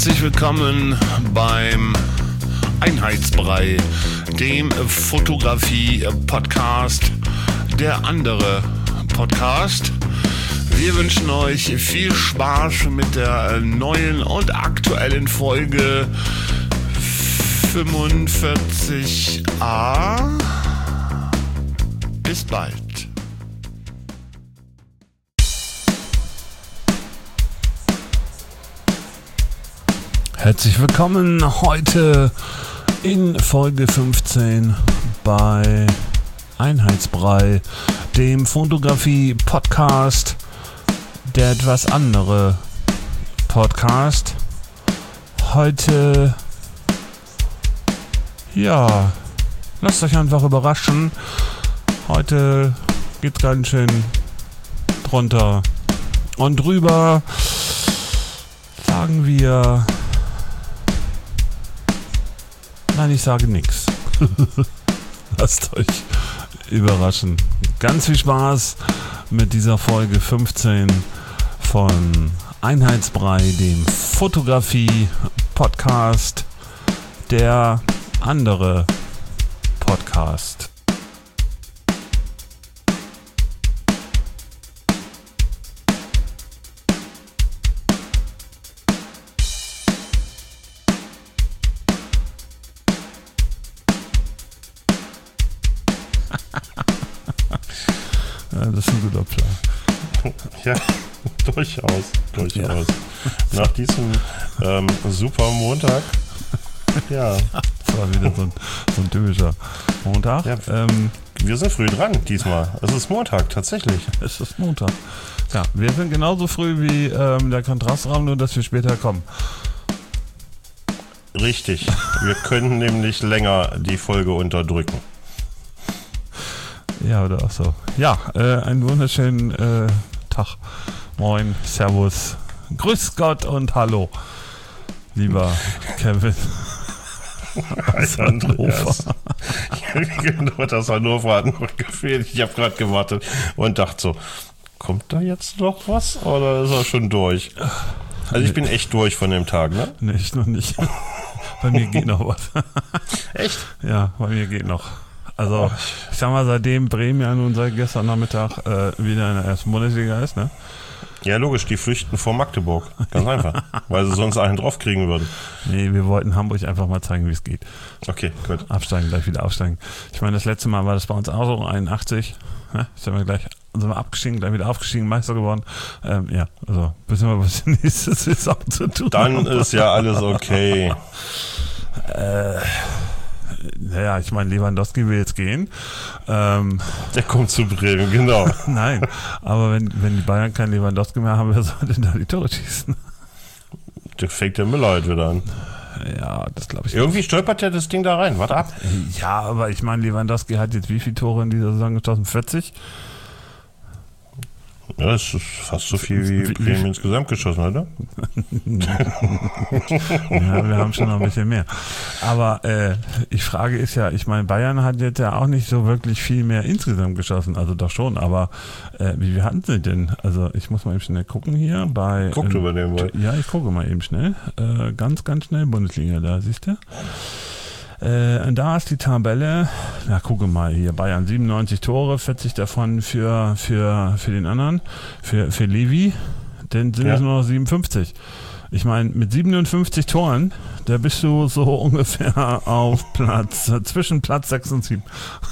Herzlich willkommen beim Einheitsbrei, dem Fotografie-Podcast, der andere Podcast. Wir wünschen euch viel Spaß mit der neuen und aktuellen Folge 45a. Bis bald. Herzlich willkommen heute in Folge 15 bei Einheitsbrei, dem Fotografie-Podcast, der etwas andere Podcast. Heute, ja, lasst euch einfach überraschen. Heute geht's ganz schön drunter und drüber. Sagen wir... Nein, ich sage nichts. Lasst euch überraschen. Ganz viel Spaß mit dieser Folge 15 von Einheitsbrei, dem Fotografie-Podcast, der andere Podcast. Ja, das ist ein guter Plan. Ja, durchaus. Ja. Nach diesem super Montag. Ja. Das war wieder so ein typischer Montag. Ja, wir sind früh dran diesmal. Es ist Montag, tatsächlich. Es ist Montag. Ja, wir sind genauso früh wie der Kontrastraum, nur dass wir später kommen. Richtig. Wir können nämlich länger die Folge unterdrücken. Ja, oder auch so. Ja, einen wunderschönen Tag. Moin, Servus, Grüß Gott und Hallo, lieber Kevin. Aus Hannover. Genau, das Hannover hat noch gefehlt. Ich habe gerade gewartet und dachte so, kommt da jetzt noch was oder ist er schon durch? Also ich bin echt durch von dem Tag, ne? Nee, ich noch nicht. Bei mir geht noch was. Echt? Ja, bei mir geht noch. Also, ich sag mal, seitdem Bremen ja nun seit gestern Nachmittag wieder in der ersten Bundesliga ist, ne? Ja, logisch, die flüchten vor Magdeburg. Ganz einfach. Weil sie sonst einen draufkriegen würden. Nee, wir wollten Hamburg einfach mal zeigen, wie es geht. Okay, gut. Absteigen, gleich wieder aufsteigen. Ich meine, das letzte Mal war das bei uns auch so, 81. Ne? Sind wir abgestiegen, gleich wieder aufgestiegen, Meister geworden. Ja, also, müssen wir was nächste Saison zu tun Dann haben. ist ja alles okay. Naja, ich meine, Lewandowski will jetzt gehen. Der kommt zu Bremen, genau. Nein, aber wenn die Bayern keinen Lewandowski mehr haben, wer soll denn da die Tore schießen? Der fängt der Müller halt wieder an. Ja, das glaube ich. Irgendwie stolpert ja das Ding da rein. Warte ab. Ja, aber ich meine, Lewandowski hat jetzt wie viele Tore in dieser Saison geschossen? 40? Ja, das ist fast so viel wie Bremen insgesamt geschossen, oder? Ja, wir haben schon noch ein bisschen mehr. Aber die Frage ist ja, ich meine, Bayern hat jetzt ja auch nicht so wirklich viel mehr insgesamt geschossen, also doch schon, aber wie viel hatten sie denn? Also ich muss mal eben schnell gucken hier bei... Guck du bei dem mal. Ja, ich gucke mal eben schnell. Ganz, ganz schnell Bundesliga, da siehst du. Und da ist die Tabelle, na gucke mal hier, Bayern 97 Tore, 40 davon für den anderen, für Levi, dann sind es nur noch 57. Ich meine, mit 57 Toren, da bist du so ungefähr auf zwischen Platz 6 und 7.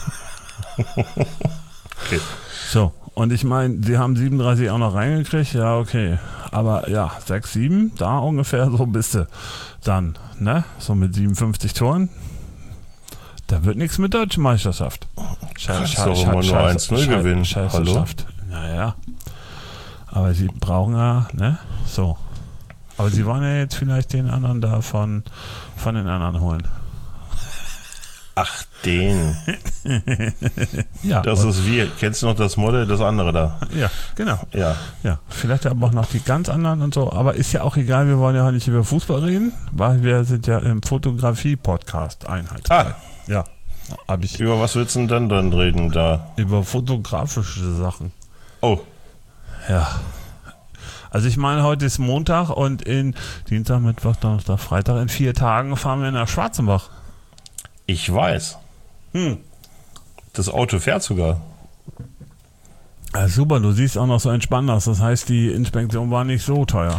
Okay. So, und ich meine, sie haben 37 auch noch reingekriegt, ja okay, aber ja, 6, 7, da ungefähr so bist du dann, ne, so mit 57 Toren. Da wird nichts mit Deutschen Meisterschaft. Kannst du auch immer nur 1-0 gewinnen. Hallo? Naja. Aber sie brauchen ja, ne? So. Aber sie wollen ja jetzt vielleicht den anderen da von den anderen holen. Ach, den. Ja. Das ist wie, kennst du noch das Model, das andere da? Ja, genau. Ja. Ja, vielleicht aber auch noch die ganz anderen und so. Aber ist ja auch egal, wir wollen ja heute nicht über Fußball reden, weil wir sind ja im Fotografie-Podcast Einheit. Ja. Hab ich Über was willst du denn dann reden da? über fotografische Sachen. Oh. Ja. Also ich meine, heute ist Montag und in Dienstag, Mittwoch, Donnerstag, Freitag, in 4 Tagen fahren wir nach Schwarzenbach. Ich weiß. Das Auto fährt sogar. Ja, super, du siehst auch noch so entspannt aus. Das heißt, die Inspektion war nicht so teuer.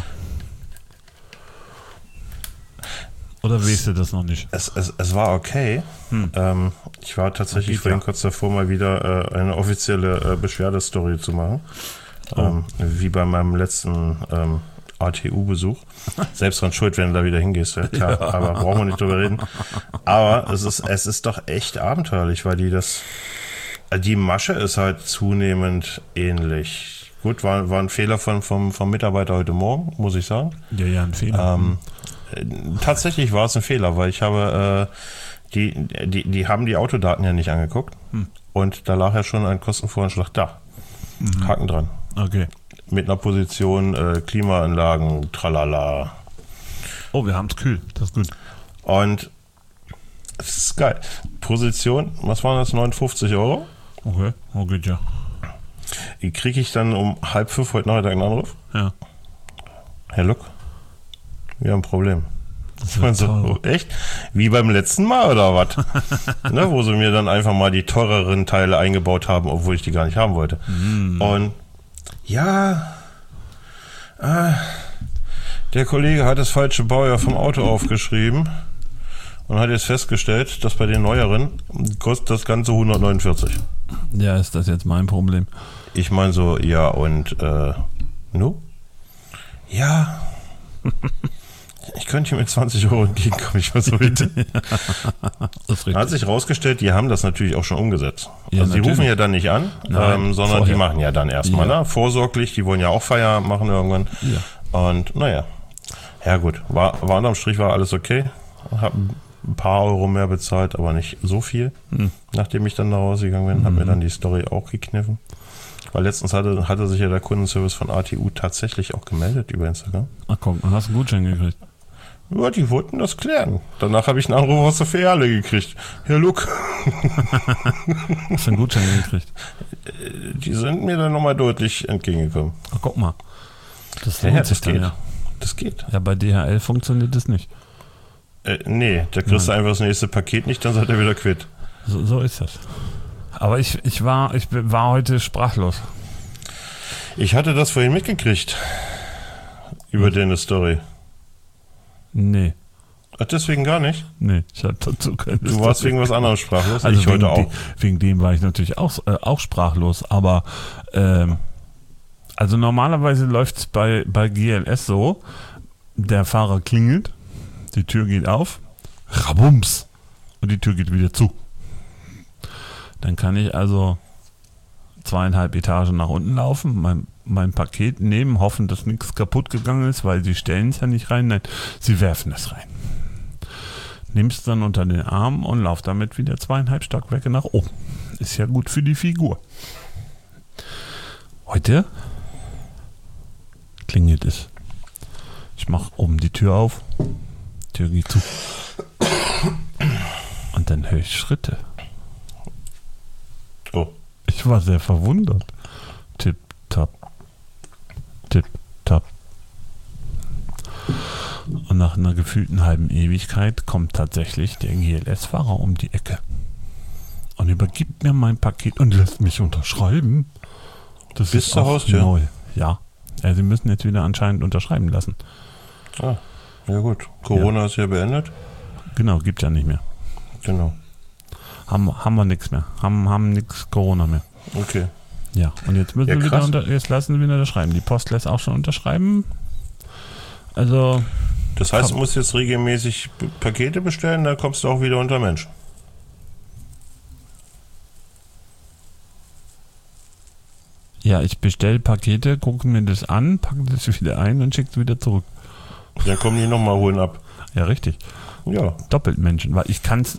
Oder weißt du das noch nicht? Es war okay. Ich war tatsächlich vorhin kurz davor, mal wieder eine offizielle Beschwerdestory zu machen. Wie bei meinem letzten ATU-Besuch. Selbst dran schuld, wenn du da wieder hingehst. Ja, klar, ja. Aber brauchen wir nicht drüber reden. Aber es ist doch echt abenteuerlich, weil die Masche ist halt zunehmend ähnlich. Gut, war ein Fehler vom Mitarbeiter heute Morgen, muss ich sagen. Ja, ein Fehler. Tatsächlich war es ein Fehler, weil ich habe die haben die Autodaten ja nicht angeguckt und da lag ja schon ein Kostenvoranschlag da. Haken dran. Okay. Mit einer Position Klimaanlagen, tralala. Oh, wir haben es kühl, das ist gut. Und es ist geil. Position, was waren das, 59 €? Okay, oh geht ja. Die kriege ich dann um 4:30 heute Nachmittag einen Anruf. Ja. Herr Luck, wir haben ein Problem. Ich meine so, echt? Wie beim letzten Mal oder was? Ne, wo sie mir dann einfach mal die teureren Teile eingebaut haben, obwohl ich die gar nicht haben wollte. Und ja, der Kollege hat das falsche Baujahr vom Auto aufgeschrieben und hat jetzt festgestellt, dass bei den neueren kostet das Ganze 149. Ja, ist das jetzt mein Problem? Ich meine so, ja und ja. Ich könnte hier mit 20 € entgegenkommen, ich weiß so bitte. Dann hat sich rausgestellt, die haben das natürlich auch schon umgesetzt. Ja, also die rufen ja dann nicht an, sondern vorher. Die machen ja dann erstmal, vorsorglich, die wollen ja auch Feierabend machen irgendwann. Ja. Und naja, ja gut, war unterm Strich war alles okay. Hab ein paar Euro mehr bezahlt, aber nicht so viel. Nachdem ich dann da rausgegangen bin, hat mir dann die Story auch gekniffen. Weil letztens hatte sich ja der Kundenservice von ATU tatsächlich auch gemeldet über Instagram. Ach komm, dann hast du einen Gutschein gekriegt. Ja, die wollten das klären. Danach habe ich einen Anruf aus der Filiale gekriegt. Herr Luck. Hast du einen Gutschein gekriegt? Die sind mir dann nochmal deutlich entgegengekommen. Ach, guck mal. Das lohnt sich dann, ja. Das geht. Ja, bei DHL funktioniert das nicht. Nee, da kriegst du einfach das nächste Paket nicht, dann seid ihr wieder quitt. So ist das. Aber ich war heute sprachlos. Ich hatte das vorhin mitgekriegt. Über deine Story. Nee. Ach, deswegen gar nicht? Nee, ich hatte dazu keine Du warst wegen was anderem sprachlos? Also ich heute auch. Wegen dem war ich natürlich auch sprachlos, aber also normalerweise läuft es bei GLS so, der Fahrer klingelt, die Tür geht auf, rabums, und die Tür geht wieder zu. Dann kann ich also 2,5 Etagen nach unten laufen, mein Paket nehmen, hoffen, dass nichts kaputt gegangen ist, weil sie stellen es ja nicht rein, nein, sie werfen es rein. Nimmst es dann unter den Arm und lauf damit wieder 2,5 Stockwerke nach oben. Ist ja gut für die Figur. Heute klingelt es. Ich mache oben die Tür auf, Tür geht zu. Und dann höre ich Schritte. Oh. Ich war sehr verwundert. Tipp, tapp. Tipp, tapp. Und nach einer gefühlten halben Ewigkeit kommt tatsächlich der GLS-Fahrer um die Ecke und übergibt mir mein Paket und lässt mich unterschreiben. Das Bis ist zur Haustür? Neu. Ja. Sie müssen jetzt wieder anscheinend unterschreiben lassen. Ah, ja gut. Corona ist ja beendet. Genau, gibt ja nicht mehr. Genau. Haben wir nichts mehr. Haben nichts Corona mehr. Okay. Ja, und jetzt müssen wir jetzt lassen sie wieder unterschreiben. Die Post lässt auch schon unterschreiben. Also. Das heißt, du musst jetzt regelmäßig Pakete bestellen, dann kommst du auch wieder unter Menschen. Ja, ich bestelle Pakete, gucke mir das an, packe das wieder ein und schicke es wieder zurück. Dann kommen die nochmal holen ab. Ja, richtig. Ja. Doppelt Menschen, weil ich kann's.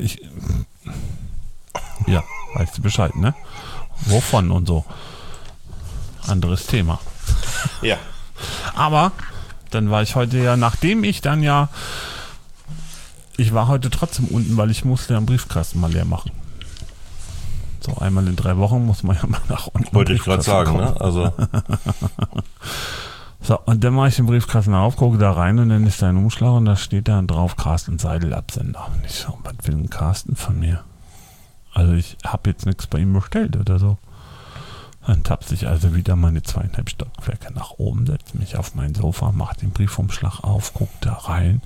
Ja, weißt du Bescheid, ne? Wovon und so. Anderes Thema. Ja. Aber dann war ich heute ja, nachdem ich dann ja. Ich war heute trotzdem unten, weil ich musste ja einen Briefkasten mal leer machen. So einmal in 3 Wochen muss man ja mal nach unten. Wollte ich gerade sagen, ne? Also. So, und dann mache ich den Briefkasten auf, gucke da rein und dann ist da ein Umschlag und da steht da drauf Carsten Seidel Absender. Und ich so, was will ein Carsten von mir? Also ich habe jetzt nichts bei ihm bestellt oder so. Dann tapse ich also wieder meine 2,5 Stockwerke nach oben, setze mich auf mein Sofa, mache den Briefumschlag auf, gucke da rein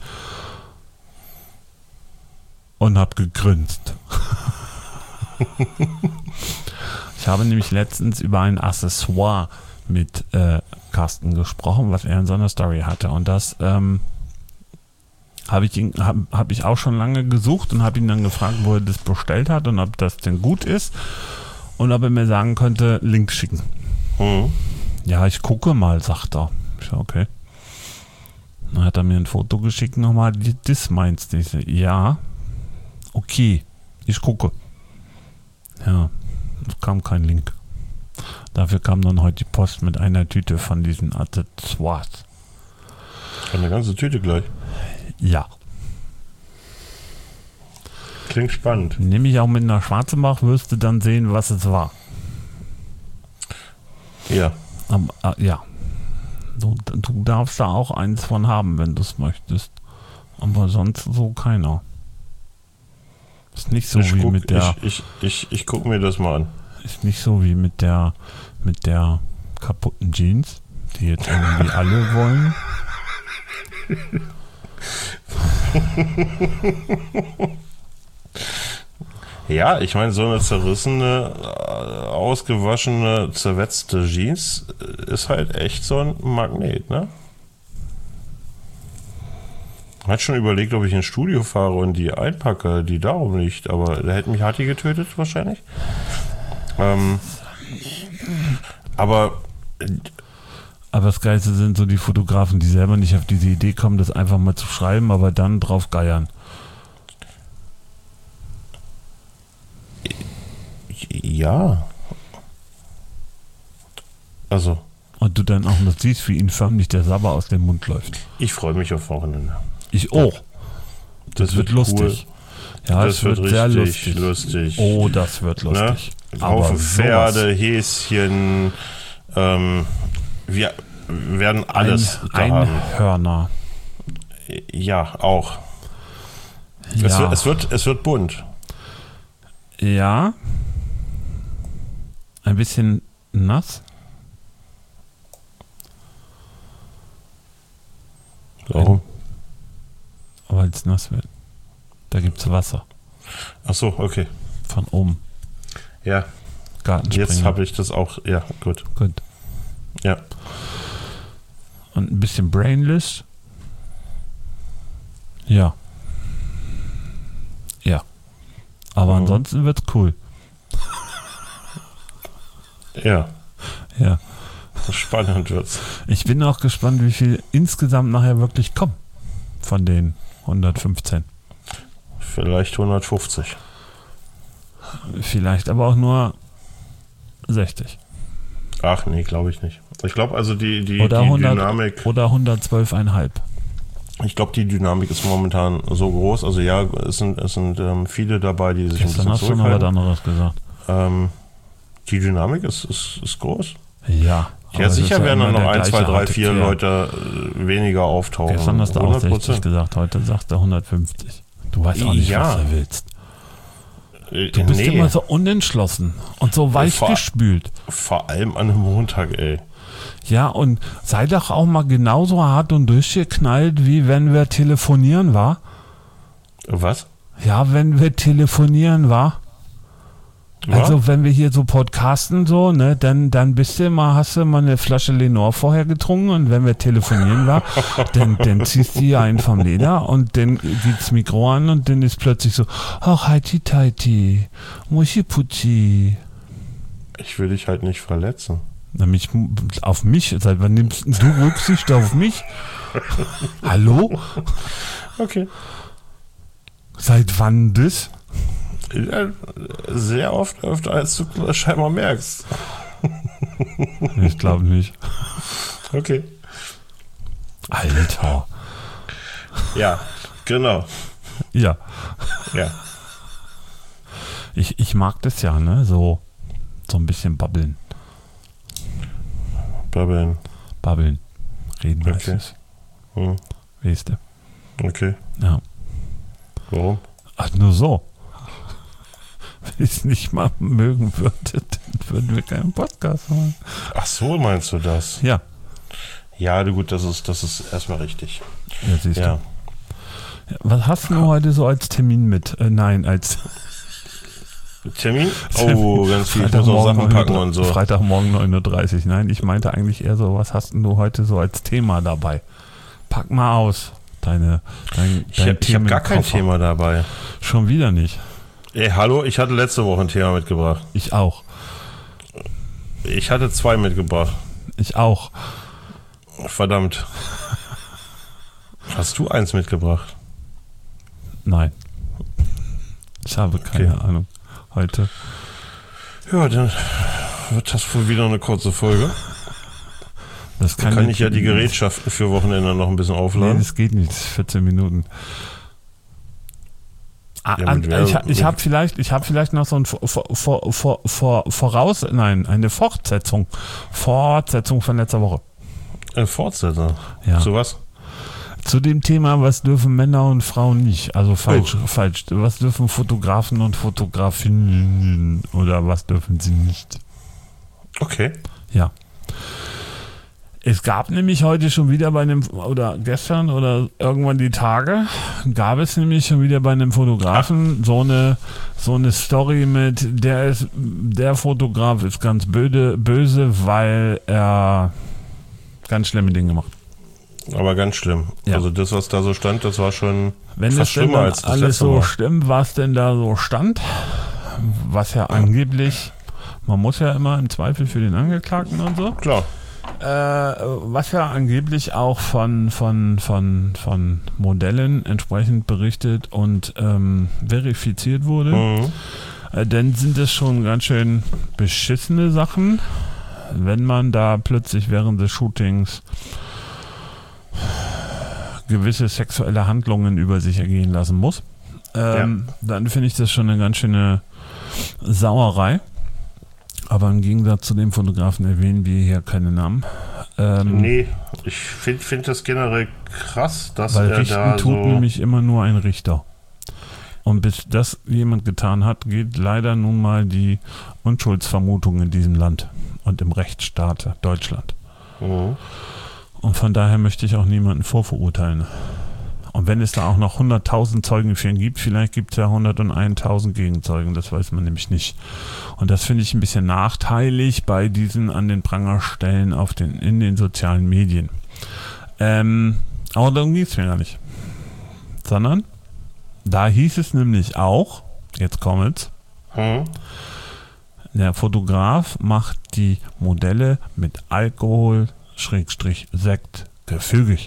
und habe gegrinst. Ich habe nämlich letztens über ein Accessoire mit Carsten gesprochen, was er in seiner Story hatte. Und das habe ich auch schon lange gesucht und habe ihn dann gefragt, wo er das bestellt hat und ob das denn gut ist und ob er mir sagen könnte, Link schicken. Ja, ich gucke mal, sagt er. Ich so, okay. Dann hat er mir ein Foto geschickt, nochmal, das meinst du? Ich so, ja, okay, ich gucke. Ja, es kam kein Link. Dafür kam dann heute die Post mit einer Tüte von diesen Accessoires. Eine ganze Tüte gleich. Ja. Klingt spannend. Nehme ich auch mit einer Schwarzenbach, wirst du dann sehen, was es war. Ja. Aber, ja. Du darfst da auch eins von haben, wenn du es möchtest. Aber sonst so keiner. Ist nicht so wie mit der. Ich gucke mir das mal an. Ist nicht so wie mit der kaputten Jeans, die jetzt irgendwie alle wollen. Ja, ich meine, so eine zerrissene, ausgewaschene, zerwetzte Jeans ist halt echt so ein Magnet, ne? Hat schon überlegt, ob ich ins Studio fahre und die einpacke, die darum liegt, aber da hätte mich Hatti getötet wahrscheinlich. Aber das Geilste sind so die Fotografen, die selber nicht auf diese Idee kommen, das einfach mal zu schreiben, aber dann drauf geiern. Ja. Also. Und du dann auch noch siehst, wie ihnen förmlich der Sabber aus dem Mund läuft. Ich freue mich auf Wochenende. Ich auch. Das wird lustig. Cool. Ja, das es wird sehr lustig. Oh, das wird lustig. Ne? Haufen Pferde, Häschen, wir werden alles Einhörner. Ja, auch. Ja. Es wird bunt. Ja. Ein bisschen nass. Warum? Weil es nass wird. Da gibt es Wasser. Ach so, okay. Von oben. Ja. Gartenspringer. Jetzt habe ich das auch. Ja, gut. Gut. Ja. Und ein bisschen brainless. Ja. Ja. Aber ansonsten wird's cool. Ja. Ja. Spannend wird's. Ich bin auch gespannt, wie viel insgesamt nachher wirklich kommen von den 115. Vielleicht 150. Vielleicht aber auch nur 60. Ach nee, glaube ich nicht. Ich glaube also die oder 100, Dynamik. Oder 112,5. Ich glaube, die Dynamik ist momentan so groß. Also ja, es sind viele dabei, die sich Gestern ein bisschen hast du noch was anderes gesagt. Die Dynamik ist groß. Ja. Ja, sicher werden dann noch 1, 2, 3, 4 Leute weniger auftauchen. Gestern hast du auch 60 gesagt, heute sagt er 150. Du weißt auch nicht, was du willst. Du bist immer so unentschlossen und so weichgespült. Vor allem an einem Montag, ey. Ja, und sei doch auch mal genauso hart und durchgeknallt, wie wenn wir telefonieren, war. Was? Ja, wenn wir telefonieren, war. Ja? Also wenn wir hier so podcasten, so, ne, dann hast du mal eine Flasche Lenore vorher getrunken und wenn wir telefonieren war, dann ziehst du hier einen vom Leder und dann geht's Mikro an und dann ist plötzlich so, ach, heiti taiti, muschi-putschi. Ich will dich halt nicht verletzen. Auf mich? Seit wann nimmst du Rücksicht auf mich? Hallo? Okay. Seit wann das? Ja, sehr oft, öfter als du scheinbar merkst. Ich glaube nicht. Okay. Alter. Ja, genau. Ja. Ja. Ich mag das ja, ne? So ein bisschen babbeln. Babbeln. reden meistens. Hm. Weißt du? Okay. Ja. Warum? Ach, nur so. Wenn ich es nicht mal mögen würde, dann würden wir keinen Podcast machen. Ach so, meinst du das? Ja. Ja, gut, das ist erstmal richtig. Ja, siehst Ja. du. Was hast du heute so als Termin mit? Nein, als Termin? Oh, ganz viel. Ich muss auch Sachen packen und so. Freitagmorgen 9:30 Uhr. Nein, ich meinte eigentlich eher so, was hast du heute so als Thema dabei? Pack mal aus. Dein Ich habe gar kein Thema dabei. Schon wieder nicht. Ey, hallo, ich hatte letzte Woche ein Thema mitgebracht. Ich auch. Ich hatte 2 mitgebracht. Ich auch. Verdammt. Hast du eins mitgebracht? Nein. Ich habe keine Ahnung. Heute. Ja, dann wird das wohl wieder eine kurze Folge. Das kann ich ja die Gerätschaften für Wochenende noch ein bisschen aufladen. Nee, das geht nicht. 14 Minuten. Ja, ich habe vielleicht noch so eine Fortsetzung von letzter Woche. Ein Fortsetzer? Ja. Zu was? Zu dem Thema, was dürfen Männer und Frauen nicht? Also falsch. Was dürfen Fotografen und Fotografinnen oder was dürfen sie nicht? Okay. Ja. Es gab nämlich heute schon wieder oder gestern oder irgendwann die Tage, gab es nämlich schon wieder bei einem Fotografen so eine Story mit, der Fotograf ist ganz böse, weil er ganz schlimme Dinge macht. Aber ganz schlimm. Ja. Also das, was da so stand, das war schon fast schlimmer als das alles so stimmt, was denn da so stand, was ja angeblich, man muss ja immer im Zweifel für den Angeklagten und so. Klar. Was ja angeblich auch von Modellen entsprechend berichtet und verifiziert wurde. Mhm. Dann sind es schon ganz schön beschissene Sachen, wenn man da plötzlich während des Shootings gewisse sexuelle Handlungen über sich ergehen lassen muss. Dann finde ich das schon eine ganz schöne Sauerei. Aber im Gegensatz zu dem Fotografen erwähnen wir hier keine Namen. Nee, ich find das generell krass, dass weil er richten da tut nämlich immer nur ein Richter. Und bis das jemand getan hat, geht leider nun mal die Unschuldsvermutung in diesem Land und im Rechtsstaat Deutschland. Mhm. Und von daher möchte ich auch niemanden vorverurteilen. Und wenn es da auch noch 100.000 Zeugen gibt, vielleicht gibt es ja 101.000 Gegenzeugen, das weiß man nämlich nicht. Und das finde ich ein bisschen nachteilig bei diesen an den Prangerstellen in den sozialen Medien. Aber darum geht es mir gar nicht. Sondern, da hieß es nämlich auch, jetzt kommt's, der Fotograf macht die Modelle mit Alkohol / Sekt gefügig.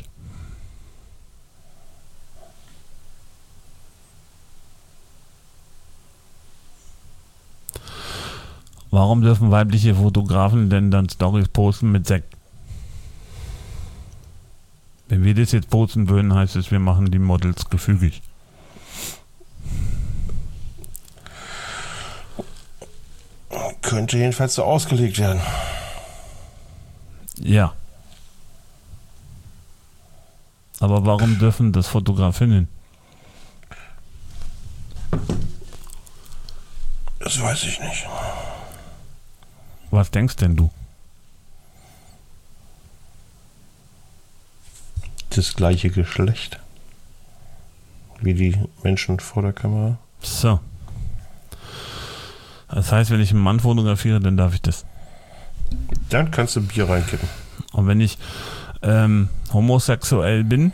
Warum dürfen weibliche Fotografen denn dann Storys posten mit Sekt? Wenn wir das jetzt posten würden, heißt es, wir machen die Models gefügig. Könnte jedenfalls so ausgelegt werden. Ja. Aber warum dürfen das Fotografinnen? Das weiß ich nicht. Was denkst denn du? Das gleiche Geschlecht wie die Menschen vor der Kamera. So. Das heißt, wenn ich einen Mann fotografiere, dann darf ich das. Dann kannst du Bier reinkippen. Und wenn ich homosexuell bin,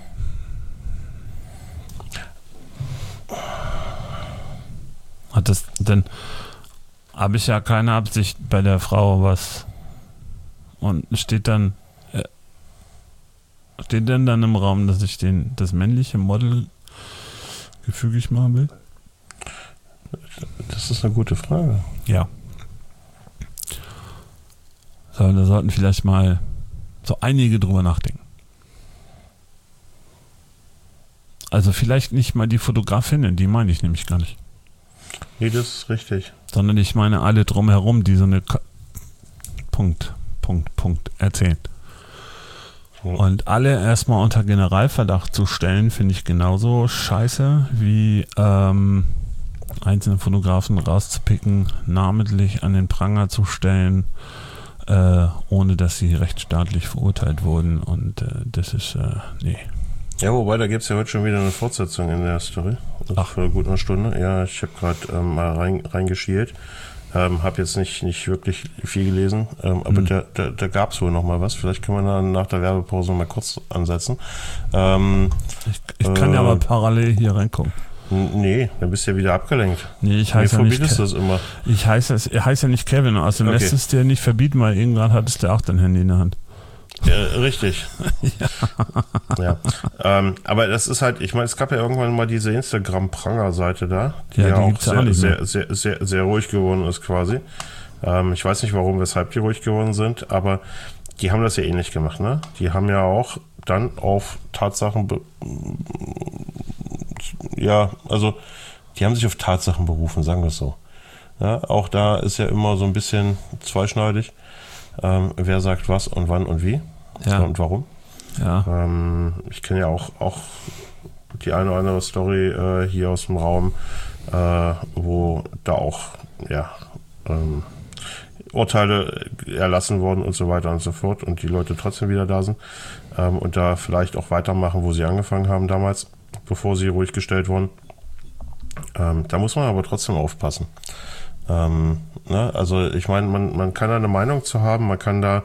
dann habe ich ja keine Absicht bei der Frau was. Und steht dann im Raum, dass ich das männliche Model gefügig machen will? Das ist eine gute Frage. Ja. So, da sollten vielleicht mal so einige drüber nachdenken. Also vielleicht nicht mal die Fotografinnen, die meine ich nämlich gar nicht. Nee, das ist richtig. Sondern ich meine alle drumherum, die so eine Punkt erzählen. Und alle erstmal unter Generalverdacht zu stellen, finde ich genauso scheiße, wie einzelne Fotografen rauszupicken, namentlich an den Pranger zu stellen, ohne dass sie rechtsstaatlich verurteilt wurden. Und das ist, nee. Ja, wobei, da gibt es ja heute schon wieder eine Fortsetzung in der Story. Ach. Vor gut einer Stunde. Ja, ich habe gerade mal reingeschielt. Habe jetzt nicht wirklich viel gelesen, aber da gab es wohl noch mal was. Vielleicht können wir dann nach der Werbepause mal kurz ansetzen. Ich kann ja mal parallel hier reingucken. Nee, dann bist du ja wieder abgelenkt. Nee, ich heiße ja nicht das immer. Ich heiße ja nicht Kevin, also Okay. lässt es dir nicht verbieten, weil irgendwann hattest du auch dein Handy in der Hand. Richtig. Ja. Aber das ist halt, ich meine, es gab ja irgendwann mal diese Instagram-Pranger-Seite da, die ja auch gibt's ja auch nicht mehr. sehr ruhig geworden ist quasi. Ich weiß nicht warum, weshalb die ruhig geworden sind, aber die haben das ja ähnlich gemacht, ne? Die haben ja auch dann auf Tatsachen, die haben sich auf Tatsachen berufen, sagen wir es so. Ja, auch da ist ja immer so ein bisschen zweischneidig, wer sagt was und wann und wie und warum. Ja. Ich kenne ja auch die eine oder andere Story hier aus dem Raum, wo da auch Urteile erlassen wurden und so weiter und so fort und die Leute trotzdem wieder da sind und da vielleicht auch weitermachen, wo sie angefangen haben damals, bevor sie ruhig gestellt wurden. Da muss man aber trotzdem aufpassen. Also ich meine, man kann da eine Meinung zu haben, man kann da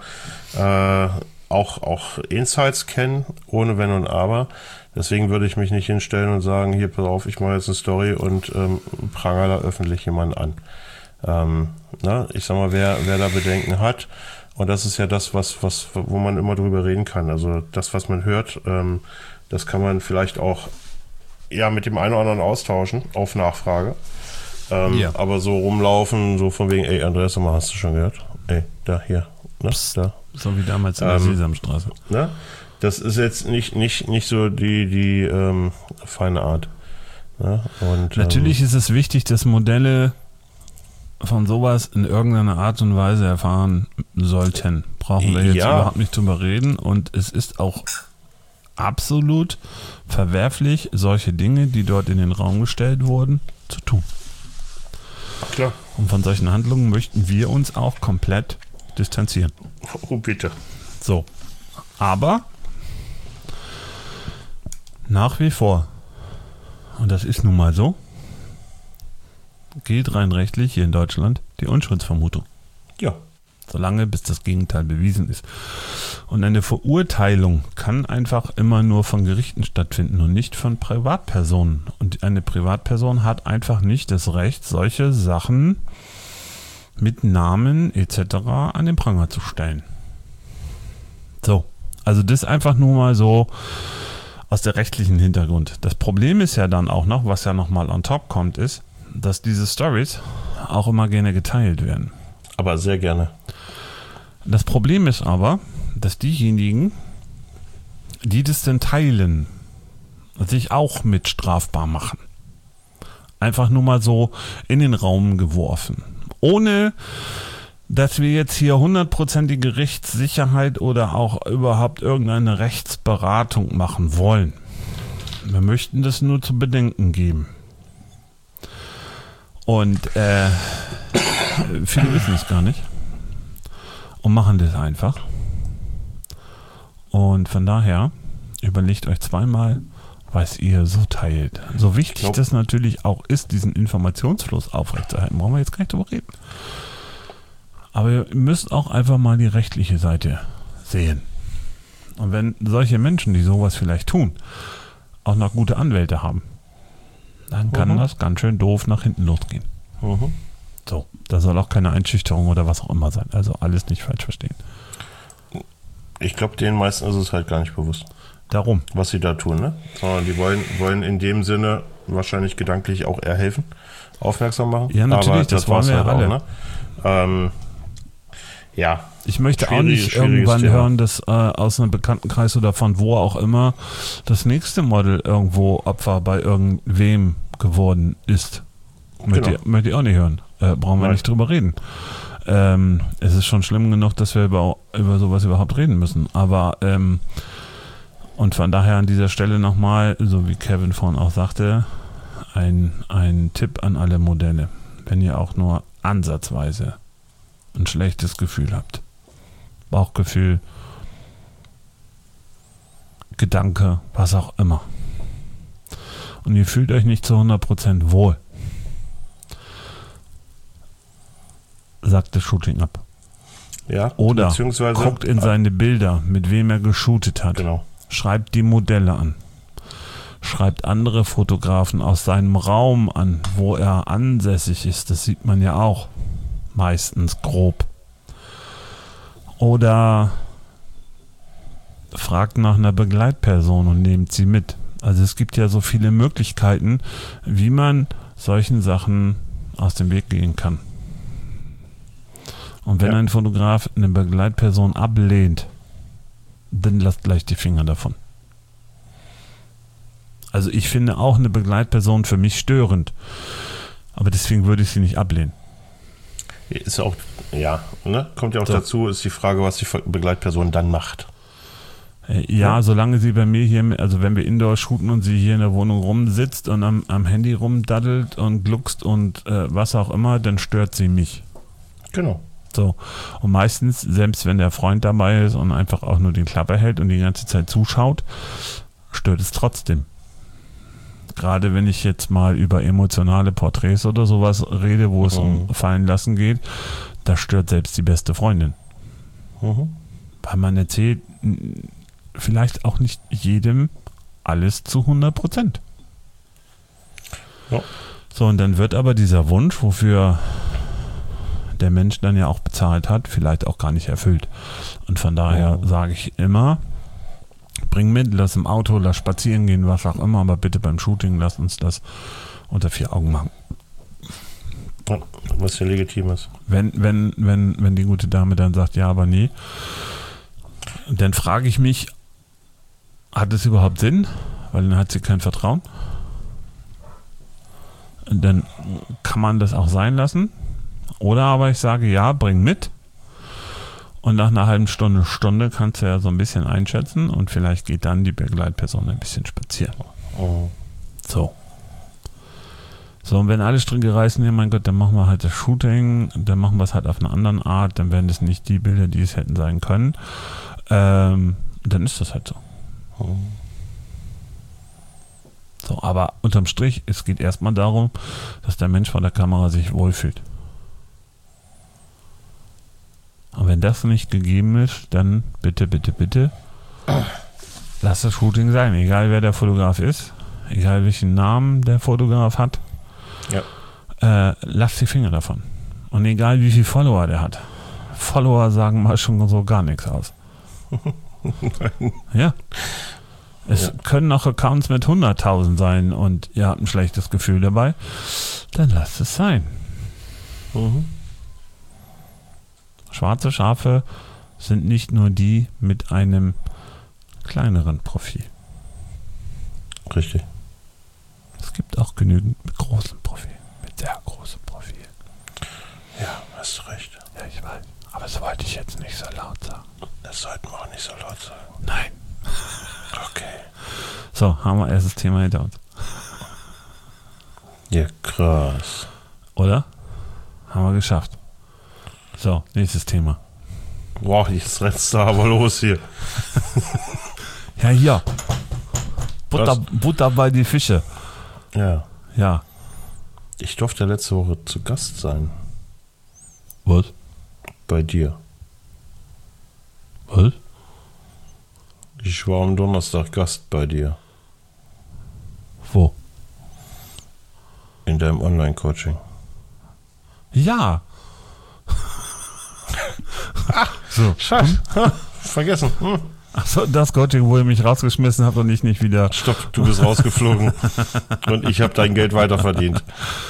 auch Insights kennen, ohne Wenn und Aber. Deswegen würde ich mich nicht hinstellen und sagen, hier, pass auf, ich mache jetzt eine Story und prangere da öffentlich jemanden an. Ich sag mal, wer da Bedenken hat, und das ist ja das, wo man immer drüber reden kann. Also das, was man hört, das kann man vielleicht auch mit dem einen oder anderen austauschen, auf Nachfrage. Aber so rumlaufen, so von wegen, ey, Andreas, sag mal, hast du schon gehört? Ey, da, hier, ne, da. So wie damals in der Sesamstraße. Ne? Das ist jetzt nicht so die feine Art. Ne? Und, natürlich ist es wichtig, dass Modelle von sowas in irgendeiner Art und Weise erfahren sollten. Brauchen wir jetzt überhaupt nicht drüber reden. Und es ist auch absolut verwerflich, solche Dinge, die dort in den Raum gestellt wurden, zu tun. Klar. Und von solchen Handlungen möchten wir uns auch komplett distanzieren. Oh, bitte. So. Aber nach wie vor, und das ist nun mal so, gilt rein rechtlich hier in Deutschland die Unschuldsvermutung. Ja. Solange bis das Gegenteil bewiesen ist. Und eine Verurteilung kann einfach immer nur von Gerichten stattfinden und nicht von Privatpersonen. Und eine Privatperson hat einfach nicht das Recht, solche Sachen mit Namen etc. an den Pranger zu stellen. So, also das einfach nur mal so aus der rechtlichen Hintergrund. Das Problem ist ja dann auch noch, was ja nochmal on top kommt, ist, dass diese Stories auch immer gerne geteilt werden. Aber sehr gerne. Das Problem ist aber, dass diejenigen, die das denn teilen, sich auch mit strafbar machen. Einfach nur mal so in den Raum geworfen. Ohne, dass wir jetzt hier 100%ige Rechtssicherheit oder auch überhaupt irgendeine Rechtsberatung machen wollen. Wir möchten das nur zu bedenken geben. Und viele wissen es gar nicht und machen das einfach. Und von daher überlegt euch zweimal, was ihr so teilt. So wichtig das natürlich auch ist, diesen Informationsfluss aufrechtzuerhalten, brauchen wir jetzt gar nicht drüber reden. Aber ihr müsst auch einfach mal die rechtliche Seite sehen. Und wenn solche Menschen, die sowas vielleicht tun, auch noch gute Anwälte haben, dann kann das ganz schön doof nach hinten losgehen. So, da soll auch keine Einschüchterung oder was auch immer sein. Also alles nicht falsch verstehen. Ich glaube, den meisten ist es halt gar nicht bewusst. Darum. Was sie da tun, ne? Sondern die wollen in dem Sinne wahrscheinlich gedanklich auch eher helfen, aufmerksam machen. Ja, natürlich, aber das wollen wir ja alle. Auch, ne? Ja. Ich möchte auch nicht irgendwann hören, dass aus einem Bekanntenkreis oder von wo auch immer das nächste Model irgendwo Opfer bei irgendwem geworden ist. Möchte ich auch nicht hören. Brauchen wir nicht drüber reden. Es ist schon schlimm genug, dass wir über sowas überhaupt reden müssen. Aber und von daher an dieser Stelle nochmal, so wie Kevin vorhin auch sagte, ein Tipp an alle Modelle. Wenn ihr auch nur ansatzweise ein schlechtes Gefühl habt, Bauchgefühl, Gedanke, was auch immer, und ihr fühlt euch nicht zu 100% wohl, sagt das Shooting ab. Ja, Oder beziehungsweise guckt in seine Bilder, mit wem er geshootet hat. Genau. Schreibt die Modelle an. Schreibt andere Fotografen aus seinem Raum an, wo er ansässig ist. Das sieht man ja auch meistens grob. Oder fragt nach einer Begleitperson und nehmt sie mit. Also es gibt ja so viele Möglichkeiten, wie man solchen Sachen aus dem Weg gehen kann. Und wenn ein Fotograf eine Begleitperson ablehnt, dann lasst gleich die Finger davon. Also ich finde auch eine Begleitperson für mich störend. Aber deswegen würde ich sie nicht ablehnen. Ist ja auch, ne? Kommt ja auch dazu, ist die Frage, was die Begleitperson dann macht. Ja, solange sie bei mir hier, also wenn wir indoor shooten und sie hier in der Wohnung rumsitzt und am Handy rumdaddelt und gluckst und was auch immer, dann stört sie mich. Genau. So. Und meistens, selbst wenn der Freund dabei ist und einfach auch nur die Klappe hält und die ganze Zeit zuschaut, stört es trotzdem. Gerade wenn ich jetzt mal über emotionale Porträts oder sowas rede, wo es um Fallen lassen geht, da stört selbst die beste Freundin. Weil man erzählt vielleicht auch nicht jedem alles zu 100%. Ja. So, und dann wird aber dieser Wunsch, wofür der Mensch dann ja auch bezahlt hat, vielleicht auch gar nicht erfüllt. Und von daher sage ich immer, bring mit, lass im Auto, lass spazieren gehen, was auch immer, aber bitte beim Shooting lass uns das unter 4 Augen machen. Ja, was ja legitim ist. Wenn die gute Dame dann sagt, ja, aber nee, dann frage ich mich, hat es überhaupt Sinn? Weil dann hat sie kein Vertrauen. Dann kann man das auch sein lassen. Oder aber ich sage, ja, bring mit. Und nach einer halben Stunde kannst du ja so ein bisschen einschätzen und vielleicht geht dann die Begleitperson ein bisschen spazieren. So. So, und wenn alle Stricke reißen, ja mein Gott, dann machen wir halt das Shooting, dann machen wir es halt auf eine andere Art, dann werden es nicht die Bilder, die es hätten sein können. Dann ist das halt so. So, aber unterm Strich, es geht erstmal darum, dass der Mensch vor der Kamera sich wohlfühlt. Und wenn das nicht gegeben ist, dann bitte, bitte, bitte lass das Shooting sein. Egal wer der Fotograf ist, egal welchen Namen der Fotograf hat, lass die Finger davon. Und egal wie viele Follower der hat. Follower sagen mal schon so gar nichts aus. Ja. Es können auch Accounts mit 100.000 sein und ihr habt ein schlechtes Gefühl dabei. Dann lasst es sein. Schwarze Schafe sind nicht nur die mit einem kleineren Profil. Richtig. Es gibt auch genügend mit großem Profil, mit sehr großem Profil. Ja, hast du recht. Ja, ich weiß. Aber das wollte ich jetzt nicht so laut sagen. Das sollten wir auch nicht so laut sagen. Nein. Okay. So, haben wir erstes Thema hinter uns. Ja, krass. Oder? Haben wir geschafft. So, nächstes Thema. Boah, jetzt rennst du aber los hier. Ja, hier. Butter bei die Fische. Ja. Ja. Ich durfte letzte Woche zu Gast sein. Was? Bei dir. Was? Ich war am Donnerstag Gast bei dir. Wo? In deinem Online-Coaching. Ja. So. Scheiße. Vergessen. Achso, das Coaching, wo ihr mich rausgeschmissen habt und ich nicht wieder. Stopp, du bist rausgeflogen. Und ich habe dein Geld weiterverdient.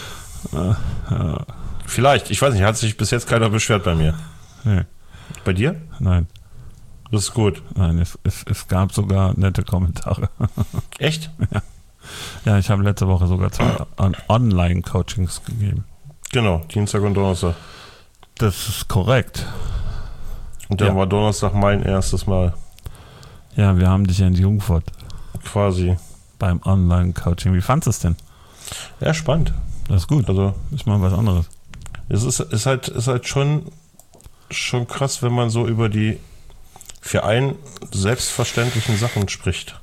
Vielleicht, ich weiß nicht, hat sich bis jetzt keiner beschwert bei mir. Nee. Bei dir? Nein. Das ist gut. Nein, es gab sogar nette Kommentare. Echt? Ja. Ja, ich habe letzte Woche sogar 2 Online-Coachings gegeben. Genau, Dienstag und Donnerstag. Das ist korrekt. Und dann Ja. war Donnerstag mein erstes Mal. Ja, wir haben dich ja in Jungfurt Quasi. beim Online-Coaching. Wie fandest du es denn? Ja, spannend. Das ist gut. Also, Ist mal was anderes. es ist halt schon krass, wenn man so über die für einen selbstverständlichen Sachen spricht.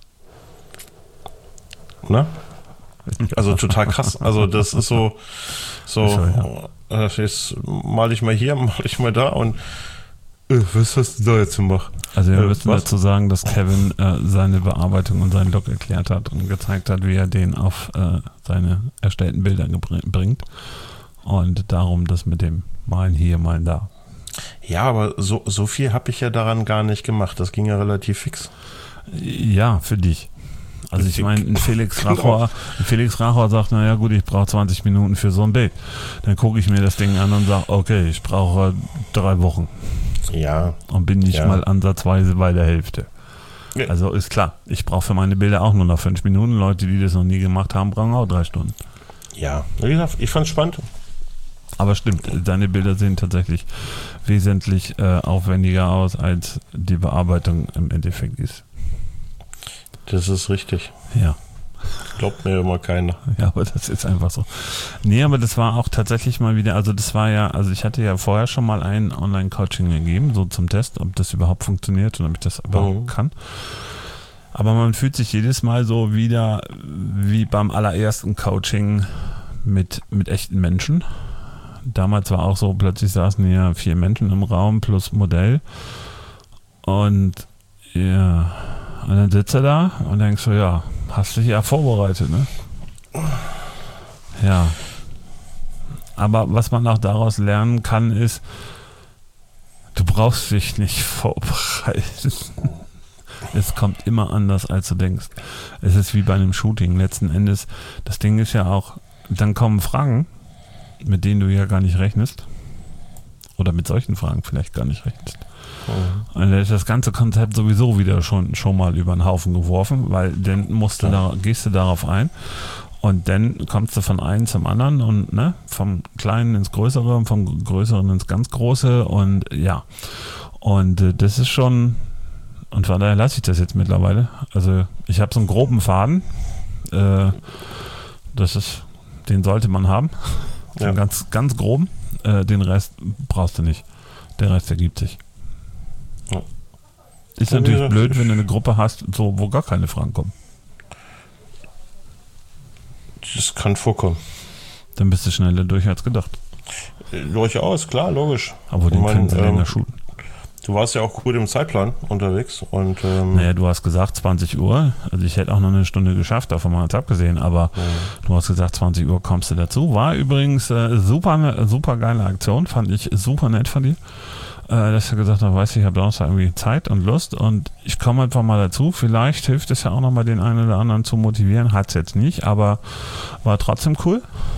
Ne? Also total krass. Also das ist so, jetzt mal ich mal hier, mal ich mal da und was hast du da jetzt gemacht? Also wir müssen was? dazu sagen, dass Kevin seine Bearbeitung und seinen Log erklärt hat und gezeigt hat, wie er den auf seine erstellten Bilder bringt. Und darum das mit dem Malen hier, Malen da. Ja, aber so viel habe ich ja daran gar nicht gemacht. Das ging ja relativ fix. Ja, für dich. Also ich meine, ein Felix Rachor sagt, naja gut, ich brauche 20 Minuten für so ein Bild. Dann gucke ich mir das Ding an und sage, okay, ich brauche 3 Wochen. Ja. Und bin nicht mal ansatzweise bei der Hälfte. Ja. Also ist klar, ich brauche für meine Bilder auch nur noch 5 Minuten. Leute, die das noch nie gemacht haben, brauchen auch 3 Stunden. Ja, wie gesagt, ich fand's spannend. Aber stimmt, deine Bilder sehen tatsächlich wesentlich aufwendiger aus, als die Bearbeitung im Endeffekt ist. Das ist richtig. Ja. Glaubt mir immer keiner. Ja, aber das ist einfach so. Nee, aber das war auch tatsächlich mal wieder, also das war ja, also ich hatte ja vorher schon mal ein Online-Coaching gegeben, so zum Test, ob das überhaupt funktioniert und ob ich das überhaupt kann. Aber man fühlt sich jedes Mal so wieder wie beim allerersten Coaching mit echten Menschen. Damals war auch so, plötzlich saßen hier 4 Menschen im Raum plus Modell. Und ja, und dann sitzt er da und denkst so, ja, hast dich ja vorbereitet, ne? Ja. Aber was man auch daraus lernen kann, ist, du brauchst dich nicht vorbereiten. Es kommt immer anders, als du denkst. Es ist wie bei einem Shooting. Letzten Endes, das Ding ist ja auch, dann kommen Fragen, mit denen du ja gar nicht rechnest. Oder mit solchen Fragen vielleicht gar nicht rechnest. Und dann ist das ganze Konzept sowieso wieder schon mal über den Haufen geworfen, weil dann gehst du darauf ein und dann kommst du von einem zum anderen und ne, vom Kleinen ins Größere und vom Größeren ins ganz Große und ja. Und das ist schon, und von daher lasse ich das jetzt mittlerweile. Also ich habe so einen groben Faden, den sollte man haben. So einen ganz, ganz groben. Den Rest brauchst du nicht. Der Rest ergibt sich. Ja. Ist natürlich blöd, wenn du eine Gruppe hast, so, wo gar keine Fragen kommen. Das kann vorkommen. Dann bist du schneller durch als gedacht. Durchaus, klar, logisch. Aber den können sie länger shooten. Du warst ja auch gut im Zeitplan unterwegs. Und, naja, du hast gesagt 20 Uhr. Also ich hätte auch noch eine Stunde geschafft, davon mal jetzt abgesehen. Aber du hast gesagt 20 Uhr kommst du dazu. War übrigens super geile Aktion. Fand ich super nett von dir. Dass du gesagt hast, weißt du, ich habe Donnerstag irgendwie Zeit und Lust und ich komme einfach mal dazu. Vielleicht hilft es ja auch nochmal den einen oder anderen zu motivieren. Hat es jetzt nicht, aber war trotzdem cool.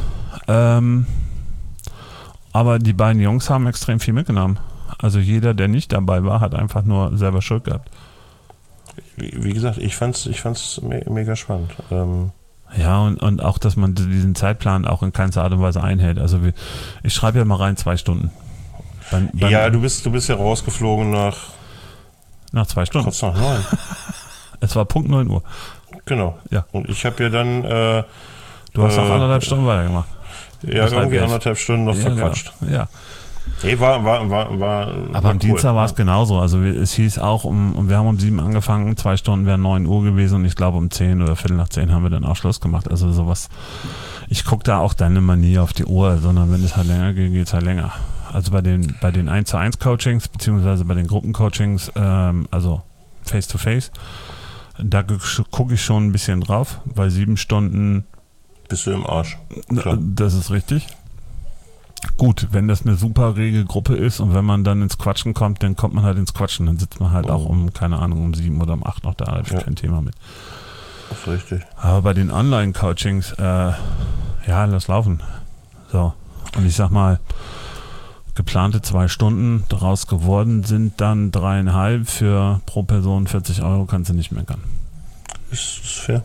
Aber die beiden Jungs haben extrem viel mitgenommen. Also jeder, der nicht dabei war, hat einfach nur selber Schuld gehabt. Wie gesagt, ich fand's mega spannend. Ja, und auch, dass man diesen Zeitplan auch in keinster Art und Weise einhält. Also ich schreibe ja mal rein 2 Stunden. Ja, du bist ja rausgeflogen nach 2 Stunden. Kurz nach 9. Es war Punkt 9 Uhr. Genau. Ja. Und ich habe ja dann du hast noch 1,5 Stunden weitergemacht. Ja, irgendwie 1,5 Stunden noch verquatscht. Genau. Ja. Nee, war aber am Dienstag war es genauso. Also es hieß auch, wir haben um 7 angefangen, 2 Stunden wären 9 Uhr gewesen und ich glaube um 10 oder Viertel nach 10 haben wir dann auch Schluss gemacht. Also sowas, ich gucke da auch dann immer nie auf die Uhr, sondern wenn es halt länger geht, geht es halt länger. Also bei den 1:1 Coachings, beziehungsweise bei den Gruppencoachings, also Face-to-Face, da gucke ich schon ein bisschen drauf, weil 7 Stunden bist du im Arsch. Klar. Das ist richtig. Gut, wenn das eine super rege Gruppe ist und wenn man dann ins Quatschen kommt, dann kommt man halt ins Quatschen. Dann sitzt man halt auch um 7 oder um 8 noch da, da habe ich kein Thema mit. Das ist richtig. Aber bei den Online-Coachings, lass laufen. So. Und ich sag mal, geplante 2 Stunden, daraus geworden sind dann 3,5 für pro Person 40 €, kannst du nicht meckern. Ist fair.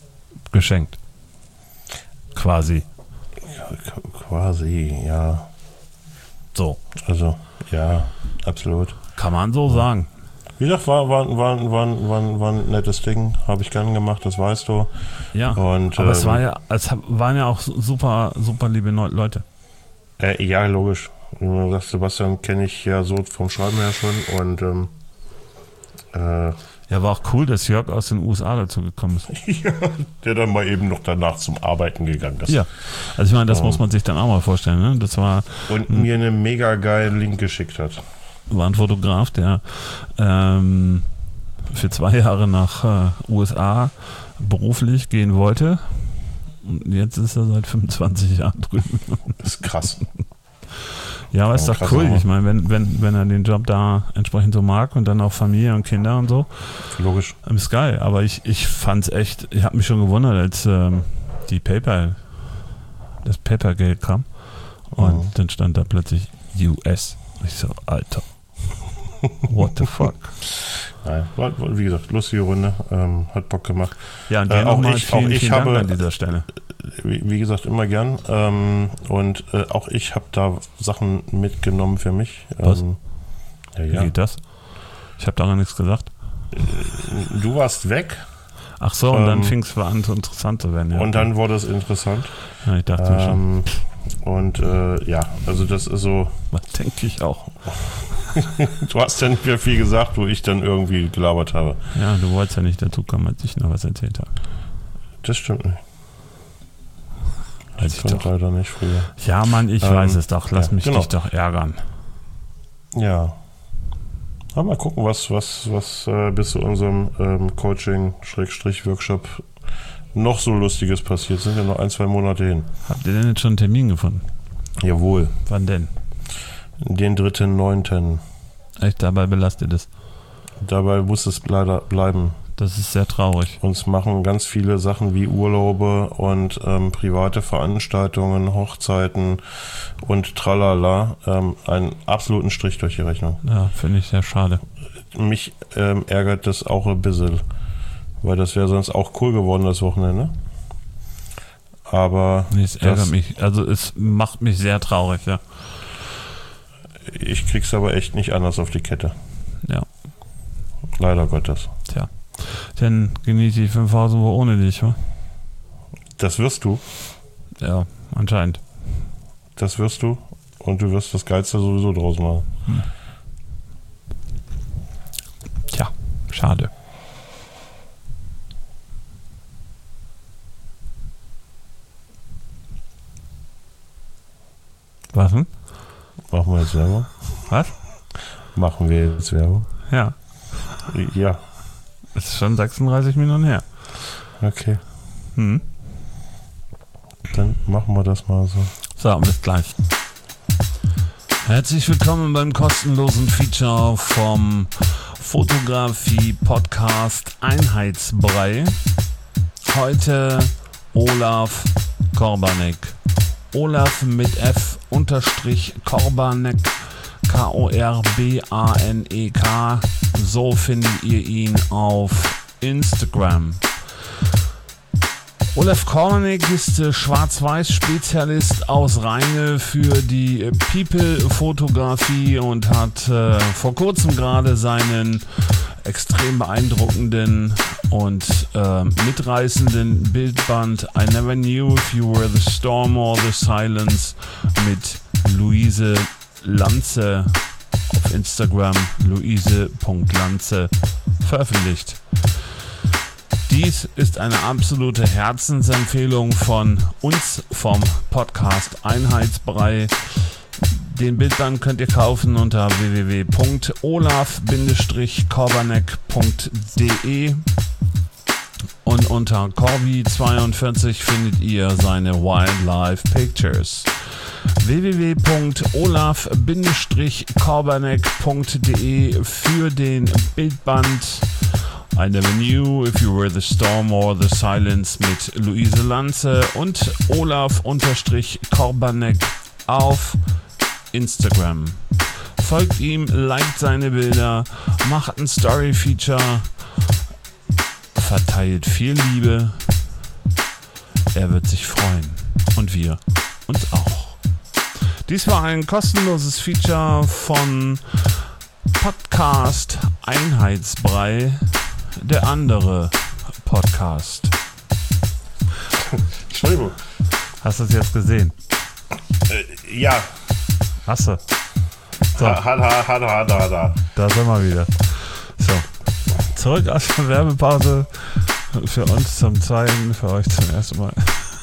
Geschenkt. Quasi. Quasi, ja. So. Also, ja, absolut. Kann man so sagen. Wie gesagt, war ein nettes Ding, habe ich gern gemacht, das weißt du. Ja, und, aber es waren ja auch super, super liebe Leute. Ja, logisch. Wie du sagst, Sebastian kenne ich ja so vom Schreiben her schon und ja, war auch cool, dass Jörg aus den USA dazu gekommen ist. ja, der dann mal eben noch danach zum Arbeiten gegangen ist. Ja, also ich meine, das muss man sich dann auch mal vorstellen. Ne? Das war und mir einen mega geilen Link geschickt hat. War ein Fotograf, der für 2 Jahre nach USA beruflich gehen wollte. Und jetzt ist er seit 25 Jahren drüben. Das ist krass. Ja, aber ist doch cool. Ich meine, wenn er den Job da entsprechend so mag und dann auch Familie und Kinder und so. Logisch. Ist geil. Aber ich fand's echt, ich habe mich schon gewundert, als das PayPal-Geld kam. Und dann stand da plötzlich US. Ich so, Alter. What the fuck? Nein, war, wie gesagt, lustige Runde. Hat Bock gemacht. Ja, und nochmal vielen Dank an dieser Stelle. Wie gesagt, immer gern. Und auch ich habe da Sachen mitgenommen für mich. Was? Ja. Wie geht das? Ich habe daran nichts gesagt. Du warst weg. Ach so, und dann fing es an, so interessant zu werden. Ja. Und dann wurde es interessant. Ja, ich dachte mir schon. Und ja, also das ist so. Was denke ich auch. Du hast ja nicht mehr viel gesagt, wo ich dann irgendwie gelabert habe. Ja, du wolltest ja nicht dazu kommen, als ich noch was erzählt habe. Das stimmt nicht. Weiß ich doch leider nicht früher. Ja, Mann, ich weiß es doch. Lass mich dich doch ärgern. Ja. Aber mal gucken, was bis zu unserem Coaching-Workshop noch so Lustiges passiert. Sind ja noch 1-2 Monate hin. Habt ihr denn jetzt schon einen Termin gefunden? Jawohl. Wann denn? Den 3.9. Echt, dabei belastet es. Dabei muss es leider bleiben. Das ist sehr traurig. Uns machen ganz viele Sachen wie Urlaube und private Veranstaltungen, Hochzeiten und tralala einen absoluten Strich durch die Rechnung. Ja, finde ich sehr schade. Mich ärgert das auch ein bisschen, weil das wäre sonst auch cool geworden, das Wochenende. Aber nee, es ärgert mich. Also es macht mich sehr traurig, ja. Ich krieg's aber echt nicht anders auf die Kette. Ja. Leider Gottes. Tja. Dann genieße ich 5000 Euro ohne dich, wa? Das wirst du. Ja, anscheinend. Das wirst du. Und du wirst das Geilste sowieso draus machen. Tja, schade. Was denn? Machen wir jetzt Werbung? Was? Machen wir jetzt Werbung? Ja. Ja. Es ist schon 36 Minuten her. Okay. Dann machen wir das mal so. So, bis gleich. Herzlich willkommen beim kostenlosen Feature vom Fotografie-Podcast Einheitsbrei. Heute Olaf Korbanek. Olaf mit F _ Korbanek, Korbanek. So findet ihr ihn auf Instagram. Olaf Korbanek ist Schwarz-Weiß-Spezialist aus Rheine für die People-Fotografie und hat vor kurzem gerade seinen extrem beeindruckenden und mitreißenden Bildband I Never Knew If You Were the Storm or the Silence mit Luise Lanze auf Instagram, luise.lanze, veröffentlicht. Dies ist eine absolute Herzensempfehlung von uns vom Podcast Einheitsbrei. Den Bildband könnt ihr kaufen unter www.olaf-korbanek.de und unter Corby42 findet ihr seine Wildlife Pictures. www.olaf-korbanek.de für den Bildband I Never Knew If You Were the Storm or the Silence mit Luise Lanze und Olaf-Korbanek auf Instagram. Folgt ihm, liked seine Bilder, macht ein Story-Feature, verteilt viel Liebe. Er wird sich freuen. Und wir uns auch. Dies war ein kostenloses Feature von Podcast Einheitsbrei, der andere Podcast. Entschuldigung. Hast du es jetzt gesehen? Ja. Hast du? So. Da. Da sind wir wieder. So. Zurück aus der Werbepause. Für uns zum zweiten, für euch zum ersten Mal.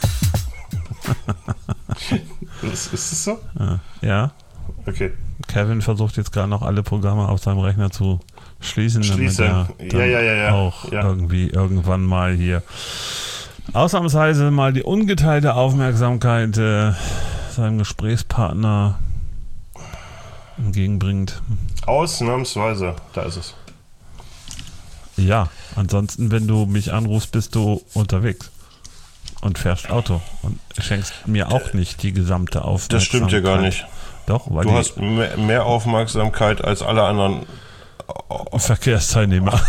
Ist es so? Ja. Okay. Kevin versucht jetzt gerade noch alle Programme auf seinem Rechner zu schließen. Damit er dann auch irgendwie irgendwann mal hier ausnahmsweise mal die ungeteilte Aufmerksamkeit seinem Gesprächspartner entgegenbringt. Ausnahmsweise, da ist es. Ja, ansonsten, wenn du mich anrufst, bist du unterwegs und fährst Auto und schenkst mir auch nicht die gesamte Aufmerksamkeit. Das stimmt ja gar nicht. Doch, weil du hast mehr Aufmerksamkeit als alle anderen Verkehrsteilnehmer.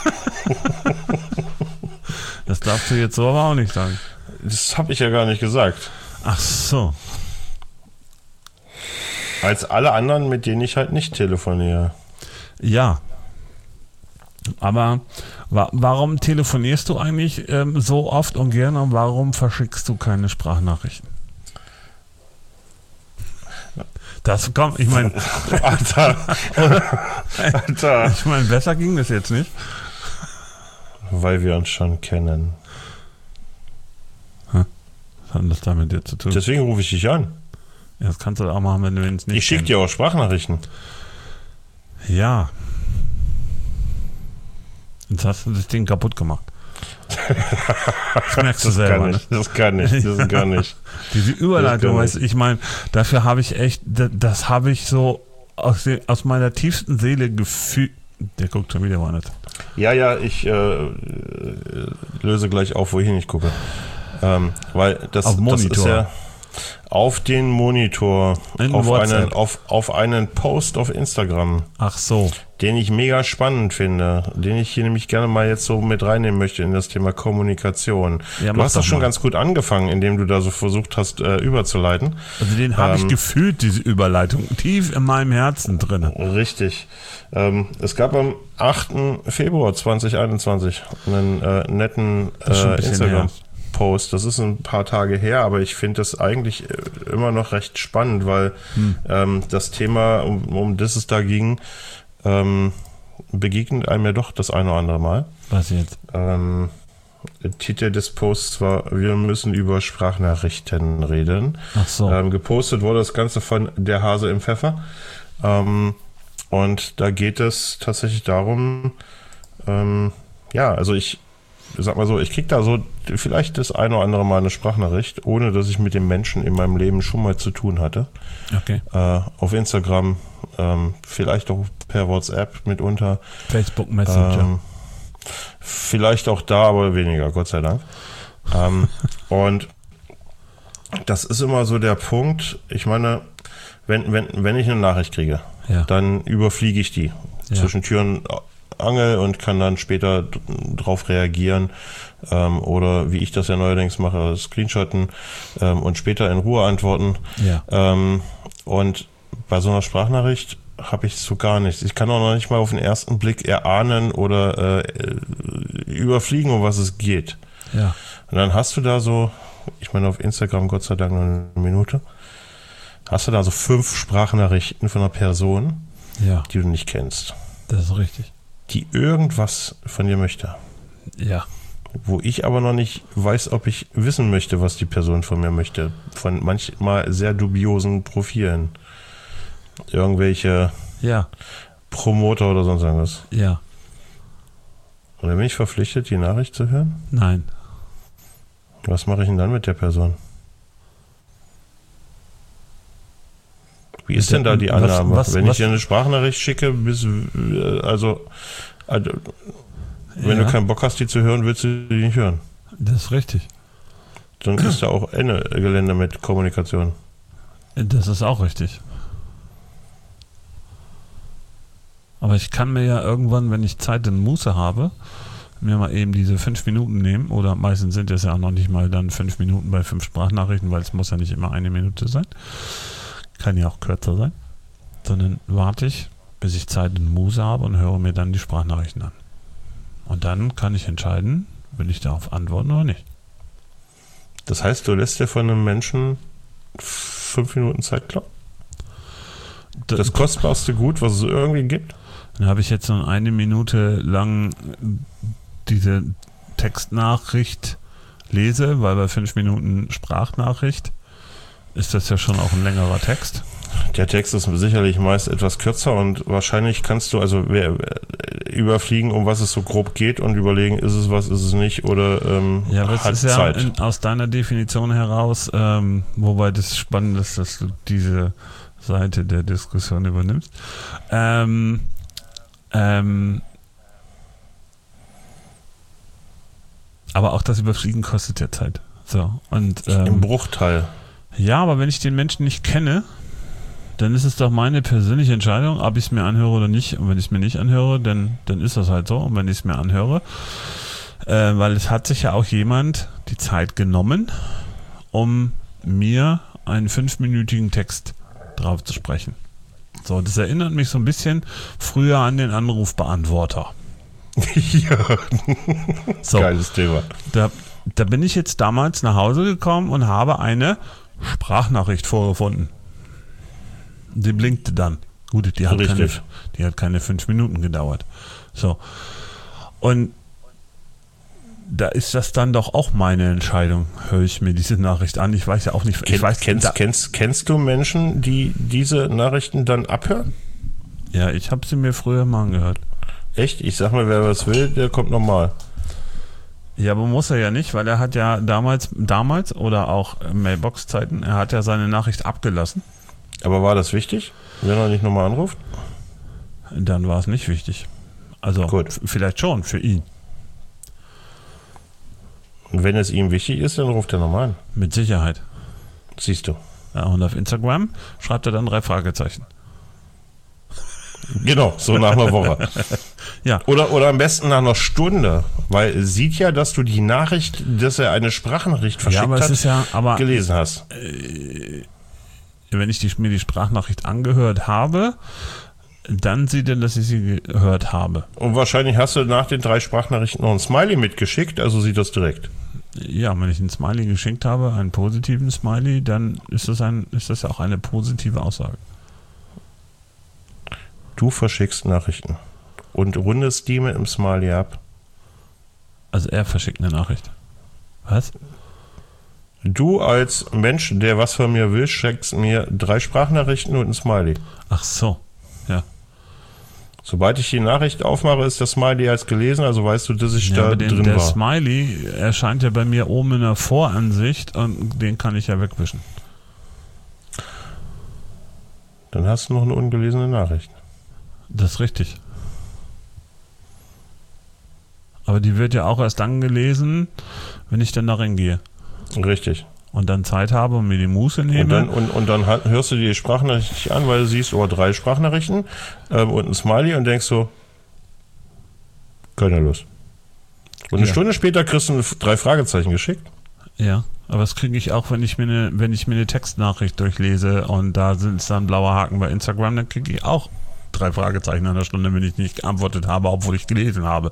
Das darfst du jetzt so aber auch nicht sagen. Das habe ich ja gar nicht gesagt. Ach so. Als alle anderen, mit denen ich halt nicht telefoniere. Ja. Aber warum telefonierst du eigentlich so oft und gerne und warum verschickst du keine Sprachnachrichten? Das kommt, ich meine. Alter. Ich meine, besser ging das jetzt nicht. Weil wir uns schon kennen. Was hat das da mit dir zu tun? Deswegen rufe ich dich an. Ja, das kannst du auch machen, wenn du uns nicht. Ich schicke dir auch Sprachnachrichten. Ja. Jetzt hast du das Ding kaputt gemacht. Das merkst du selber. Das kann gar nicht. Diese Überleitung, weißt du, ich meine, dafür habe ich echt, das habe ich so aus meiner tiefsten Seele gefühlt. Der guckt schon wieder mal nicht. Ja, ich löse gleich auf, wo ich nicht gucke. Weil das ist ja auf den Monitor, auf einen Post auf Instagram. Ach so. Den ich mega spannend finde, den ich hier nämlich gerne mal jetzt so mit reinnehmen möchte in das Thema Kommunikation. Ja, du hast das schon ganz gut angefangen, indem du da so versucht hast, überzuleiten. Also den habe ich gefühlt, diese Überleitung, tief in meinem Herzen drin. Richtig. Es gab am 8. Februar 2021 einen netten Instagram-Post. Das ist ein paar Tage her, aber ich finde das eigentlich immer noch recht spannend, weil das Thema, um das es da ging, begegnet einem ja doch das eine oder andere Mal. Was jetzt? Der Titel des Posts war: Wir müssen über Sprachnachrichten reden. Ach so. Gepostet wurde das Ganze von Der Hase im Pfeffer. Und da geht es tatsächlich darum, also ich sag mal so, ich krieg da so vielleicht das eine oder andere Mal eine Sprachnachricht, ohne dass ich mit dem Menschen in meinem Leben schon mal zu tun hatte. Okay. Auf Instagram, vielleicht auch per WhatsApp mitunter. Facebook Messenger. Vielleicht auch da, aber weniger, Gott sei Dank. Und das ist immer so der Punkt, ich meine, wenn ich eine Nachricht kriege, dann überfliege ich die zwischen Tür und Angel und kann dann später drauf reagieren oder wie ich das ja neuerdings mache, screenshotten und später in Ruhe antworten. Ja. Und bei so einer Sprachnachricht habe ich so gar nichts. Ich kann auch noch nicht mal auf den ersten Blick erahnen oder überfliegen, um was es geht. Ja. Und dann hast du da so, ich meine auf Instagram Gott sei Dank nur eine Minute, hast du da so 5 Sprachnachrichten von einer Person, die du nicht kennst. Das ist richtig. Die irgendwas von dir möchte. Ja. Wo ich aber noch nicht weiß, ob ich wissen möchte, was die Person von mir möchte. Von manchmal sehr dubiosen Profilen. Irgendwelche Promoter oder sonst irgendwas. Ja. Und dann bin ich verpflichtet, die Nachricht zu hören? Nein. Was mache ich denn dann mit der Person? Wie ist denn da die Annahme? Wenn ich dir eine Sprachnachricht schicke, wenn du keinen Bock hast, die zu hören, willst du die nicht hören. Das ist richtig. Dann ist da auch Ende Gelände mit Kommunikation. Das ist auch richtig. Aber ich kann mir ja irgendwann, wenn ich Zeit und Muße habe, mir mal eben diese 5 Minuten nehmen, oder meistens sind es ja auch noch nicht mal dann 5 Minuten bei 5 Sprachnachrichten, weil es muss ja nicht immer 1 Minute sein. kann ja auch kürzer sein, sondern warte ich, bis ich Zeit und Muße habe und höre mir dann die Sprachnachrichten an. Und dann kann ich entscheiden, will ich darauf antworten oder nicht. Das heißt, du lässt dir von einem Menschen 5 Minuten Zeit klauen? Das kostbarste Gut, was es irgendwie gibt? Dann habe ich jetzt noch 1 Minute lang diese Textnachricht lese, weil bei 5 Minuten Sprachnachricht ist das ja schon auch ein längerer Text. Der Text ist sicherlich meist etwas kürzer und wahrscheinlich kannst du also überfliegen, um was es so grob geht und überlegen, ist es was, ist es nicht oder ja, aber hat es ist Zeit. Ja aus deiner Definition heraus, wobei das spannend ist, dass du diese Seite der Diskussion übernimmst. Aber auch das Überfliegen kostet ja Zeit. So, und, im Bruchteil. Ja, aber wenn ich den Menschen nicht kenne, dann ist es doch meine persönliche Entscheidung, ob ich es mir anhöre oder nicht. Und wenn ich es mir nicht anhöre, dann ist das halt so. Und wenn ich es mir anhöre, weil es hat sich ja auch jemand die Zeit genommen, um mir einen 5-minütigen Text drauf zu sprechen. So, das erinnert mich so ein bisschen früher an den Anrufbeantworter. Ja, so, geiles Thema. Da bin ich jetzt damals nach Hause gekommen und habe eine Sprachnachricht vorgefunden. Die blinkte dann. Gut, die hat keine 5 Minuten gedauert. So. Und da ist das dann doch auch meine Entscheidung. Höre ich mir diese Nachricht an? Ich weiß ja auch nicht. Kennst du Menschen, die diese Nachrichten dann abhören? Ja, ich habe sie mir früher mal angehört. Echt? Ich sag mal, wer was will, der kommt nochmal. Ja, aber muss er ja nicht, weil er hat ja damals oder auch Mailbox-Zeiten, er hat ja seine Nachricht abgelassen. Aber war das wichtig, wenn er nicht nochmal anruft? Dann war es nicht wichtig. Also gut. Vielleicht schon, für ihn. Und wenn es ihm wichtig ist, dann ruft er nochmal an. Mit Sicherheit. Siehst du. Ja, und auf Instagram schreibt er dann 3 Fragezeichen. Genau, so nach einer Woche. Ja. Oder am besten nach einer Stunde, weil er sieht ja, dass du die Nachricht, dass er eine Sprachnachricht verschickt hat, gelesen hast. Wenn ich mir die Sprachnachricht angehört habe, dann sieht er, dass ich sie gehört habe. Und wahrscheinlich hast du nach den 3 Sprachnachrichten noch ein Smiley mitgeschickt, also sieht das direkt. Ja, wenn ich einen Smiley geschickt habe, einen positiven Smiley, dann ist das ja auch eine positive Aussage. Du verschickst Nachrichten und rundest die mit einem Smiley ab. Also er verschickt eine Nachricht. Was? Du als Mensch, der was von mir will, schickst mir 3 Sprachnachrichten und ein Smiley. Ach so, ja. Sobald ich die Nachricht aufmache, ist das Smiley als gelesen, also weißt du, dass ich da drin war. Der Smiley erscheint ja bei mir oben in der Voransicht und den kann ich ja wegwischen. Dann hast du noch eine ungelesene Nachricht. Das ist richtig. Aber die wird ja auch erst dann gelesen, wenn ich dann da reingehe. Richtig. Und dann Zeit habe und mir die Muße nehme. Und dann hörst du dir die Sprachnachricht nicht an, weil du siehst, 3 Sprachnachrichten und ein Smiley und denkst so, keine Lust. Und eine Stunde später kriegst du 3 Fragezeichen geschickt. Ja, aber das kriege ich auch, wenn ich mir eine Textnachricht durchlese und da sind dann blaue Haken bei Instagram, dann kriege ich auch 3 Fragezeichen in einer Stunde, wenn ich nicht geantwortet habe, obwohl ich gelesen habe.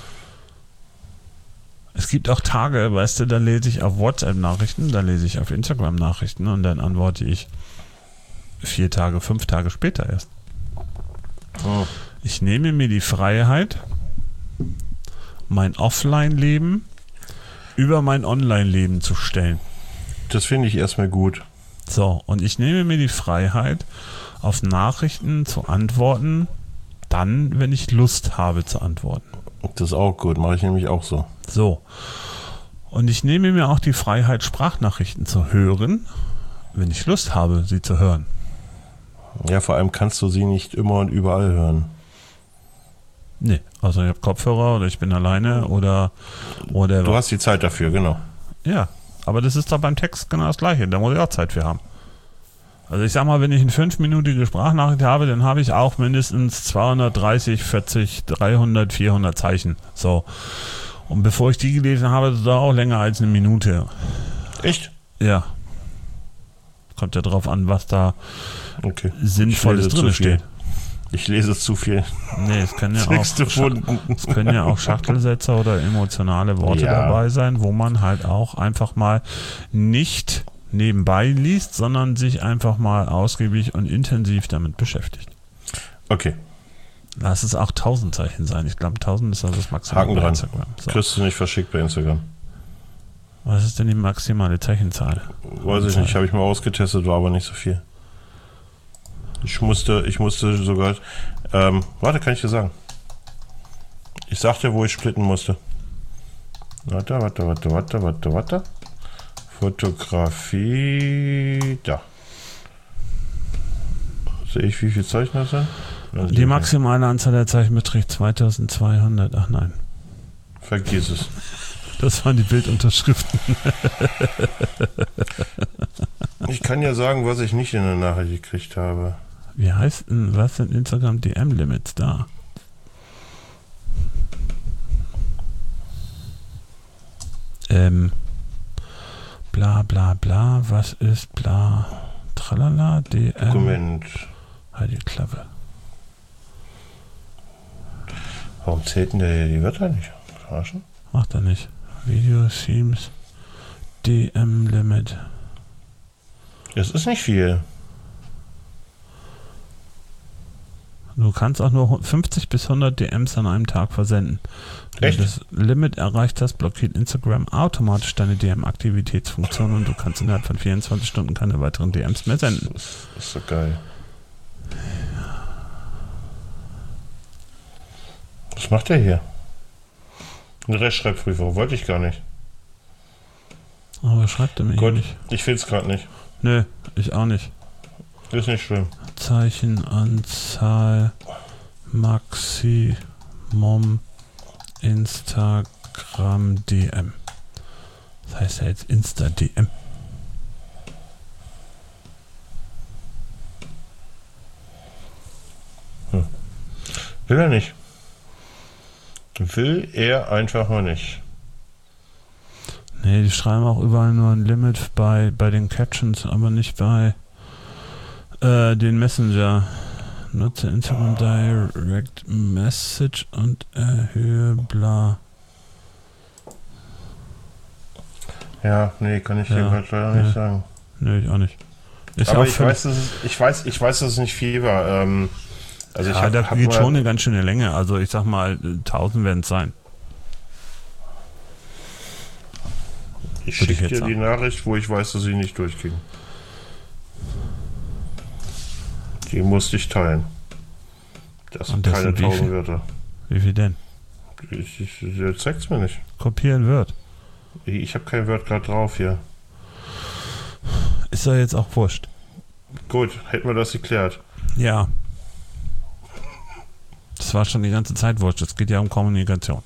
Es gibt auch Tage, weißt du, da lese ich auf WhatsApp-Nachrichten, da lese ich auf Instagram-Nachrichten und dann antworte ich 4 Tage, 5 Tage später erst. Oh. Ich nehme mir die Freiheit, mein Offline-Leben über mein Online-Leben zu stellen. Das finde ich erstmal gut. So, und ich nehme mir die Freiheit, auf Nachrichten zu antworten, dann, wenn ich Lust habe zu antworten. Das ist auch gut, mache ich nämlich auch so. So. Und ich nehme mir auch die Freiheit, Sprachnachrichten zu hören, wenn ich Lust habe, sie zu hören. Ja, vor allem kannst du sie nicht immer und überall hören. Nee, also ich habe Kopfhörer oder ich bin alleine oder Du hast die Zeit dafür, genau. Ja, aber das ist doch beim Text genau das Gleiche, da muss ich auch Zeit für haben. Also ich sag mal, wenn ich eine 5-minütige Sprachnachricht habe, dann habe ich auch mindestens 230, 40, 300, 400 Zeichen. So. Und bevor ich die gelesen habe, das dauert auch länger als eine Minute. Echt? Ja. Kommt ja drauf an, was da Okay. Sinnvolles drin steht. Ich lese zu viel. Nee, es können ja auch Schachtelsätze oder emotionale Worte Ja. dabei sein, wo man halt auch einfach mal nicht nebenbei liest, sondern sich einfach mal ausgiebig und intensiv damit beschäftigt. Okay, Lass es auch 1000 Zeichen sein. Ich glaube, 1000 ist also das Maximum Haken bei dran. Instagram. So. Kriegst du nicht verschickt bei Instagram. Was ist denn die maximale Zeichenzahl? Weiß ich nicht, habe ich mal ausgetestet, war aber nicht so viel. Ich musste sogar, warte, kann ich dir sagen. Ich sag dir, wo ich splitten musste. Warte. Fotografie, da. Sehe ich, wie viel Zeichen das sind? Die maximale Anzahl der Zeichen beträgt 2200. Ach nein, Vergiss es. das waren die Bildunterschriften. Ich kann ja sagen, was ich nicht in der Nachricht gekriegt habe. Wie heißt denn, was sind Instagram DM-Limits da? Bla bla bla, was ist bla? Tralala, DM. Dokument. Halt die Klappe. Warum zählt denn der hier die Wörter nicht? Verarschen? Macht er nicht. Video, Themes, DM-Limit. Das ist nicht viel. Du kannst auch nur 50 bis 100 DMs an einem Tag versenden. Wenn Echt? du das Limit erreicht hast, blockiert Instagram automatisch deine DM-Aktivitätsfunktion und du kannst innerhalb von 24 Stunden keine weiteren DMs mehr senden. Das ist so geil. Was macht der hier? Eine Rechtschreibprüfung, wollte ich gar nicht. Aber schreibt er mir hier Gut, nicht. ich finde es gerade nicht. Nö, ich auch nicht. Ist nicht schlimm. Zeichenanzahl Maximum Instagram DM. Das heißt ja jetzt Insta DM. Will er nicht. Will er einfach mal nicht. Nee, die schreiben auch überall nur ein Limit bei den Captions, aber nicht bei den Messenger. Nutze Instagram Direct Message und erhöhe bla. Ja, nee, kann ich dir Ja, gerade leider nicht sagen. Nö, ich auch nicht. Ist Aber auch ich weiß, dass es nicht viel war. Also ja, da hab geht mal- schon eine ganz schöne Länge. Also ich sag mal, 1000 werden es sein. Ich würde ich schicke jetzt dir die sagen. Nachricht, wo ich weiß, dass sie nicht durchging. Die musste ich teilen. Das sind Und das keine sind wie 1000 viel? Wörter. Wie viel denn? Der zeigt's mir nicht. Kopieren wird. Ich habe kein Wort gerade drauf hier. Ist ja jetzt auch wurscht. Gut, hätten wir das geklärt. Ja. Das war schon die ganze Zeit wurscht. Es geht ja um Kommunikation.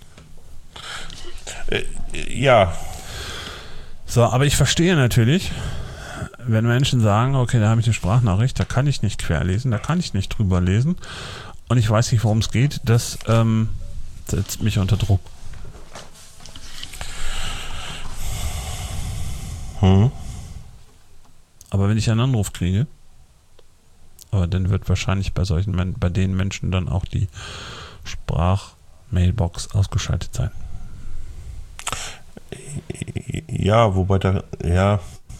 Ja, So, aber ich verstehe natürlich, wenn Menschen sagen, okay, da habe ich eine Sprachnachricht, da kann ich nicht querlesen, da kann ich nicht drüber lesen und ich weiß nicht, worum es geht, das setzt mich unter Druck. Aber wenn ich einen Anruf kriege, aber dann wird wahrscheinlich bei bei den Menschen dann auch die Sprachmailbox ausgeschaltet sein. ja, wobei da, ja.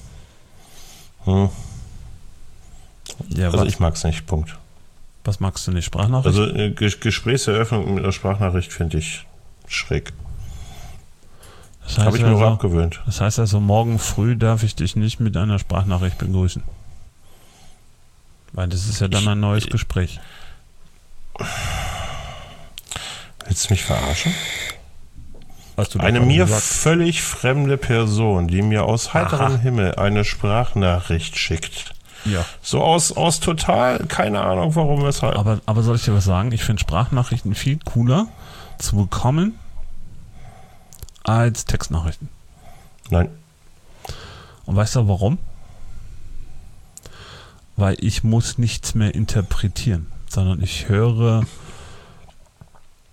Ja, Also ich mag's nicht, Punkt. was magst du nicht? Sprachnachricht? Also Gesprächseröffnung mit einer Sprachnachricht finde ich schräg. Das Habe ich mir auch also, abgewöhnt. das heißt also, morgen früh darf ich dich nicht mit einer Sprachnachricht begrüßen. Weil das ist ja dann ein neues Gespräch. Willst du mich verarschen? Hast du doch Eine gerade mir gesagt. völlig fremde Person, die mir aus heiterem Himmel eine Sprachnachricht schickt. Ja. So aus total, keine Ahnung warum, weshalb. Aber soll ich dir was sagen? Ich finde Sprachnachrichten viel cooler zu bekommen als Textnachrichten. Nein. Und weißt du warum? Weil ich muss nichts mehr interpretieren, sondern ich höre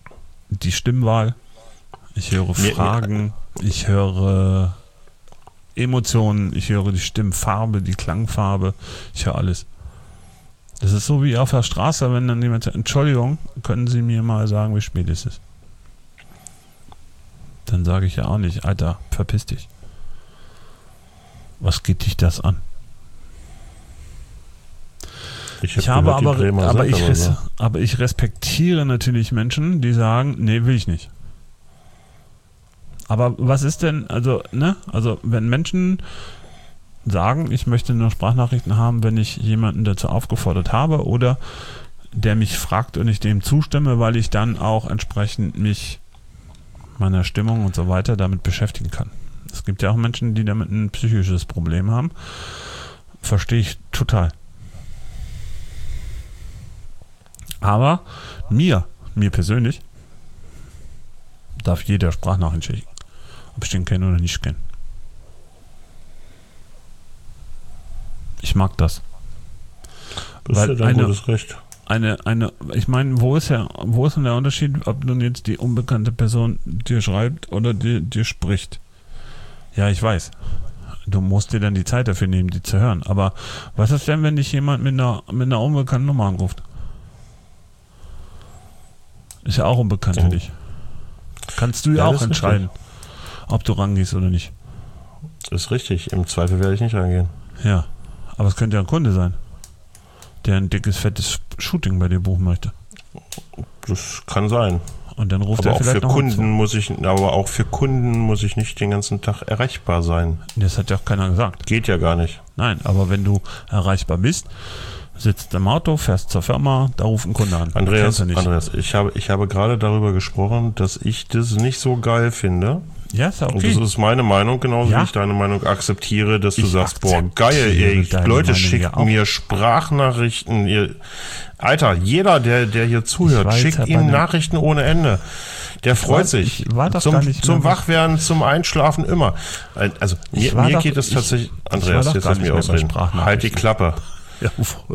die Stimmwahl, ich höre Fragen, ich höre Emotionen, ich höre die Stimmfarbe, die Klangfarbe, ich höre alles. Das ist so wie auf der Straße, wenn dann jemand sagt, Entschuldigung, können Sie mir mal sagen, wie spät ist es? Dann sage ich ja auch nicht, Alter, verpiss dich. Was geht dich das an? Ich respektiere natürlich Menschen, die sagen, nee, will ich nicht. Aber was ist denn, also wenn Menschen sagen, ich möchte nur Sprachnachrichten haben, wenn ich jemanden dazu aufgefordert habe oder der mich fragt und ich dem zustimme, weil ich dann auch entsprechend mich meiner Stimmung und so weiter damit beschäftigen kann. Es gibt ja auch Menschen, die damit ein psychisches Problem haben. Verstehe ich total. Aber mir persönlich darf jeder Sprachnachrichten schicken. Ob ich den kenne oder nicht kenne. Ich mag das. Das ist ja dein gutes Recht. Ich meine, wo ist denn der Unterschied, ob nun jetzt die unbekannte Person dir schreibt oder dir spricht? Ja, ich weiß. Du musst dir dann die Zeit dafür nehmen, die zu hören. Aber was ist denn, wenn dich jemand mit einer unbekannten Nummer anruft? Ist ja auch unbekannt für dich. Kannst du ja auch entscheiden, ob du rangehst oder nicht. Ist richtig. Im Zweifel werde ich nicht rangehen. Ja, aber es könnte ja ein Kunde sein, der ein dickes, fettes Shooting bei dir buchen möchte. Das kann sein. Und dann ruft er vielleicht noch Aber auch für Kunden muss ich nicht den ganzen Tag erreichbar sein. Das hat ja auch keiner gesagt. Geht ja gar nicht. Nein, aber wenn du erreichbar bist, sitzt im Auto, fährst zur Firma, da ruft ein Kunde an. Andreas, ich habe gerade darüber gesprochen, dass ich das nicht so geil finde. Ja, ist ja okay. Und das ist meine Meinung, genauso wie ich deine Meinung akzeptiere, dass du sagst, boah, geil, Leute schicken mir Sprachnachrichten. Alter, jeder, der hier zuhört, schickt ihm Nachrichten ohne Ende. Der freut sich. Zum Wachwerden, zum Einschlafen immer. Also mir geht es tatsächlich, Andreas, jetzt lass mich ausreden. Halt die Klappe. Ja,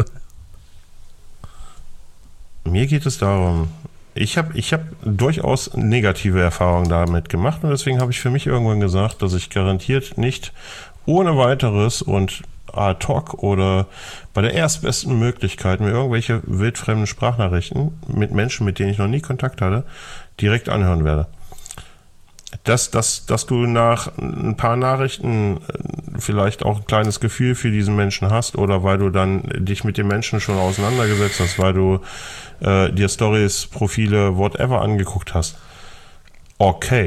mir geht es darum, ich hab durchaus negative Erfahrungen damit gemacht und deswegen habe ich für mich irgendwann gesagt, dass ich garantiert nicht ohne weiteres und ad hoc oder bei der erstbesten Möglichkeit mir irgendwelche wildfremden Sprachnachrichten mit Menschen, mit denen ich noch nie Kontakt hatte, direkt anhören werde. Dass du nach ein paar Nachrichten vielleicht auch ein kleines Gefühl für diesen Menschen hast oder weil du dann dich mit dem Menschen schon auseinandergesetzt hast, weil du dir Stories, Profile, whatever angeguckt hast. Okay.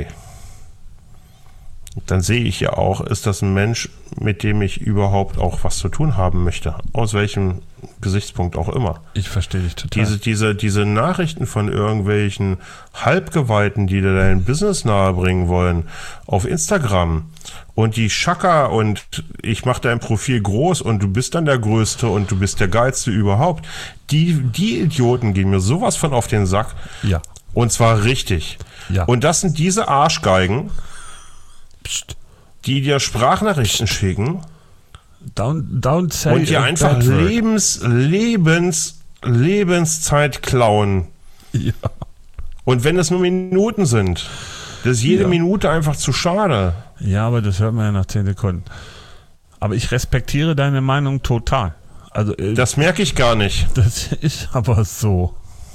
Dann sehe ich ja auch, ist das ein Mensch, mit dem ich überhaupt auch was zu tun haben möchte. Aus welchem Gesichtspunkt auch immer. Ich verstehe dich total. Diese Nachrichten von irgendwelchen Halbgeweihten, die dir dein Business nahebringen wollen, auf Instagram und die Schakka und ich mache dein Profil groß und du bist dann der Größte und du bist der Geilste überhaupt. Die Idioten gehen mir sowas von auf den Sack. Ja. Und zwar richtig. Ja. Und das sind diese Arschgeigen, die dir Sprachnachrichten schicken don't say und dir einfach Lebenszeit klauen. Ja. Und wenn es nur Minuten sind, das ist jede Minute einfach zu schade. Ja, aber das hört man ja nach 10 Sekunden. Aber ich respektiere deine Meinung total. Also, das merke ich gar nicht. Das ist aber so.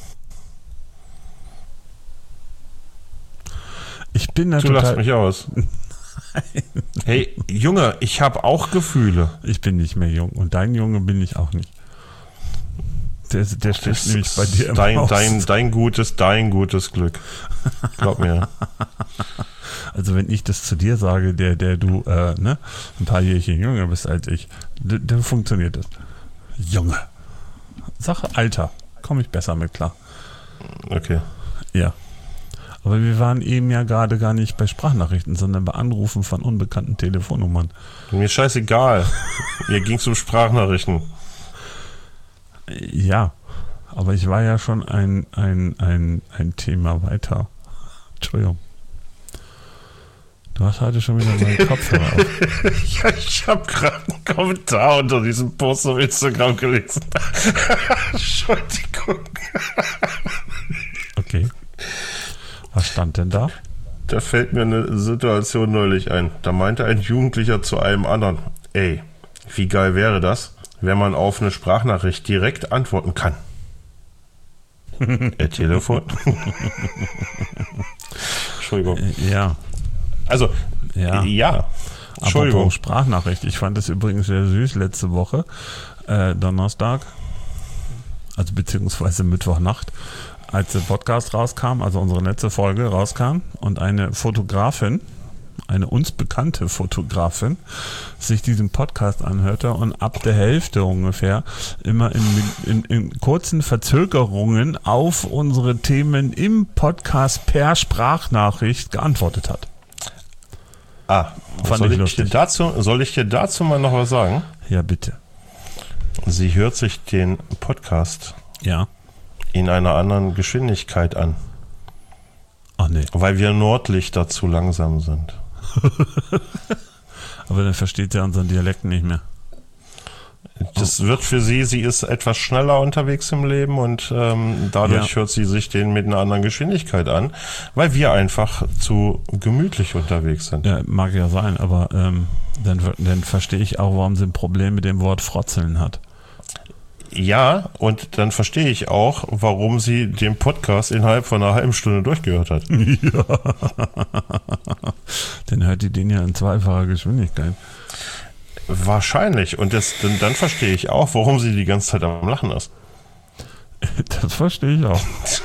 Ich bin da total... Du lachst mich aus. Hey, Junge, ich habe auch Gefühle. Ich bin nicht mehr jung und dein Junge bin ich auch nicht. Der steht nämlich bei dir im Haus. Dein gutes Glück. Glaub mir. Also wenn ich das zu dir sage, der du ein paar Jährchen jünger bist als ich, dann funktioniert das. Junge. Sache Alter. Komme ich besser mit klar. Okay. Ja. Aber wir waren eben ja gerade gar nicht bei Sprachnachrichten, sondern bei Anrufen von unbekannten Telefonnummern. Mir scheißegal. Mir ging es um Sprachnachrichten. Ja, aber ich war ja schon ein Thema weiter. Entschuldigung. Du hast heute schon wieder meinen Kopfhörer auf. Ja, ich habe gerade einen Kommentar unter diesem Post auf Instagram gelesen. Entschuldigung. Okay. Was stand denn da? Da fällt mir eine Situation neulich ein. Da meinte ein Jugendlicher zu einem anderen, ey, wie geil wäre das, wenn man auf eine Sprachnachricht direkt antworten kann. Telefon. Entschuldigung. Ja. Also, ja. Entschuldigung. Apropos Sprachnachricht. Ich fand es übrigens sehr süß letzte Woche, Donnerstag, also beziehungsweise Mittwochnacht, als der Podcast rauskam, also unsere letzte Folge rauskam und eine Fotografin, eine uns bekannte Fotografin, sich diesen Podcast anhörte und ab der Hälfte ungefähr immer in kurzen Verzögerungen auf unsere Themen im Podcast per Sprachnachricht geantwortet hat. Soll ich dir dazu mal noch was sagen? Ja, bitte. Sie hört sich den Podcast in einer anderen Geschwindigkeit an. Ach nee. Weil wir Nordlichter zu langsam sind. Aber dann versteht er unseren Dialekt nicht mehr. Das wird für sie ist etwas schneller unterwegs im Leben und dadurch hört sie sich den mit einer anderen Geschwindigkeit an, weil wir einfach zu gemütlich unterwegs sind. Ja, mag ja sein, aber dann verstehe ich auch, warum sie ein Problem mit dem Wort Frotzeln hat. Ja, und dann verstehe ich auch, warum sie den Podcast innerhalb von einer halben Stunde durchgehört hat. Ja. Dann hört die den ja in zweifacher Geschwindigkeit. Wahrscheinlich. Und dann verstehe ich auch, warum sie die ganze Zeit am Lachen ist. Das verstehe ich auch.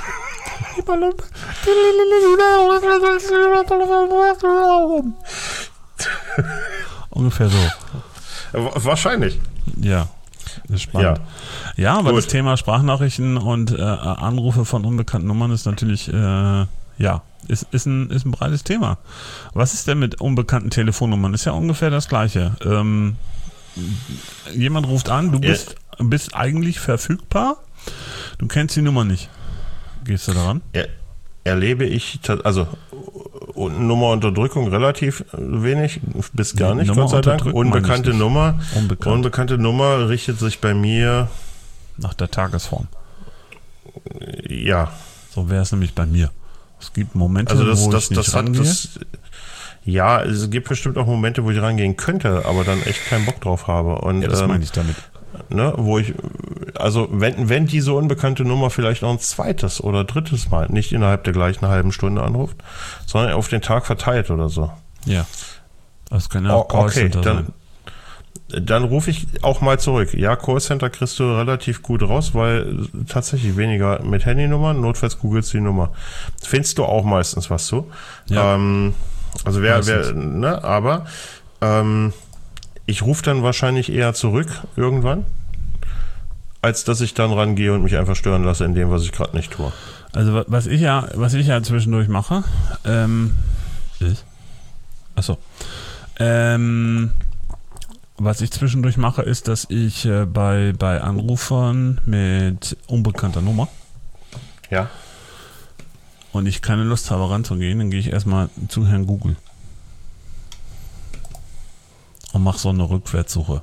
Ungefähr so. Wahrscheinlich. Ja, das ist spannend. Ja, aber das Thema Sprachnachrichten und Anrufe von unbekannten Nummern ist natürlich, ist ein breites Thema. Was ist denn mit unbekannten Telefonnummern? Ist ja ungefähr das Gleiche. Jemand ruft an, du bist eigentlich verfügbar, du kennst die Nummer nicht. Gehst du daran? Erlebe ich, also Nummerunterdrückung relativ wenig, bis gar nicht, Gott sei Dank. Unbekannte Nummer richtet sich bei mir nach der Tagesform. Ja. So wäre es nämlich bei mir. Es gibt Momente, wo ich nicht rangehe. Es gibt bestimmt auch Momente, wo ich rangehen könnte, aber dann echt keinen Bock drauf habe. Und, das meine ich damit. Wenn diese unbekannte Nummer vielleicht noch ein zweites oder drittes Mal nicht innerhalb der gleichen halben Stunde anruft, sondern auf den Tag verteilt oder so. Ja. Das kann ja auch Callcenter sein. Dann rufe ich auch mal zurück. Ja, Callcenter kriegst du relativ gut raus, weil tatsächlich weniger mit Handynummern, notfalls googelst du die Nummer. Findest du auch meistens was zu. Ja. Ich rufe dann wahrscheinlich eher zurück irgendwann, als dass ich dann rangehe und mich einfach stören lasse in dem, was ich gerade nicht tue. Also was ich ja zwischendurch mache, was ich zwischendurch mache, ist, dass ich bei Anrufern mit unbekannter Nummer und ich keine Lust habe ranzugehen, dann gehe ich erstmal zu Herrn Google und mache so eine Rückwärtssuche.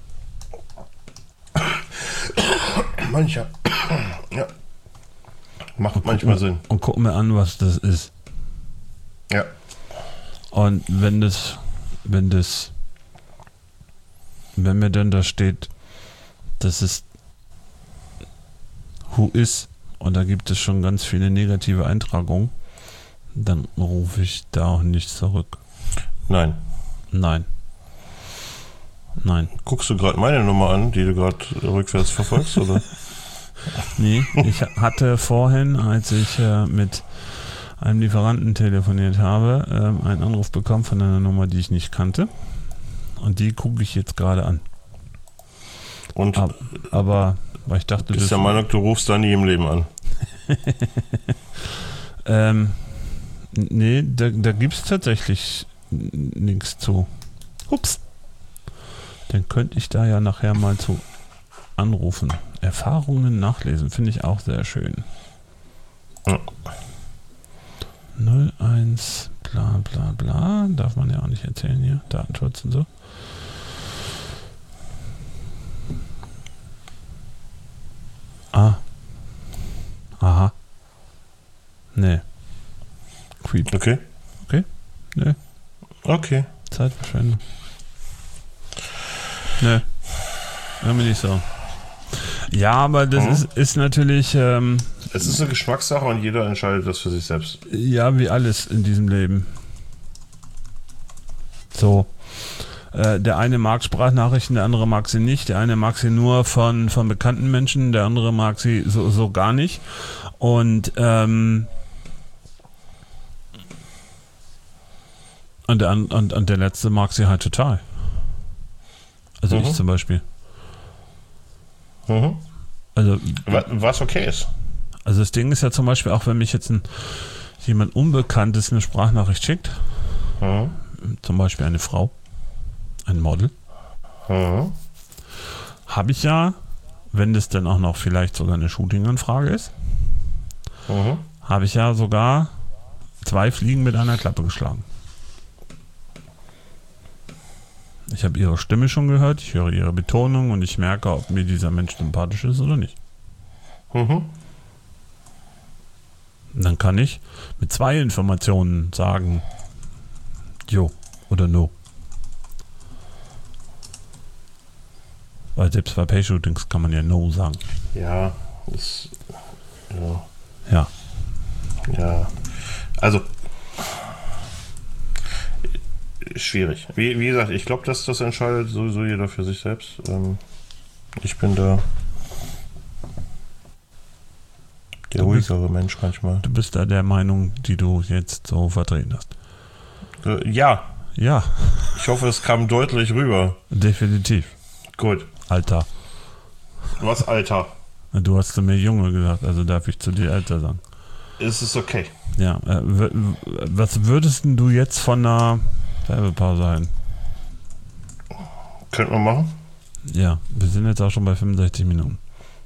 Mancher. Ja. Macht manchmal Sinn. Und guck mir an, was das ist. Ja. Und wenn mir dann da steht, das ist Who is und da gibt es schon ganz viele negative Eintragungen, dann rufe ich da auch nicht zurück. Nein. Guckst du gerade meine Nummer an, die du gerade rückwärts verfolgst, oder? Nee, ich hatte vorhin, als ich mit einem Lieferanten telefoniert habe, einen Anruf bekommen von einer Nummer, die ich nicht kannte. Und die gucke ich jetzt gerade an. Und aber weil ich dachte, bist der Meinung, du rufst da nie im Leben an? Nee, da gibt es tatsächlich nichts zu. Ups. Dann könnte ich da ja nachher mal zu anrufen. Erfahrungen nachlesen, finde ich auch sehr schön. Ja. 01 bla bla bla. Darf man ja auch nicht erzählen hier. Datenschutz und so. Aha. Nee. Creep. Okay. Ne, Okay. Zeitverschwendung. Ne, irgendwie nicht so. Ja, aber das ist natürlich, Es ist eine Geschmackssache und jeder entscheidet das für sich selbst. ja, wie alles in diesem Leben. So. Der eine mag Sprachnachrichten, der andere mag sie nicht. Der eine mag sie nur von bekannten Menschen, der andere mag sie so gar nicht. Und der letzte mag sie halt total. Also ich zum Beispiel. Mhm. Also, Was okay ist. also das Ding ist ja zum Beispiel auch, wenn mich jetzt jemand Unbekanntes eine Sprachnachricht schickt, Mhm. zum Beispiel eine Frau, ein Model, Mhm. habe ich ja, wenn das dann auch noch vielleicht sogar eine Shooting-Anfrage ist, Mhm. habe ich ja sogar 2 Fliegen mit einer Klappe geschlagen. Ich habe ihre Stimme schon gehört, ich höre ihre Betonung und ich merke, ob mir dieser Mensch sympathisch ist oder nicht. Mhm. Und dann kann ich mit 2 Informationen sagen, jo oder no. Weil selbst bei Pay-Shootings kann man ja no sagen. Ja, Ja. ja. Also, schwierig. Wie gesagt, ich glaube, dass das entscheidet sowieso jeder für sich selbst. Ich bin da der ruhigere Mensch manchmal. Du bist da der Meinung, die du jetzt so vertreten hast. Ja, Ja, ich hoffe, es kam deutlich rüber. definitiv. Gut. Alter. Was, Alter? Du hast zu mir Junge gesagt, also darf ich zu dir Alter sagen. Es ist okay. Ja, was würdest denn du jetzt von einer Werbepause halten? Könnte man machen? Ja, wir sind jetzt auch schon bei 65 Minuten.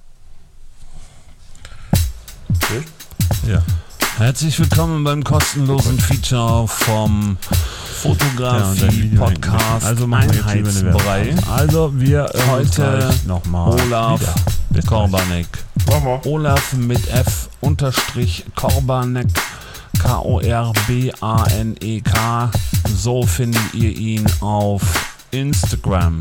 Okay. Ja. Herzlich willkommen beim kostenlosen Feature vom Fotografie-Podcast Also Einheitsbrei. Also wir heute nochmal Olaf Korbanek. Mach mal. Olaf mit F unterstrich Korbanek, Korbanek. So findet ihr ihn auf Instagram.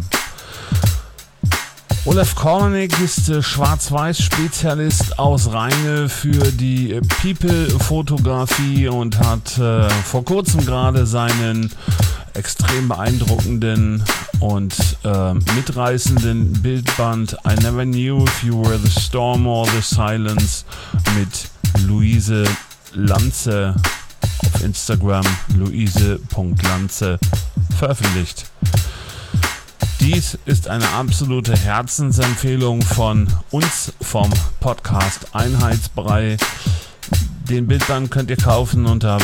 Olaf Korbanek ist Schwarz-Weiß-Spezialist aus Rheine für die People-Fotografie und hat vor kurzem gerade seinen extrem beeindruckenden und mitreißenden Bildband I Never Knew If You Were the Storm or the Silence mit Luise Lanze auf Instagram, luise.lanze, veröffentlicht. Dies ist eine absolute Herzensempfehlung von uns vom Podcast Einheitsbrei. Den Bildband könnt ihr kaufen unter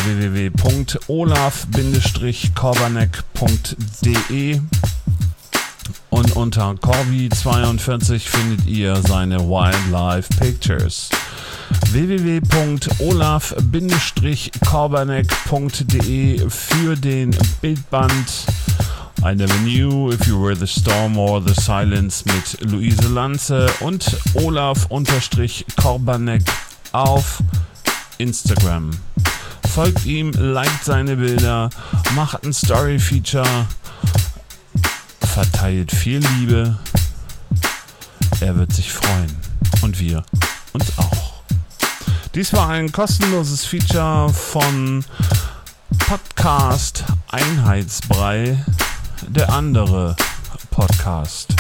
www.olaf-korbanek.de und unter Corby42 findet ihr seine Wildlife Pictures. www.olaf-korbanek.de für den Bildband I Never Knew If You Were the Storm or the Silence mit Luise Lanze und Olaf-Korbanek auf Instagram. Folgt ihm, liked seine Bilder, macht ein Story-Feature, verteilt viel Liebe. Er wird sich freuen. Und wir uns auch. Dies war ein kostenloses Feature von Podcast Einheitsbrei, der andere Podcast.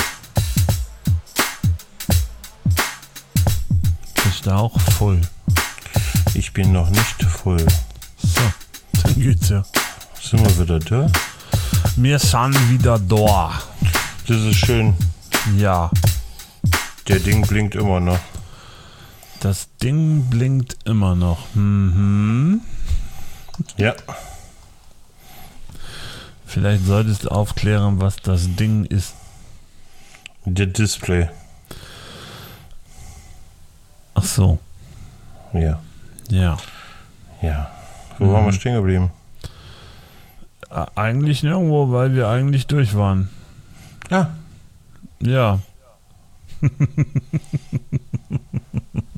Bist du auch voll? Ich bin noch nicht voll. So, dann geht's ja. Sind wir wieder da? Wir sind wieder da. Das ist schön. Ja, Der Ding blinkt immer noch. das Ding blinkt immer noch. Mhm. Ja. Vielleicht solltest du aufklären, was das Ding ist. Der Display. Ach so, Ja. ja. Ja. Wo waren wir stehen geblieben? Eigentlich nirgendwo, weil wir eigentlich durch waren. Ja. Ja,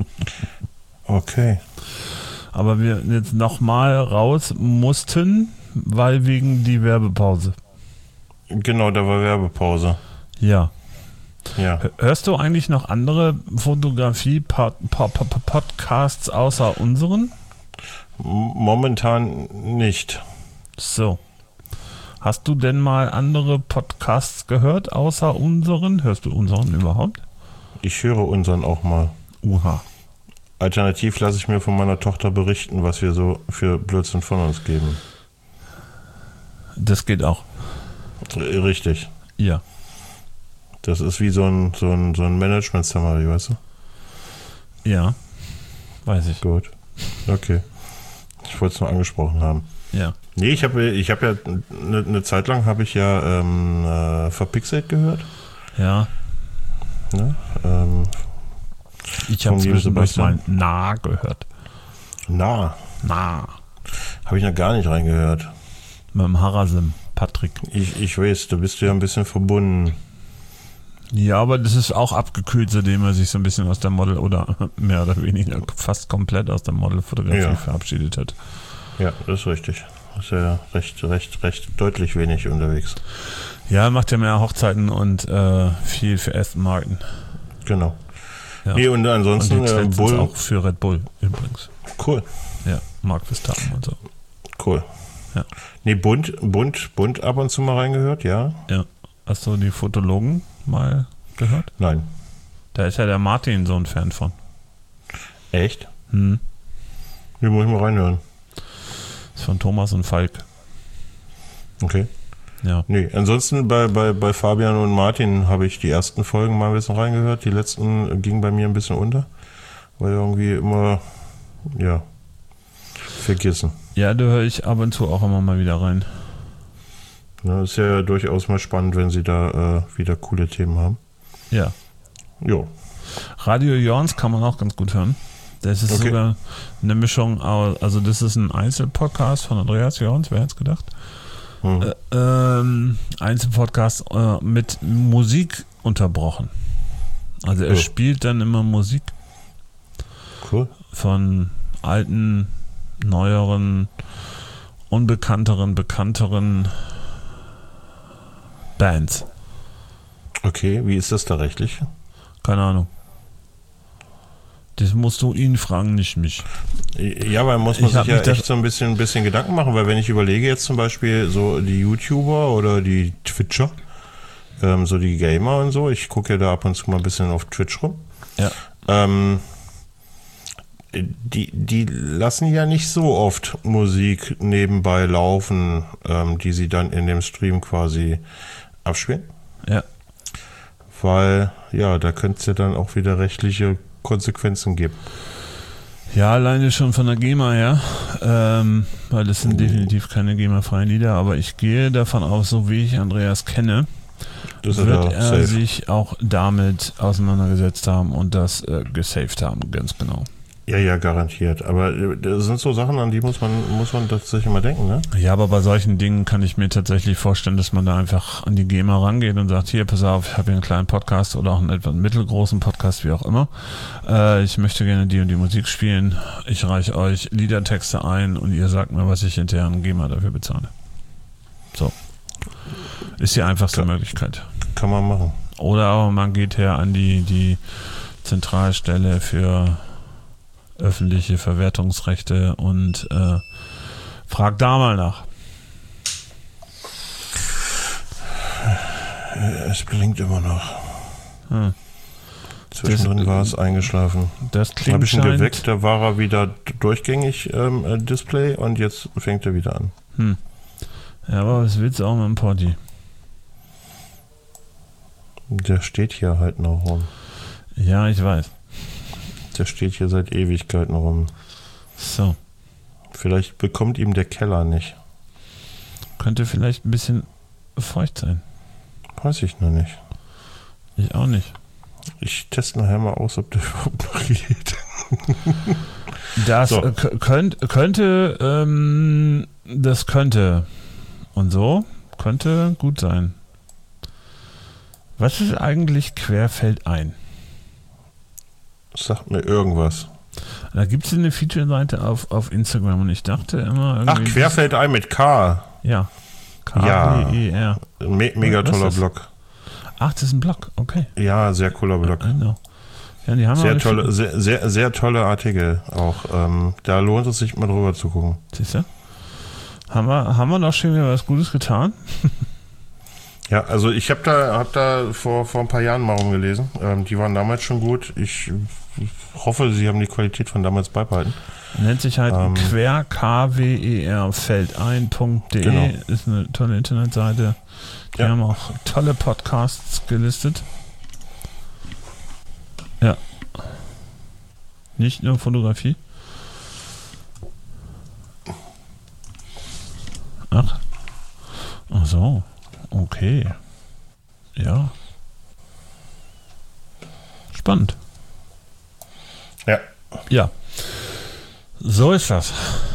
Okay. aber wir jetzt nochmal raus mussten, weil wegen die Werbepause. Genau, da war Werbepause. Ja. Ja. Hörst du eigentlich noch andere Fotografie-Podcasts außer unseren? Momentan nicht. So. Hast du denn mal andere Podcasts gehört außer unseren? Hörst du unseren überhaupt? Ich höre unseren auch mal. Uha. Alternativ lasse ich mir von meiner Tochter berichten, was wir so für Blödsinn von uns geben. Das geht auch. Richtig. Ja. Das ist wie so ein Management-Summary, weißt du? Ja. Weiß ich. Gut. Okay. Ich wollte es nur angesprochen haben. Ja. Nee, ich habe ja eine Zeit lang habe ich ja Verpixelt gehört. Ja. Ne? Ich habe zwischendurch mal Na gehört. Na. Habe ich noch gar nicht reingehört. Mit dem Harasim, Patrick. Ich weiß, da bist du ja ein bisschen verbunden. Ja, aber das ist auch abgekühlt, seitdem er sich so ein bisschen aus der Model oder mehr oder weniger fast komplett aus der Modelfotografie verabschiedet hat. Ja, das ist richtig. Ist ja recht deutlich wenig unterwegs. Ja, er macht ja mehr Hochzeiten und viel für Aston Martin. Genau. Ja. Nee, und ansonsten und Bull auch für Red Bull übrigens. Cool. Ja, Mark Verstappen und so. Cool. Ja. Nee, bunt ab und zu mal reingehört, ja. Ja. Hast du die Fotologen mal gehört? Nein. Da ist ja der Martin so ein Fan von. Echt? Hm. Wie muss ich mal reinhören? Ist von Thomas und Falk. Okay. Ja. Nee, ansonsten bei Fabian und Martin habe ich die ersten Folgen mal ein bisschen reingehört. Die letzten gingen bei mir ein bisschen unter, weil irgendwie immer, ja, vergessen. Ja, da höre ich ab und zu auch immer mal wieder rein. Ja, ist ja durchaus mal spannend, wenn sie da wieder coole Themen haben. Ja. Jo. Radio Jorns kann man auch ganz gut hören. Das ist sogar eine Mischung aus, also das ist ein Einzelpodcast von Andreas Jorns, wer hätte es gedacht? Einzelpodcast mit Musik unterbrochen. Also er spielt dann immer Musik von alten, neueren, unbekannteren, bekannteren Bands. Okay, wie ist das da rechtlich? Keine Ahnung. Das musst du ihn fragen, nicht mich. Ja, weil muss man sich ja echt so ein bisschen Gedanken machen, weil wenn ich überlege jetzt zum Beispiel so die YouTuber oder die Twitcher, so die Gamer und so, ich gucke ja da ab und zu mal ein bisschen auf Twitch rum. Ja. Die lassen ja nicht so oft Musik nebenbei laufen, die sie dann in dem Stream quasi abspielen. Ja. Weil, ja, da könnte es ja dann auch wieder rechtliche Konsequenzen geben. Ja, alleine schon von der GEMA her, weil das sind definitiv keine GEMA-freien Lieder, aber ich gehe davon aus, so wie ich Andreas kenne, wird er sich auch damit auseinandergesetzt haben und das gesaved haben, ganz genau. Ja, garantiert. Aber das sind so Sachen, an die muss man tatsächlich mal denken, ne? Ja, aber bei solchen Dingen kann ich mir tatsächlich vorstellen, dass man da einfach an die GEMA rangeht und sagt, hier, pass auf, ich habe hier einen kleinen Podcast oder auch einen etwas mittelgroßen Podcast, wie auch immer. Ich möchte gerne die und die Musik spielen. Ich reiche euch Liedertexte ein und ihr sagt mir, was ich hinterher an GEMA dafür bezahle. So. Ist die einfachste Möglichkeit. Kann man machen. Oder aber man geht her an die Zentralstelle für öffentliche Verwertungsrechte und frag da mal nach. Es blinkt immer noch. Zwischendrin war es eingeschlafen. Das klingt habe ich ihn geweckt, da war er wieder durchgängig Display und jetzt fängt er wieder an. Ja, aber was willst du auch mit dem Porti? Der steht hier halt noch rum. Ja, ich weiß. Der steht hier seit Ewigkeiten rum. So. Vielleicht bekommt ihm der Keller nicht. Könnte vielleicht ein bisschen feucht sein. Weiß ich noch nicht. Ich auch nicht. Ich teste nachher mal aus, ob der überhaupt noch geht. Das so. Das könnte und so könnte gut sein. Was ist eigentlich querfeldein? Sagt mir irgendwas. Da gibt es eine Feature-Seite auf Instagram und ich dachte immer irgendwie... Ach, Querfeldein mit K. Ja. K-W-E-R. Mega toller Blog. Ach, das ist ein Blog, okay. Ja, sehr cooler Blog. Genau. Ja, die haben sehr tolle Artikel auch. Da lohnt es sich mal drüber zu gucken. Siehst du? Haben wir noch schon wieder was Gutes getan? Ja, also ich habe da vor ein paar Jahren mal rumgelesen. Die waren damals schon gut. Ich hoffe, sie haben die Qualität von damals beibehalten. Nennt sich halt querfeldein.de. Genau. Ist eine tolle Internetseite. Die haben auch tolle Podcasts gelistet. Ja. Nicht nur Fotografie. Ach so. Okay. Ja. Spannend. Ja. Ja. So ist das.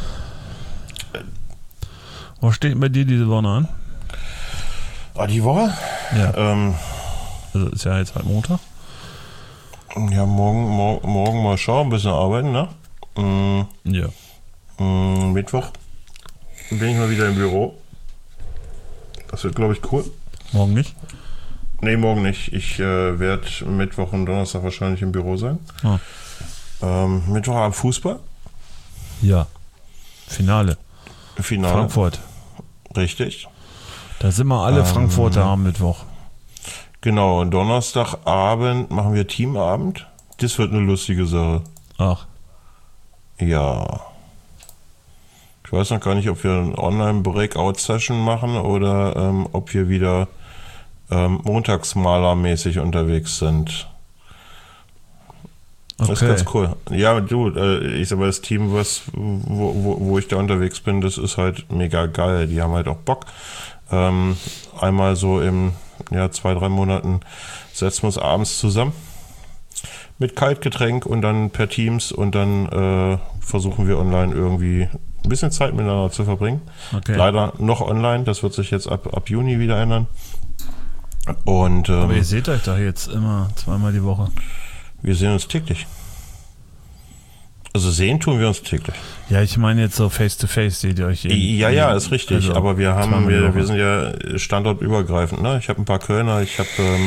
Was steht bei dir diese Woche an? Die Woche? Ja. Also ist ja jetzt halt Montag. Ja, morgen mal schauen, ein bisschen arbeiten, ne? Ja. Mittwoch bin ich mal wieder im Büro. Das wird, glaube ich, cool. Morgen nicht? Nee, morgen nicht. Ich werde Mittwoch und Donnerstag wahrscheinlich im Büro sein. Mittwochabend Fußball. Ja. Finale. Frankfurt. Richtig. Da sind wir alle Frankfurter am Mittwoch. Genau, und Donnerstagabend machen wir Teamabend. Das wird eine lustige Sache. Ach. Ja. Ich weiß noch gar nicht, ob wir eine Online-Breakout-Session machen oder ob wir wieder montagsmalermäßig unterwegs sind. Das ist ganz cool. Ja, du, ich sag mal, das Team, wo ich da unterwegs bin, das ist halt mega geil. Die haben halt auch Bock. Einmal so im 2-3 Monaten setzen wir uns abends zusammen mit Kaltgetränk und dann per Teams und dann versuchen wir online irgendwie ein bisschen Zeit miteinander zu verbringen. Okay. Leider noch online, das wird sich jetzt ab Juni wieder ändern. Und, aber ihr seht euch doch jetzt immer zweimal die Woche. Wir sehen uns täglich. Also sehen tun wir uns täglich. Ja, ich meine jetzt so face-to-face seht ihr euch Ja, ist richtig. Also aber wir sind ja standortübergreifend. Ne? Ich habe ein paar Kölner, ich habe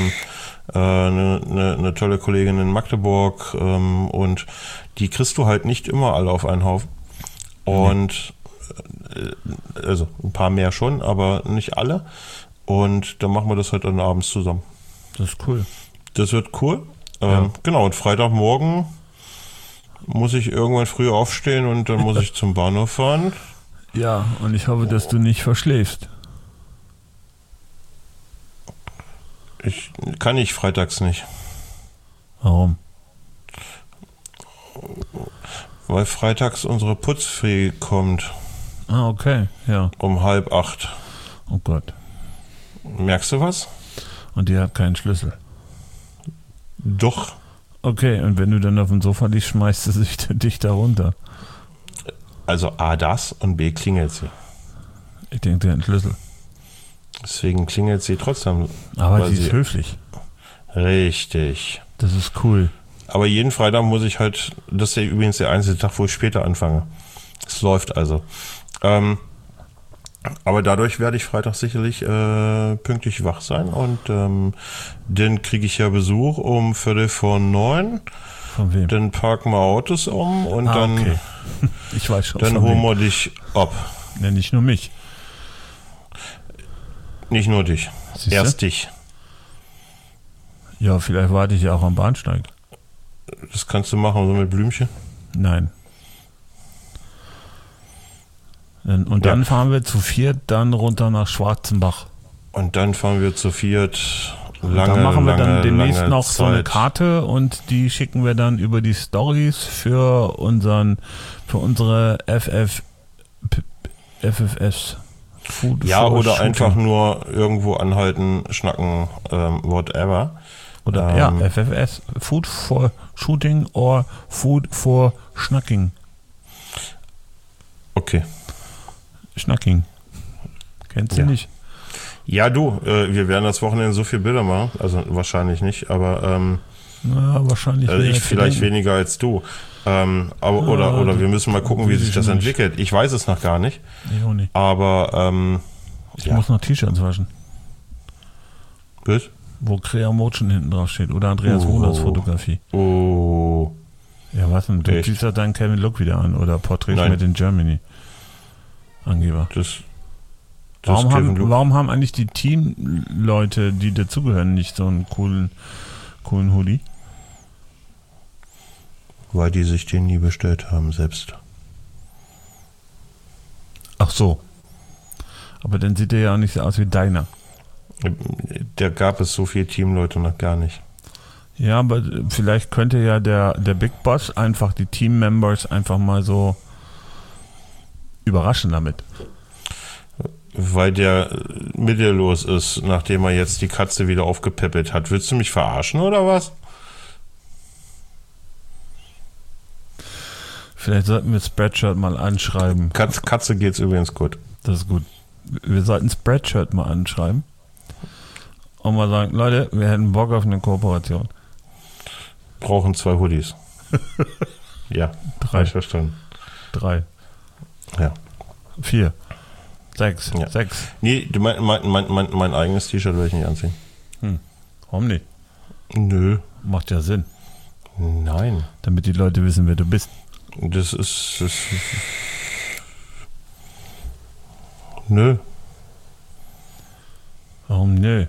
eine tolle Kollegin in Magdeburg und die kriegst du halt nicht immer alle auf einen Haufen. Und also ein paar mehr schon, aber nicht alle. Und dann machen wir das halt dann abends zusammen. Das ist cool. Das wird cool. Genau, und Freitagmorgen muss ich irgendwann früh aufstehen und dann muss ich zum Bahnhof fahren. Ja, und ich hoffe, dass du nicht verschläfst. Ich kann ich freitags nicht. Warum? Weil freitags unsere Putzfee kommt. Ah, okay, ja. Um 7:30. Oh Gott. Merkst du was? Und die hat keinen Schlüssel. Doch. Okay, und wenn du dann auf dem Sofa liegst, schmeißt sie dich da runter. Also A, das und B, klingelt sie. Ich denke, der hat einen Schlüssel. Deswegen klingelt sie trotzdem. Aber sie ist höflich. Richtig. Das ist cool. Aber jeden Freitag muss ich halt, das ist ja übrigens der einzige Tag, wo ich später anfange. Es läuft also. Aber dadurch werde ich Freitag sicherlich pünktlich wach sein und dann kriege ich ja Besuch um 8:45. Von wem? Dann parken wir Autos um und dann, okay. Ich weiß schon. Dann holen wir dich ab. Ja, nicht nur mich. Nicht nur dich. Siehste? Erst dich. Ja, vielleicht warte ich ja auch am Bahnsteig. Das kannst du machen, so mit Blümchen? Nein. Und dann fahren wir zu viert dann runter nach Schwarzenbach. Und dann fahren wir zu viert dann machen wir dann demnächst noch Zeit. So eine Karte und die schicken wir dann über die Stories für unsere FFS. Food ja, oder Shooting. Einfach nur irgendwo anhalten, schnacken, whatever. Oder FFS, Food for Shooting or Food for Schnacking. Okay. Schnacking. Kennst du nicht? Ja, du, wir werden das Wochenende so viele Bilder machen, also wahrscheinlich nicht, aber Na, wahrscheinlich. Also ich vielleicht weniger als du. Aber, oder wir müssen mal gucken, wie sich das entwickelt. Ich weiß es noch gar nicht. Ich auch nicht. Aber ich muss noch T-Shirts waschen. Bitte? Wo Crea Motion hinten drauf steht. Oder Andreas Wohlers Fotografie. Oh. Ja, was denn? Du ziehst ja deinen Kevin Look wieder an. Oder Portrait Made in Germany. Angeber. Warum haben eigentlich die Teamleute, die dazugehören, nicht so einen coolen Hoodie? Weil die sich den nie bestellt haben selbst. Ach so. Aber dann sieht der ja auch nicht so aus wie deiner. Da gab es so viele Teamleute noch gar nicht. Ja, aber vielleicht könnte ja der Big Boss einfach die Team-Members einfach mal so überraschen damit. Weil der mittellos ist, nachdem er jetzt die Katze wieder aufgepäppelt hat. Willst du mich verarschen oder was? Vielleicht sollten wir Spreadshirt mal anschreiben. Katze geht's übrigens gut. Das ist gut. Wir sollten Spreadshirt mal anschreiben. Und mal sagen, Leute, wir hätten Bock auf eine Kooperation. Brauchen 2 Hoodies. Ja, 3. Verstanden. 3. Ja. 4. 6. Ja. 6. Nee, mein eigenes T-Shirt werde ich nicht anziehen. Warum nicht? Nö. Macht ja Sinn. Nein. Damit die Leute wissen, wer du bist. Das ist nö. Warum nö?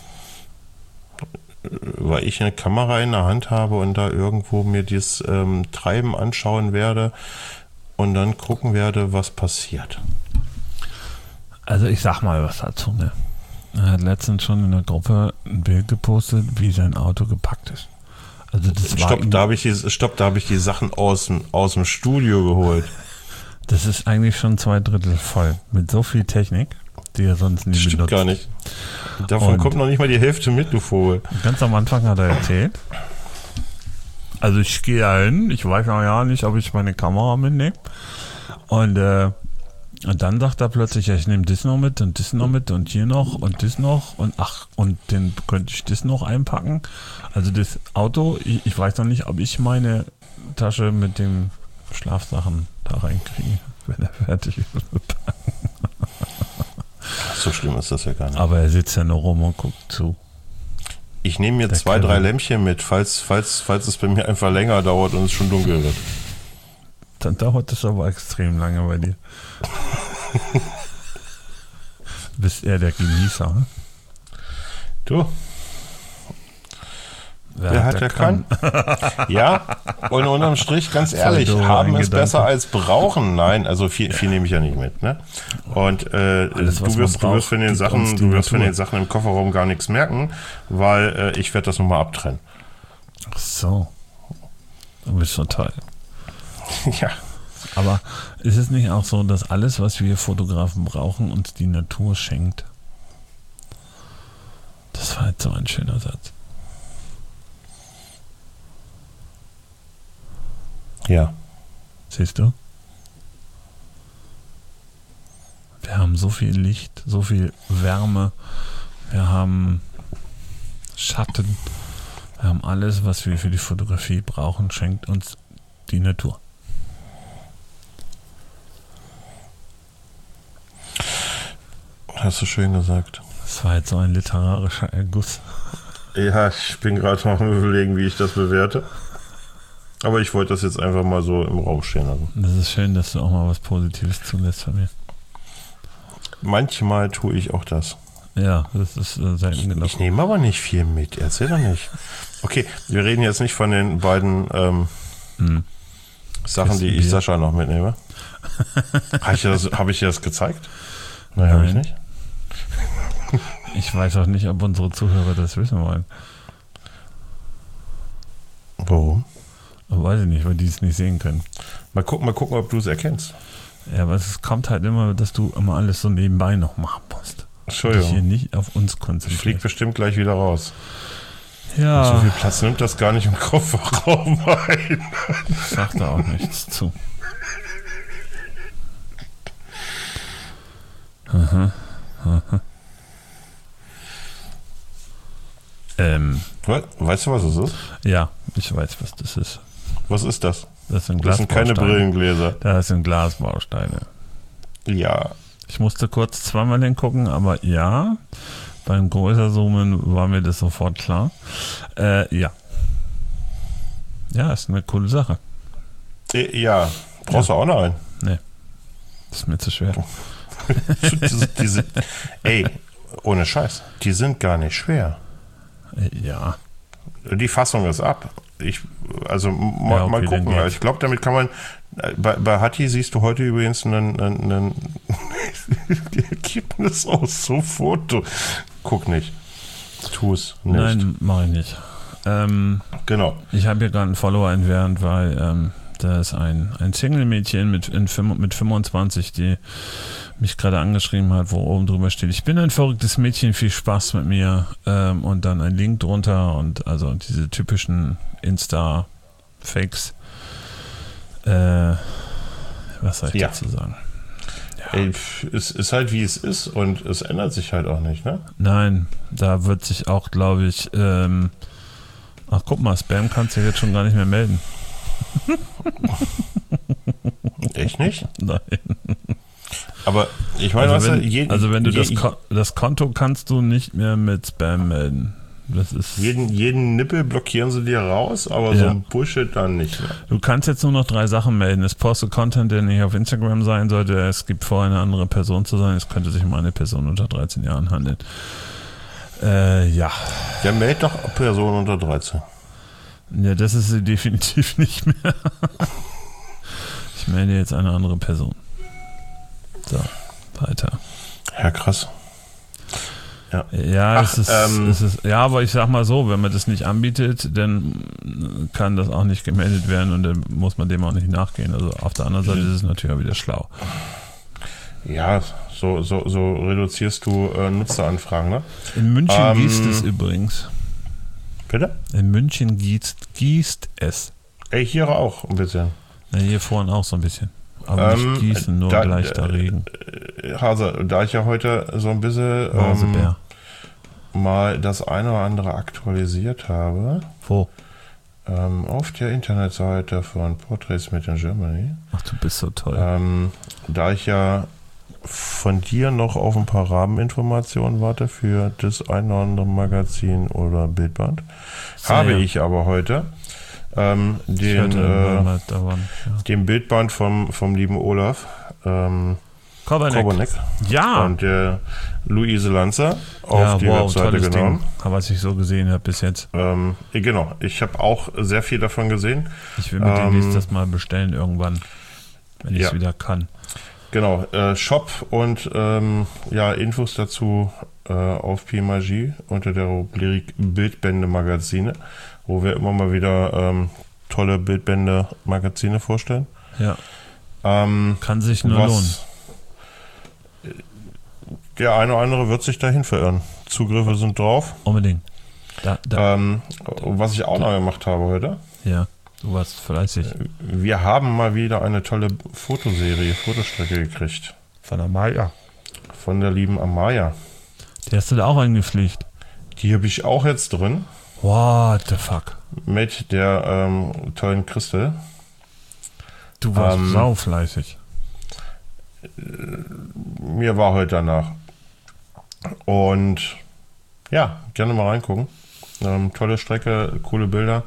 Weil ich eine Kamera in der Hand habe und da irgendwo mir dieses Treiben anschauen werde und dann gucken werde, was passiert. Also ich sag mal was dazu. Ne? Er hat letztens schon in der Gruppe ein Bild gepostet, wie sein Auto gepackt ist. Also das da habe ich die Sachen aus dem Studio geholt. Das ist eigentlich schon 2/3 voll. Mit so viel Technik, die er sonst nie benutzt. Stimmt gar nicht. Davon kommt noch nicht mal die Hälfte mit, du Vogel. Ganz am Anfang hat er erzählt. Also ich gehe da hin, ich weiß noch ja nicht, ob ich meine Kamera mitnehme. Und dann sagt er plötzlich, ja, ich nehme das noch mit und das noch mit und hier noch und das noch und und dann könnte ich das noch einpacken. Also das Auto, ich weiß noch nicht, ob ich meine Tasche mit den Schlafsachen da reinkriege, wenn er fertig ist mit Packen. So schlimm ist das ja gar nicht. Aber er sitzt ja nur rum und guckt zu. Ich nehme mir 2, 3 Lämpchen mit, falls es bei mir einfach länger dauert und es schon dunkel wird. Dann dauert es aber extrem lange bei dir. Bist eher der Genießer, ne? Du. Wer hat, der kann. Ja, und unterm Strich, ganz ehrlich, haben ist besser als brauchen. Nein, also viel nehme ich ja nicht mit. Ne? Und alles, du wirst von den Sachen im Kofferraum gar nichts merken, weil ich werde das nochmal abtrennen. Ach so. Du bist so toll. Ja. Aber ist es nicht auch so, dass alles, was wir Fotografen brauchen, uns die Natur schenkt? Das war jetzt so ein schöner Satz. Ja. Siehst du? Wir haben so viel Licht, so viel Wärme, wir haben Schatten, wir haben alles, was wir für die Fotografie brauchen, schenkt uns die Natur. Hast du schön gesagt. Das war jetzt so ein literarischer Erguss. Ja, ich bin gerade noch am Überlegen, wie ich das bewerte. Aber ich wollte das jetzt einfach mal so im Raum stehen lassen. Das ist schön, dass du auch mal was Positives zulässt von mir. Manchmal tue ich auch das. Ja, das ist selten genug. Ich nehme aber nicht viel mit, erzähl doch nicht. Okay, wir reden jetzt nicht von den beiden Sachen, die ich Sascha noch mitnehme. Habe ich dir das gezeigt? Nein, habe ich nicht. Ich weiß auch nicht, ob unsere Zuhörer das wissen wollen. Warum? Weiß ich nicht, weil die es nicht sehen können. Mal gucken, ob du es erkennst. Ja, aber es kommt halt immer, dass du immer alles so nebenbei noch machen musst. Entschuldigung. Dich hier nicht auf uns konzentrieren. Fliegt bestimmt gleich wieder raus. Ja. Und so viel Platz nimmt das gar nicht im Kofferraum ein. Sagt da auch nichts zu. Weißt du, was es ist? Ja, ich weiß, was das ist. Was ist das? Das sind Das sind keine Glasbausteine. Brillengläser. Das sind Glasbausteine. Ja. Ich musste kurz zweimal hingucken, aber ja, beim größer Zoomen war mir das sofort klar. Ja. Ja, ist eine coole Sache. Ja. Brauchst du auch noch einen? Nee, das ist mir zu schwer. Ey, ohne Scheiß, die sind gar nicht schwer. Ja. Die Fassung ist ab. Mal okay, gucken. dann geht's. Ich glaube, damit kann man. Bei Hatti siehst du heute übrigens ein Ergebnis aus so Foto. Guck nicht. Tu es nicht. Nein, mache ich nicht. Genau. Ich habe hier gerade einen Follower entfernt, weil da ist ein Single-Mädchen mit 25, die mich gerade angeschrieben hat, wo oben drüber steht: Ich bin ein verrücktes Mädchen, viel Spaß mit mir. Und dann ein Link drunter und also diese typischen Insta-Fakes. Was soll ich dazu sagen? Ja. Ey, es ist halt wie es ist und es ändert sich halt auch nicht, ne? Nein, da wird sich auch, glaube ich, ach guck mal, Spam kannst du jetzt schon gar nicht mehr melden. Echt nicht? Nein. Aber ich meine, Also wenn du jeden, das Konto kannst du nicht mehr mit Spam melden. Das ist jeden Nippel blockieren sie dir raus, aber so ein Bullshit dann nicht mehr. Du kannst jetzt nur noch 3 Sachen melden. Es postet Content, der nicht auf Instagram sein sollte. Es gibt vor, eine andere Person zu sein. Es könnte sich um eine Person unter 13 Jahren handeln. Ja. Ja, meld doch Person unter 13. Ja, das ist sie definitiv nicht mehr. Ich melde jetzt eine andere Person. So, weiter. Ja, krass. Ja, es ist, ja, aber ich sag mal so, wenn man das nicht anbietet, dann kann das auch nicht gemeldet werden und dann muss man dem auch nicht nachgehen. Also auf der anderen Seite ist es natürlich auch wieder schlau. Ja, so reduzierst du Nutzeranfragen, ne? In München gießt es übrigens. Bitte? In München gießt es. Ey, hier auch ein bisschen. Ja, hier vorne auch so ein bisschen. Aber nicht gießen, nur leichter Regen. Hase, da ich ja heute so ein bisschen mal das eine oder andere aktualisiert habe. Wo? Auf der Internetseite von Portraits Made in Germany. Ach, du bist so toll. Da ich ja von dir noch auf ein paar Rahmeninformationen warte für das eine oder andere Magazin oder Bildband, habe ich aber heute den Bildband vom lieben Olaf Koberneck. Ja. Und der Luise Lanzer auf die Webseite genommen. Ding, was ich so gesehen habe bis jetzt. Genau, ich habe auch sehr viel davon gesehen. Ich will mir demnächst das mal bestellen irgendwann, wenn ich es wieder kann. Genau, Shop und Infos dazu auf Pimagie unter der Rubrik Bildbände Magazine, wo wir immer mal wieder tolle Bildbände Magazine vorstellen. Ja. Kann sich nur lohnen. Der eine oder andere wird sich dahin verirren. Zugriffe sind drauf. Unbedingt. Was ich auch noch gemacht habe heute. Ja, du warst fleißig. Wir haben mal wieder eine tolle Fotostrecke gekriegt. Von Amaya. Von der lieben Amaya. Die hast du da auch eingepflegt. Die habe ich auch jetzt drin. What the fuck? Mit der tollen Christel. Du warst saufleißig. Mir war heute danach. Und ja, gerne mal reingucken. Tolle Strecke, coole Bilder.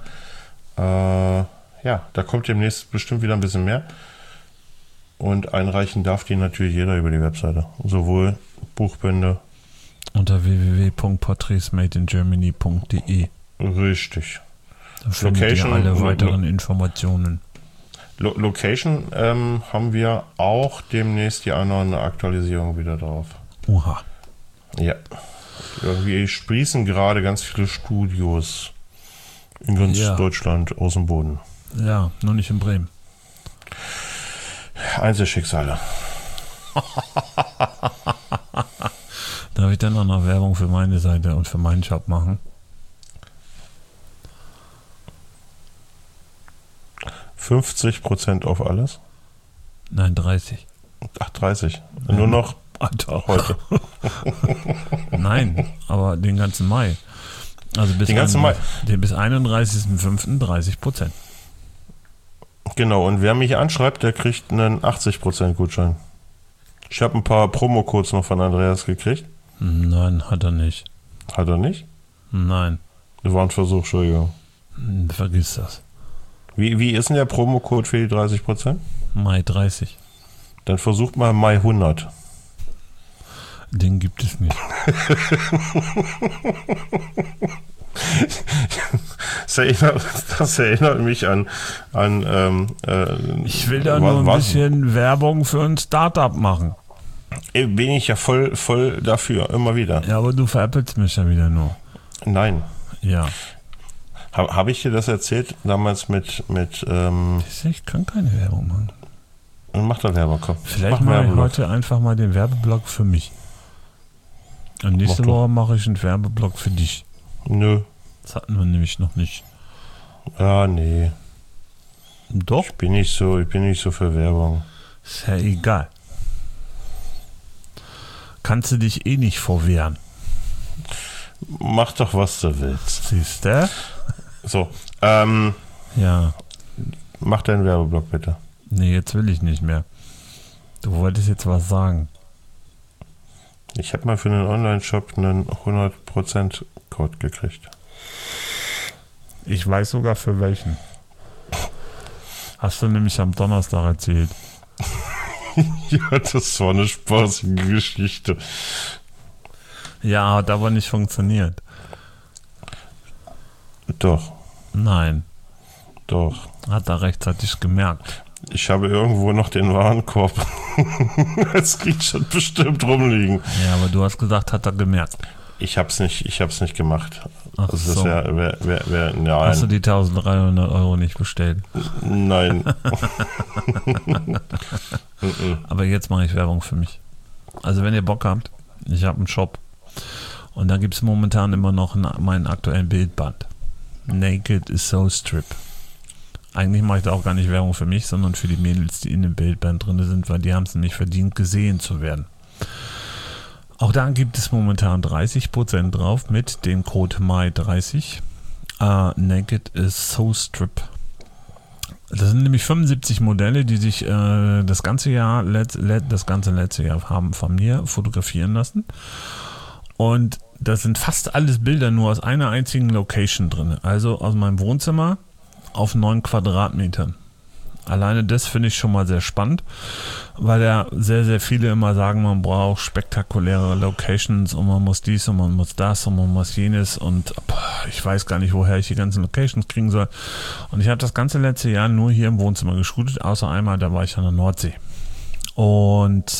Da kommt demnächst bestimmt wieder ein bisschen mehr. Und einreichen darf die natürlich jeder über die Webseite. Sowohl Buchbände. Unter www.portraitsmadeingermany.de. Richtig. Da findet ihr alle weiteren Informationen. Location haben wir auch demnächst die eine Aktualisierung wieder drauf. Oha. Ja. Irgendwie sprießen gerade ganz viele Studios in ganz Deutschland aus dem Boden. Ja, nur nicht in Bremen. Einzelschicksale. Darf ich dann auch noch Werbung für meine Seite und für meinen Shop machen? 50% auf alles? Nein, 30. Ach, 30. Nur noch Alter. heute. Nein, aber den ganzen Mai. Also bis, Den ganzen Mai. bis 31.05. 30%. Genau, und wer mich anschreibt, der kriegt einen 80% Gutschein. Ich habe ein paar Promo-Codes noch von Andreas gekriegt. Nein, hat er nicht. Hat er nicht? Nein. Das war ein Versuch, Entschuldigung. Vergiss das. Wie ist denn der Promo-Code für die 30%? Mai 30. Dann versucht mal Mai 100. Den gibt es nicht. Das erinnert mich an ich will da nur ein bisschen Werbung für ein Startup machen. Bin ich ja voll dafür, immer wieder. Ja, aber du veräppelst mich ja wieder nur. Nein. Ja. Habe ich dir das erzählt damals mit ich kann keine Werbung machen. Mach doch Werbung, komm. Vielleicht mache ich heute einfach mal den Werbeblock für mich. Und nächste Woche mache ich einen Werbeblock für dich. Nö. Das hatten wir nämlich noch nicht. Ja, nee. Doch? Ich bin nicht so für Werbung. Ist ja egal. Kannst du dich eh nicht vorwehren. Mach doch, was du willst. Siehst du? So, ja. Mach deinen Werbeblock bitte. Nee, jetzt will ich nicht mehr. Du wolltest jetzt was sagen. Ich habe mal für einen Online-Shop einen 100% Code gekriegt. Ich weiß sogar für welchen. Hast du nämlich am Donnerstag erzählt. Ja, das war eine spaßige Geschichte. Ja, hat aber nicht funktioniert. Doch. Nein. Doch. Hat er rechtzeitig gemerkt. Ich habe irgendwo noch den Warenkorb als Screenshot bestimmt rumliegen. Ja, aber du hast gesagt, hat er gemerkt. Ich hab's nicht gemacht. Ach das so. Ist ja, nein. Hast du die 1.300 Euro nicht bestellt? Nein. Aber jetzt mache ich Werbung für mich. Also wenn ihr Bock habt, ich habe einen Shop und da gibt es momentan immer noch meinen aktuellen Bildband. Naked is so Strip. Eigentlich mache ich da auch gar nicht Werbung für mich, sondern für die Mädels, die in dem Bildband drin sind, weil die haben es nämlich verdient, gesehen zu werden. Auch da gibt es momentan 30% drauf mit dem Code Mai30. Naked is so Strip. Das sind nämlich 75 Modelle, die sich das ganze letzte Jahr haben von mir fotografieren lassen. Und das sind fast alles Bilder nur aus einer einzigen Location drin. Also aus meinem Wohnzimmer auf 9 Quadratmetern. Alleine das finde ich schon mal sehr spannend, weil ja sehr, sehr viele immer sagen, man braucht spektakuläre Locations und man muss dies und man muss das und man muss jenes und ich weiß gar nicht, woher ich die ganzen Locations kriegen soll. Und ich habe das ganze letzte Jahr nur hier im Wohnzimmer geshootet, außer einmal, da war ich an der Nordsee. Und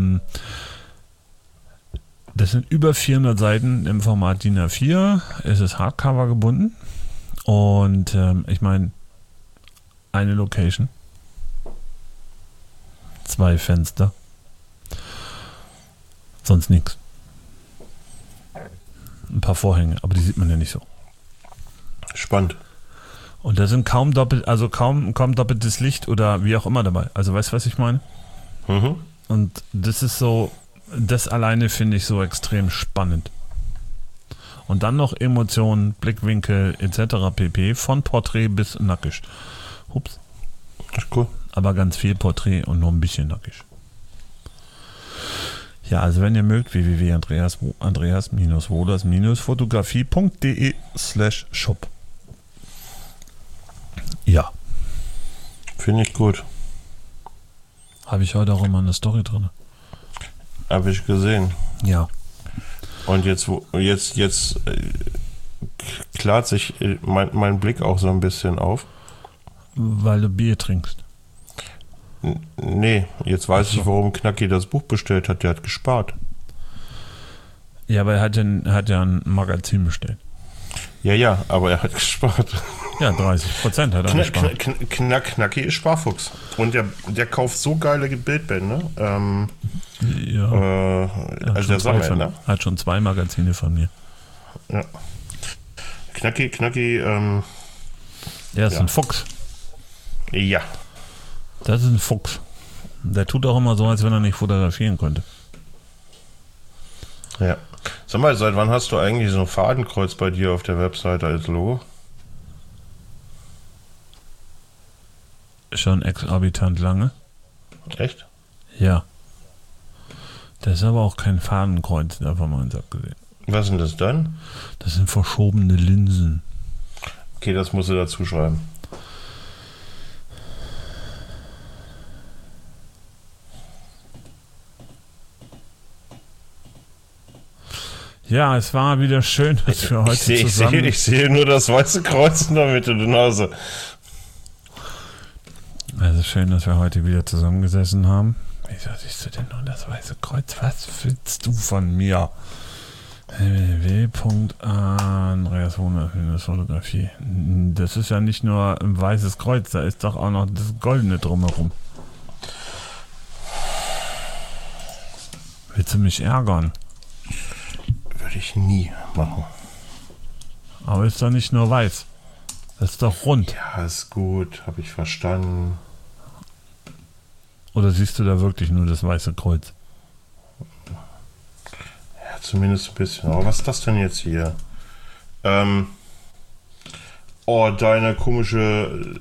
das sind über 400 Seiten im Format DIN A4. Es ist Hardcover gebunden. Und ich meine, eine Location, 2 Fenster, sonst nichts. Ein paar Vorhänge, aber die sieht man ja nicht so. Spannend. Und da sind kaum doppeltes Licht oder wie auch immer dabei. Also weißt du, was ich meine? Mhm. Und das ist so, das alleine finde ich so extrem spannend. Und dann noch Emotionen, Blickwinkel etc. pp. Von Porträt bis nackig. Ups. Das ist cool. Aber ganz viel Porträt und nur ein bisschen nackig. Ja, also wenn ihr mögt, www.andreas-woders-fotografie.de/shop. Ja. Finde ich gut. Habe ich heute auch immer eine Story drin. Habe ich gesehen. Ja. Und jetzt klart sich mein Blick auch so ein bisschen auf. Weil du Bier trinkst. Nee, jetzt weiß ich, warum Knacki das Buch bestellt hat. Der hat gespart. Ja, aber er hat ja ein Magazin bestellt. Ja, aber er hat gespart. Ja, 30% hat er gespart. Knacki ist Sparfuchs. Und der kauft so geile Bildbände. Also der Sammler, ne? Hat schon 2 Magazine von mir. Ja. Knacki, der ist ein Fuchs. Ja. Das ist ein Fuchs. Der tut auch immer so, als wenn er nicht fotografieren könnte. Ja. Sag mal, seit wann hast du eigentlich so ein Fadenkreuz bei dir auf der Webseite als Logo? Schon exorbitant lange. Echt? Ja. Das ist aber auch kein Fadenkreuz, davon mal abgesehen. Was ist denn das dann? Das sind verschobene Linsen. Okay, das musst du dazu schreiben. Ja, es war wieder schön, dass wir heute zusammen... Ich sehe nur das weiße Kreuz in der Mitte der Nase. Also schön, dass wir heute wieder zusammengesessen haben. Wieso siehst du denn nur das weiße Kreuz? Was willst du von mir? www.andreas-fotografie. Das ist ja nicht nur ein weißes Kreuz, da ist doch auch noch das Goldene drumherum. Willst du mich ärgern? Würde ich nie machen. Aber ist doch nicht nur weiß. Das ist doch rund. Ja, ist gut, habe ich verstanden. Oder siehst du da wirklich nur das weiße Kreuz? Ja, zumindest ein bisschen. Aber was ist das denn jetzt hier? Deine komische...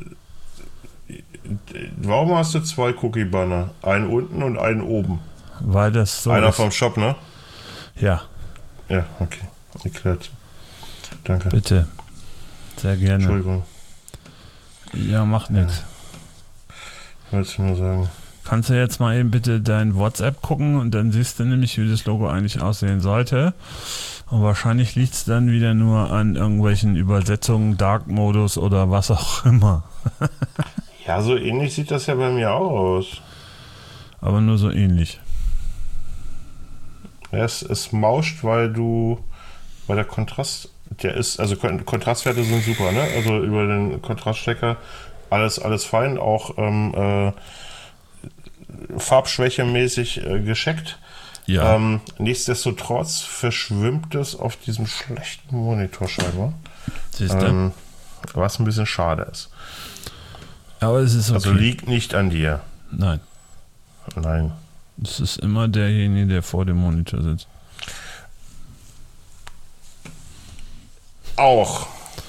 Warum hast du 2 Cookie-Banner? Einen unten und einen oben. Weil das so Einer ist. vom Shop, ne? Ja. Ja, okay. Erklärt. Danke. Bitte. Sehr gerne. Entschuldigung. Ja, macht nichts. Wolltest du nur sagen. Kannst du jetzt mal eben bitte dein WhatsApp gucken und dann siehst du nämlich, wie das Logo eigentlich aussehen sollte. Und wahrscheinlich liegt es dann wieder nur an irgendwelchen Übersetzungen, Dark-Modus oder was auch immer. Ja, so ähnlich sieht das ja bei mir auch aus. Aber nur so ähnlich. Ja, es mauscht, weil der Kontrast, der ist, also Kontrastwerte sind super, ne? Also über den Kontraststecker alles fein, auch farbschwächemäßig gescheckt. Ja. Nichtsdestotrotz verschwimmt es auf diesem schlechten Monitor scheinbar. Siehst du? Was ein bisschen schade ist. Aber es ist okay. Also liegt nicht an dir. Nein. Nein. Es ist immer derjenige, der vor dem Monitor sitzt. Auch.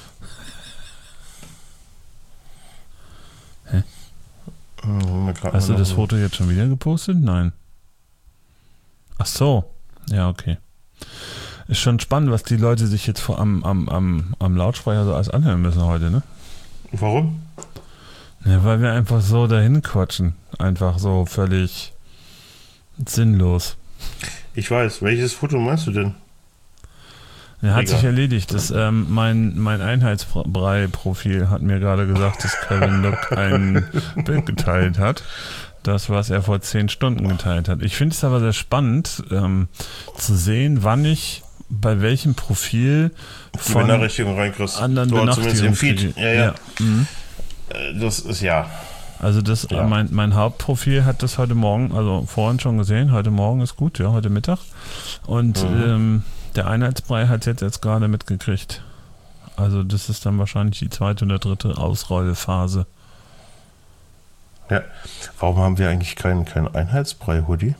Hä? Hast du das Foto jetzt schon wieder gepostet? Nein. Ach so. Ja, okay. Ist schon spannend, was die Leute sich jetzt am Lautsprecher so alles anhören müssen heute, ne? Warum? Ja, weil wir einfach so dahin quatschen. Einfach so völlig sinnlos. Ich weiß. Welches Foto meinst du denn? Ja, hat sich erledigt. Das, mein Einheitsbrei-Profil hat mir gerade gesagt, dass Kevin Look ein Bild geteilt hat. Das, was er vor 10 Stunden geteilt hat. Ich finde es aber sehr spannend, zu sehen, wann ich bei welchem Profil von Benachrichtigung reinkriegst. anderen Oder zumindest im Feed. Ja. Ja. Mhm. Das ist ja. Also das, Ja. mein Hauptprofil hat das heute Morgen, also vorhin schon gesehen, heute Morgen ist gut, ja, heute Mittag. Und der Einheitsbrei hat es jetzt gerade mitgekriegt. Also das ist dann wahrscheinlich die 2. oder 3. Ausrollphase. Ja. Warum haben wir eigentlich keinen Einheitsbrei-Hoodie?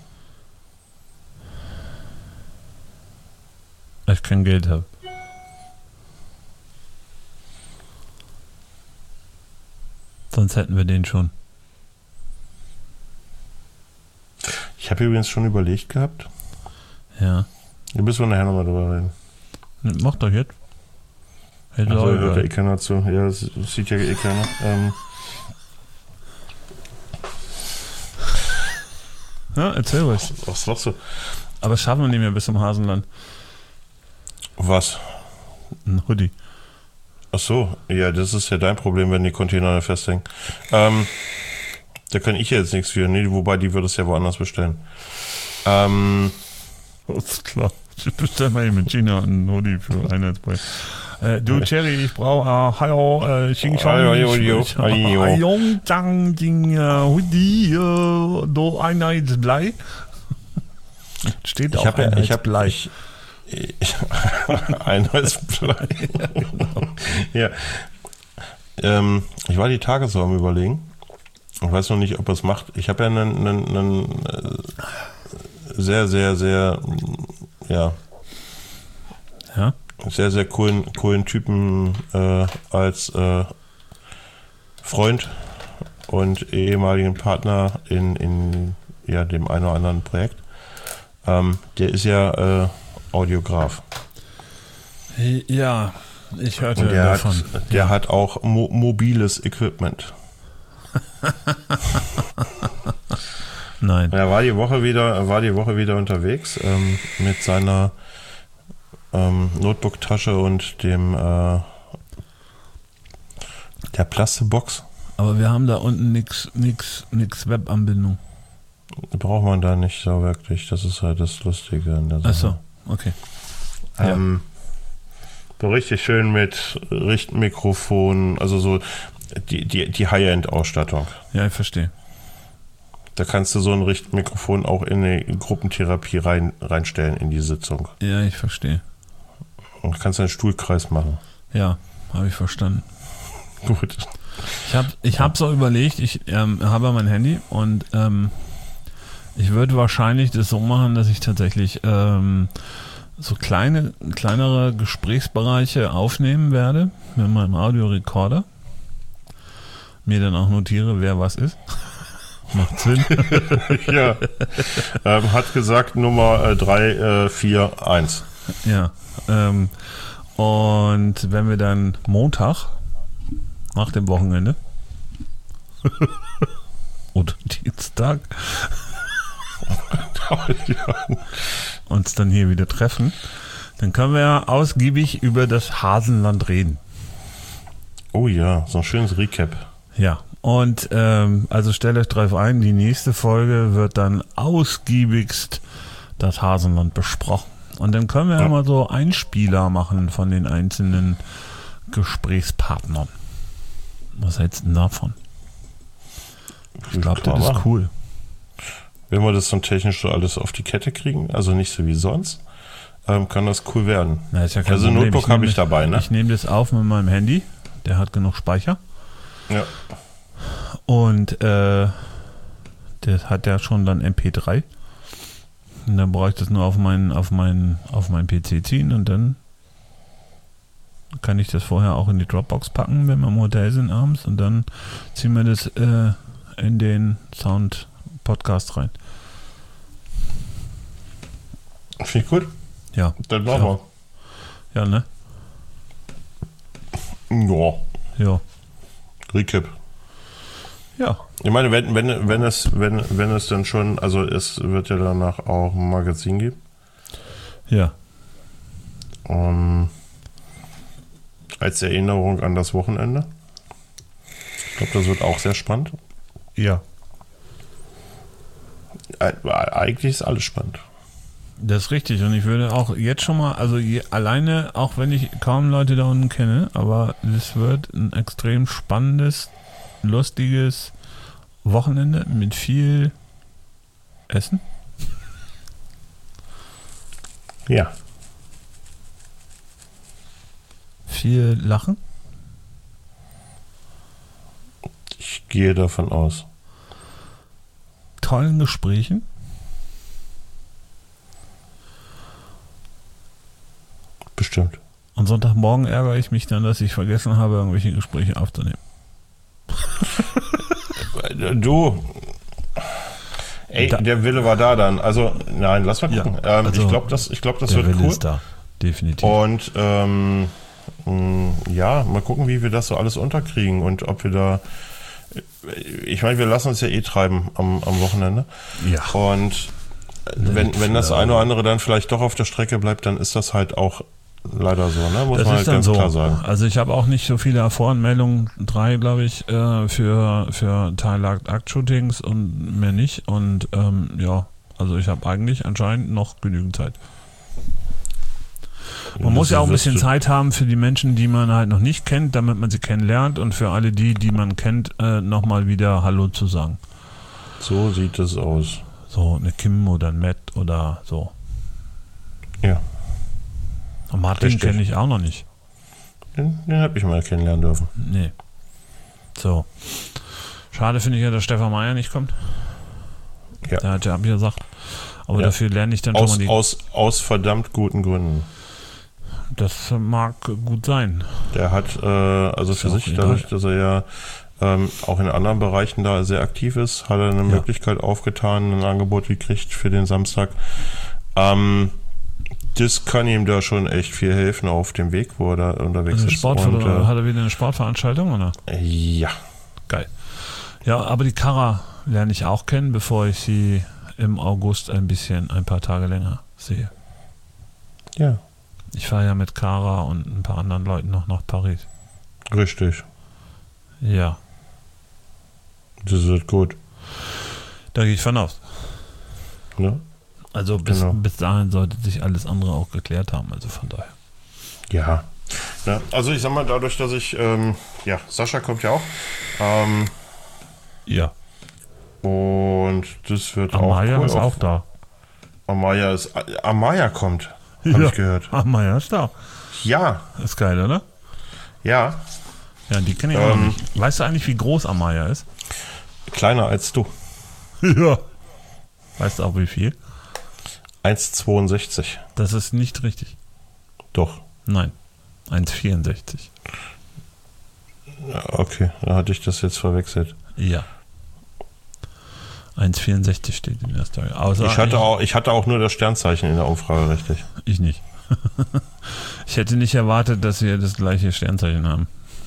Weil ich kein Geld habe. Sonst hätten wir den schon. Ich habe übrigens schon überlegt gehabt. Ja. Da müssen wir nachher nochmal drüber reden. Mach doch jetzt. Hätte Also auch hört ja egal. eh keiner zu. Ja, das sieht ja eh keiner. Ja, erzähl ruhig. Was sagst du? Aber das schaffen wir nicht mehr bis zum Hasenland. Was? Ein Hoodie. Ach so, ja, das ist ja dein Problem, wenn die Container da festhängen. Da kann ich ja jetzt nichts für. Nee, wobei, die würde es ja woanders bestellen. Ist klar. Ich bestelle mal eben mit China einen Hoodie für Einheitsbrei. Du, Cherry, ich brauche, hallo, Xing Chong. Hoodie, do Einheitsblei. Steht auch Einheitsblei. Einheitsblei. Ja. Ich war die Tage so am Überlegen. Ich weiß noch nicht, ob er es macht. Ich habe ja einen sehr, sehr, sehr, ja, Ja. Sehr, sehr coolen Typen als Freund und ehemaligen Partner in dem einen oder anderen Projekt. Der ist ja Audiograf. Ja, ich hörte Und davon. Der hat auch mobiles Equipment. Nein. Er war die Woche wieder unterwegs mit seiner Notebook-Tasche und der Plastebox. Aber wir haben da unten nix Webanbindung. Braucht man da nicht so wirklich. Das ist halt das Lustige an der Sache. Achso, okay. So richtig schön mit Richtmikrofon, also so die High-End-Ausstattung. Ja, ich verstehe. Da kannst du so ein Richtmikrofon auch in eine Gruppentherapie reinstellen in die Sitzung. Ja, ich verstehe. Und kannst einen Stuhlkreis machen. Ja, habe ich verstanden. Gut. Ich habe so überlegt, ich habe mein Handy und ich würde wahrscheinlich das so machen, dass ich tatsächlich so kleinere Gesprächsbereiche aufnehmen werde mit meinem Audiorekorder. Mir dann auch notiere, wer was ist. Macht Sinn. Ja. Hat gesagt Nummer 341. Ja. Und wenn wir dann Montag nach dem Wochenende oder Dienstag uns dann hier wieder treffen, dann können wir ja ausgiebig über das Hasenland reden. Oh ja, so ein schönes Recap. Ja, und also stellt euch drauf ein, die nächste Folge wird dann ausgiebigst das Hasenland besprochen. Und dann können wir ja mal so Einspieler machen von den einzelnen Gesprächspartnern. Was hältst du denn davon? Ich glaube, das ist cool. Wenn wir das dann technisch so alles auf die Kette kriegen, also nicht so wie sonst, kann das cool werden. Na, ist ja kein also Problem. Notebook habe ich dabei, ne? Ich nehme das auf mit meinem Handy. Der hat genug Speicher. Ja. Und der hat ja schon dann MP3. Und dann brauche ich das nur auf meinen PC ziehen und dann kann ich das vorher auch in die Dropbox packen, wenn wir im Hotel sind abends, und dann ziehen wir das in den Sound-Podcast rein. Finde ich gut. Ja. Dann machen wir. Ja, ne? Ja. Ja. Recap. Ja. Ich meine, wenn es dann schon, also es wird ja danach auch ein Magazin geben. Ja. Als Erinnerung an das Wochenende. Ich glaube, das wird auch sehr spannend. Ja. Eigentlich ist alles spannend. Das ist richtig, und ich würde auch jetzt schon mal, also alleine, auch wenn ich kaum Leute da unten kenne, aber es wird ein extrem spannendes, lustiges Wochenende mit viel Essen. Ja. Viel Lachen. Ich gehe davon aus. Tollen Gesprächen. Bestimmt. Und Sonntagmorgen ärgere ich mich dann, dass ich vergessen habe, irgendwelche Gespräche aufzunehmen. Du, der Wille war da dann. Also, nein, lass mal gucken. Ja, also ich glaube, das wird Wille cool. ist da, definitiv. Und ja, mal gucken, wie wir das so alles unterkriegen und ob wir da. Ich meine, wir lassen uns ja treiben am Wochenende. Ja. Und wenn das eine oder andere dann vielleicht doch auf der Strecke bleibt, dann ist das halt auch leider so, ne? Muss das man ist halt dann ganz so. Klar sagen. Also ich habe auch nicht so viele Voranmeldungen, 3, glaube ich, für Teil-Akt-Shootings und mehr nicht. Und ja, also ich habe eigentlich anscheinend noch genügend Zeit. Man muss ja auch ein bisschen Zeit haben für die Menschen, die man halt noch nicht kennt, damit man sie kennenlernt, und für alle die man kennt, nochmal wieder Hallo zu sagen. So sieht es aus. So eine Kim oder ein Matt oder so. Ja. Und Martin kenne ich auch noch nicht. Den habe ich mal kennenlernen dürfen. Nee. So. Schade finde ich ja, dass Stefan Meyer nicht kommt. Ja. Der hat ja abgesagt. Aber Ja. dafür lerne ich dann schon mal die... Aus verdammt guten Gründen. das mag gut sein. Der hat also für sich, dadurch, dass er ja auch in anderen Bereichen da sehr aktiv ist, hat er eine Möglichkeit aufgetan, ein Angebot gekriegt für den Samstag. Das kann ihm da schon echt viel helfen auf dem Weg, wo er da unterwegs ist. Hat er wieder eine Sportveranstaltung, oder? Ja. Geil. Ja, aber die Kara lerne ich auch kennen, bevor ich sie im August ein paar Tage länger sehe. Ja. Ich fahre ja mit Kara und ein paar anderen Leuten noch nach Paris. Richtig. Ja. Das wird gut. Da gehe ich von aus. Ne? Also bis dahin sollte sich alles andere auch geklärt haben, also von daher. Ja. Also ich sag mal, dadurch, dass ich, Sascha kommt ja auch. Ja. Und das wird Amaya auch cool. Ist auch da. Amaya kommt, habe ich gehört. Amaya ist da. Ja. Ist geil, oder? Ja. Ja, die kenne ich auch noch nicht. Weißt du eigentlich, wie groß Amaya ist? Kleiner als du. Ja. Weißt du auch, wie viel? 1,62. Das ist nicht richtig. Doch. Nein. 1,64. Ja, okay, da hatte ich das jetzt verwechselt. Ja. 1,64 steht in der Story. Ich hatte auch nur das Sternzeichen in der Umfrage richtig. Ich nicht. Ich hätte nicht erwartet, dass wir das gleiche Sternzeichen haben.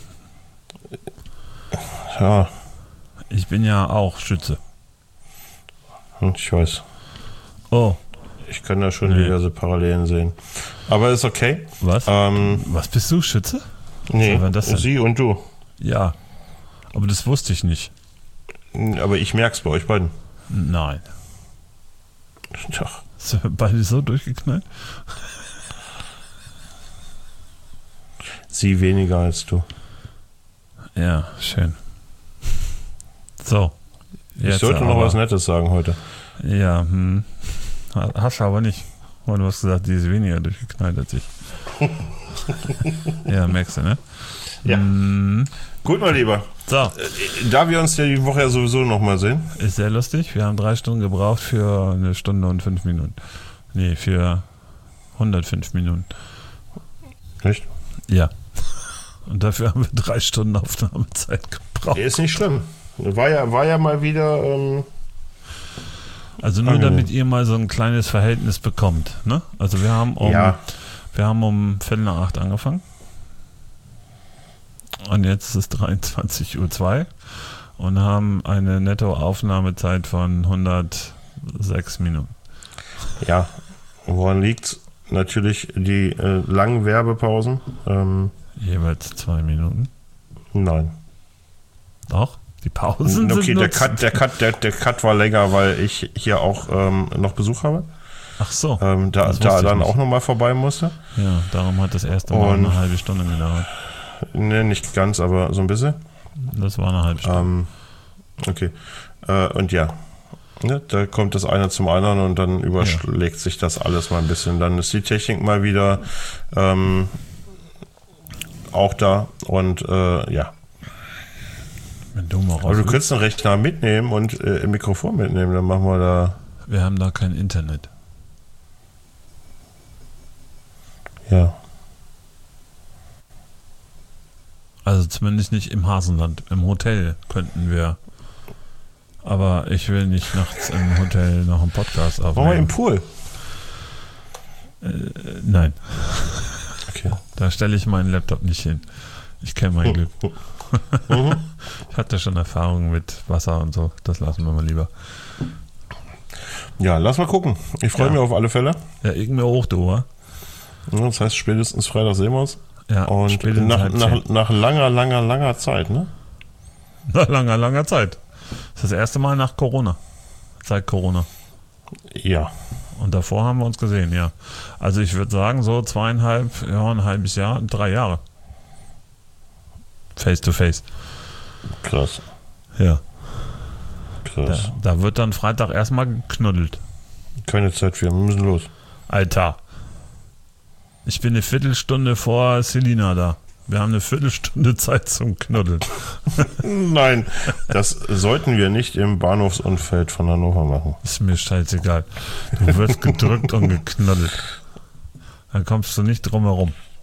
Ja. Ich bin ja auch Schütze. Ich weiß. Oh. Ich kann da schon diverse Parallelen sehen. Aber ist okay. Was? Was bist du, Schütze? Nee, sie und du. Ja. Aber das wusste ich nicht. Aber ich merke es bei euch beiden. Nein. Ach. Sind wir beide so durchgeknallt? Sie weniger als du. Ja, schön. So. Ich sollte noch was Nettes sagen heute. Ja, hast du aber nicht. Und du hast gesagt, die ist weniger durchgeknallt als ich. Ja, merkst du, ne? Ja. Gut, mein Lieber. So. Da wir uns ja die Woche ja sowieso nochmal sehen. Ist sehr lustig. Wir haben 3 Stunden gebraucht für 1 Stunde und 5 Minuten. Nee, für 105 Minuten. Echt? Ja. Und dafür haben wir 3 Stunden Aufnahmezeit gebraucht. Ist nicht schlimm. War ja mal wieder... also nur damit ihr mal so ein kleines Verhältnis bekommt. Ne? Also wir haben um 7:45 angefangen. Und jetzt ist es 23:02 Uhr und haben eine Nettoaufnahmezeit von 106 Minuten. Ja, woran liegt's? Natürlich die langen Werbepausen. Jeweils 2 Minuten. Nein. Doch, die Pausen sind okay, der Cut war länger, weil ich hier auch noch Besuch habe. Ach so. Da dann auch nochmal vorbei musste. Ja, darum hat das erste Mal eine halbe Stunde gedauert. Ne, nicht ganz, aber so ein bisschen. Das war eine halbe Stunde. Okay. Und ja, ne, da kommt das eine zum anderen und dann überschlägt sich das alles mal ein bisschen. Dann ist die Technik mal wieder auch da und ja. Aber du könntest einen Rechner mitnehmen und ein Mikrofon mitnehmen, dann machen wir da. Wir haben da kein Internet. Ja. Also zumindest nicht im Hasenland. Im Hotel könnten wir. Aber ich will nicht nachts im Hotel noch einen Podcast aufnehmen. Wollen wir im Pool? Nein. Okay. Da stelle ich meinen Laptop nicht hin. Ich kenne mein Glück. Ich hatte schon Erfahrungen mit Wasser und so. Das lassen wir mal lieber. Ja, lass mal gucken. Ich freue mich auf alle Fälle. Ja, irgendwie auch, du, wa? Das heißt, spätestens Freitag sehen wir uns. Ja, und nach langer Zeit, ne? Nach langer Zeit. Das ist das erste Mal nach Corona. Seit Corona. Ja. Und davor haben wir uns gesehen, ja. Also ich würde sagen, so 2,5, ein halbes Jahr, 3 Jahre. Face to face. Krass. Ja. Krass. Da wird dann Freitag erstmal geknuddelt. Keine Zeit für, wir müssen los. Alter. Ich bin eine Viertelstunde vor Selina da. Wir haben eine Viertelstunde Zeit zum Knuddeln. Nein, das sollten wir nicht im Bahnhofsumfeld von Hannover machen. Ist mir scheißegal. Du wirst gedrückt und geknuddelt. Dann kommst du nicht drum herum.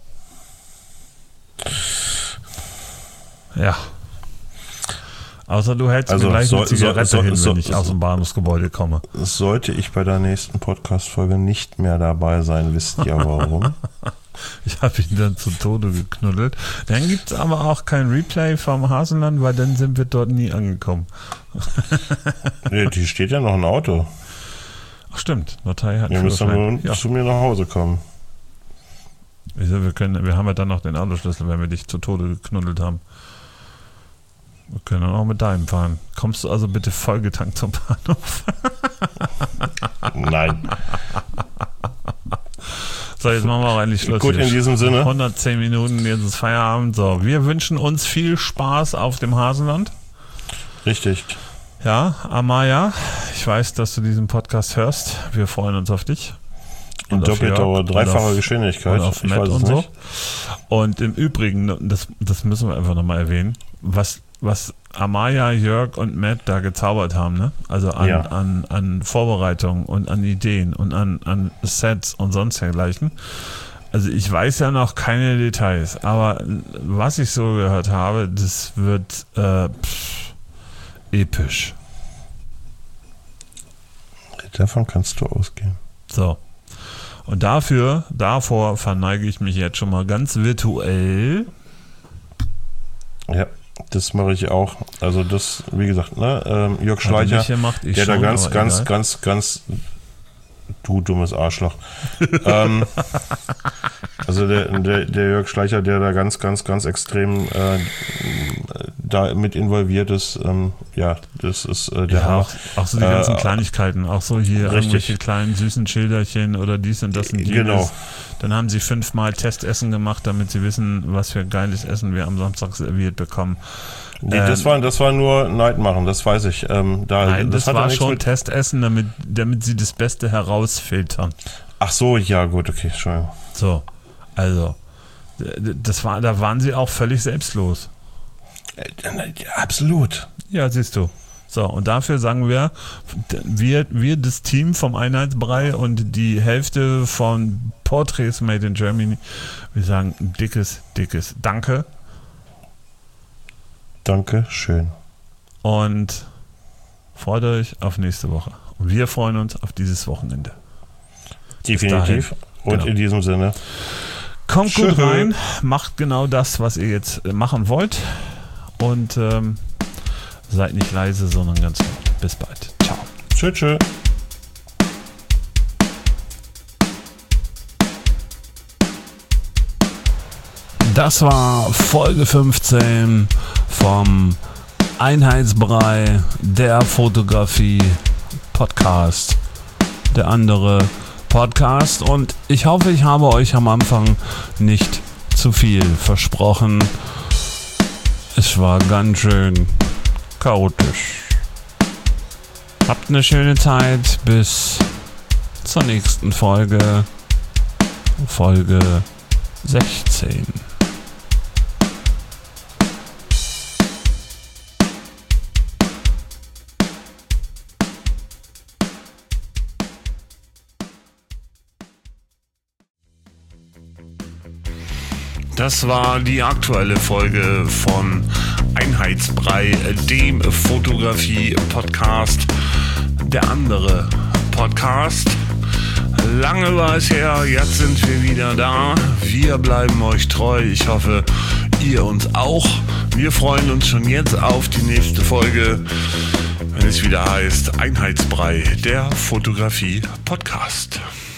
Ja. Außer du hältst mir gleich eine Zigarette hin, wenn ich aus dem Bahnhofsgebäude komme. Sollte ich bei der nächsten Podcast-Folge nicht mehr dabei sein, wisst ihr warum? Ich habe ihn dann zu Tode geknuddelt. Dann gibt es aber auch kein Replay vom Hasenland, weil dann sind wir dort nie angekommen. Nee, die steht ja noch im Auto. Ach stimmt, Notari hat Wir müssen nur zu mir nach Hause kommen. Wir haben ja dann noch den Autoschlüssel, wenn wir dich zu Tode geknuddelt haben. Wir können dann auch mit deinem fahren. Kommst du also bitte vollgetankt zum Bahnhof? Nein. So, jetzt machen wir auch endlich Schluss. Gut, in diesem Sinne. 110 Minuten, jetzt ist Feierabend. So, wir wünschen uns viel Spaß auf dem Hasenland. Richtig. Ja, Amaya, ich weiß, dass du diesen Podcast hörst. Wir freuen uns auf dich. In doppelter oder dreifacher Geschwindigkeit. Und auf Matt und so. Und im Übrigen, das müssen wir einfach nochmal erwähnen, was Amaya, Jörg und Matt da gezaubert haben, ne? Also an Vorbereitungen und an Ideen und an Sets und sonst dergleichen. Also ich weiß ja noch keine Details, aber was ich so gehört habe, das wird episch. Davon kannst du ausgehen. So. Und davor verneige ich mich jetzt schon mal ganz virtuell. Ja, das mache ich auch. Also das, wie gesagt, ne, Jörg Schleicher, der da ganz, du dummes Arschloch. Also der Jörg Schleicher, der da ganz extrem da mit involviert ist, ja, das ist der Hammer. Auch so die ganzen Kleinigkeiten, auch so hier irgendwelche kleinen süßen Schilderchen oder dies und das und jenes. Genau. Dann haben sie 5-mal Testessen gemacht, damit sie wissen, was für geiles Essen wir am Samstag serviert bekommen. Nee, das war nur Neidmachen, das weiß ich. Nein, das war schon Testessen, damit sie das Beste herausfiltern. Ach so, ja gut, okay, Entschuldigung. So, also, da waren sie auch völlig selbstlos. Absolut. Ja, siehst du. So, und dafür sagen wir das Team vom Einheitsbrei und die Hälfte von Portraits Made in Germany, wir sagen dickes Danke. Danke, schön. Und freut euch auf nächste Woche. Und wir freuen uns auf dieses Wochenende. Definitiv. Und genau. In diesem Sinne. Kommt gut rein, macht genau das, was ihr jetzt machen wollt. Und seid nicht leise, sondern ganz laut. Bis bald. Ciao. Tschüss. Das war Folge 15 vom Einheitsbrei der Fotografie Podcast. Der andere Podcast. Und ich hoffe, ich habe euch am Anfang nicht zu viel versprochen. Es war ganz schön chaotisch. Habt eine schöne Zeit. Bis zur nächsten Folge. Folge 16. Das war die aktuelle Folge von Einheitsbrei, dem Fotografie-Podcast. Der andere Podcast. Lange war es her, jetzt sind wir wieder da. Wir bleiben euch treu. Ich hoffe, ihr uns auch. Wir freuen uns schon jetzt auf die nächste Folge, wenn es wieder heißt Einheitsbrei, der Fotografie-Podcast.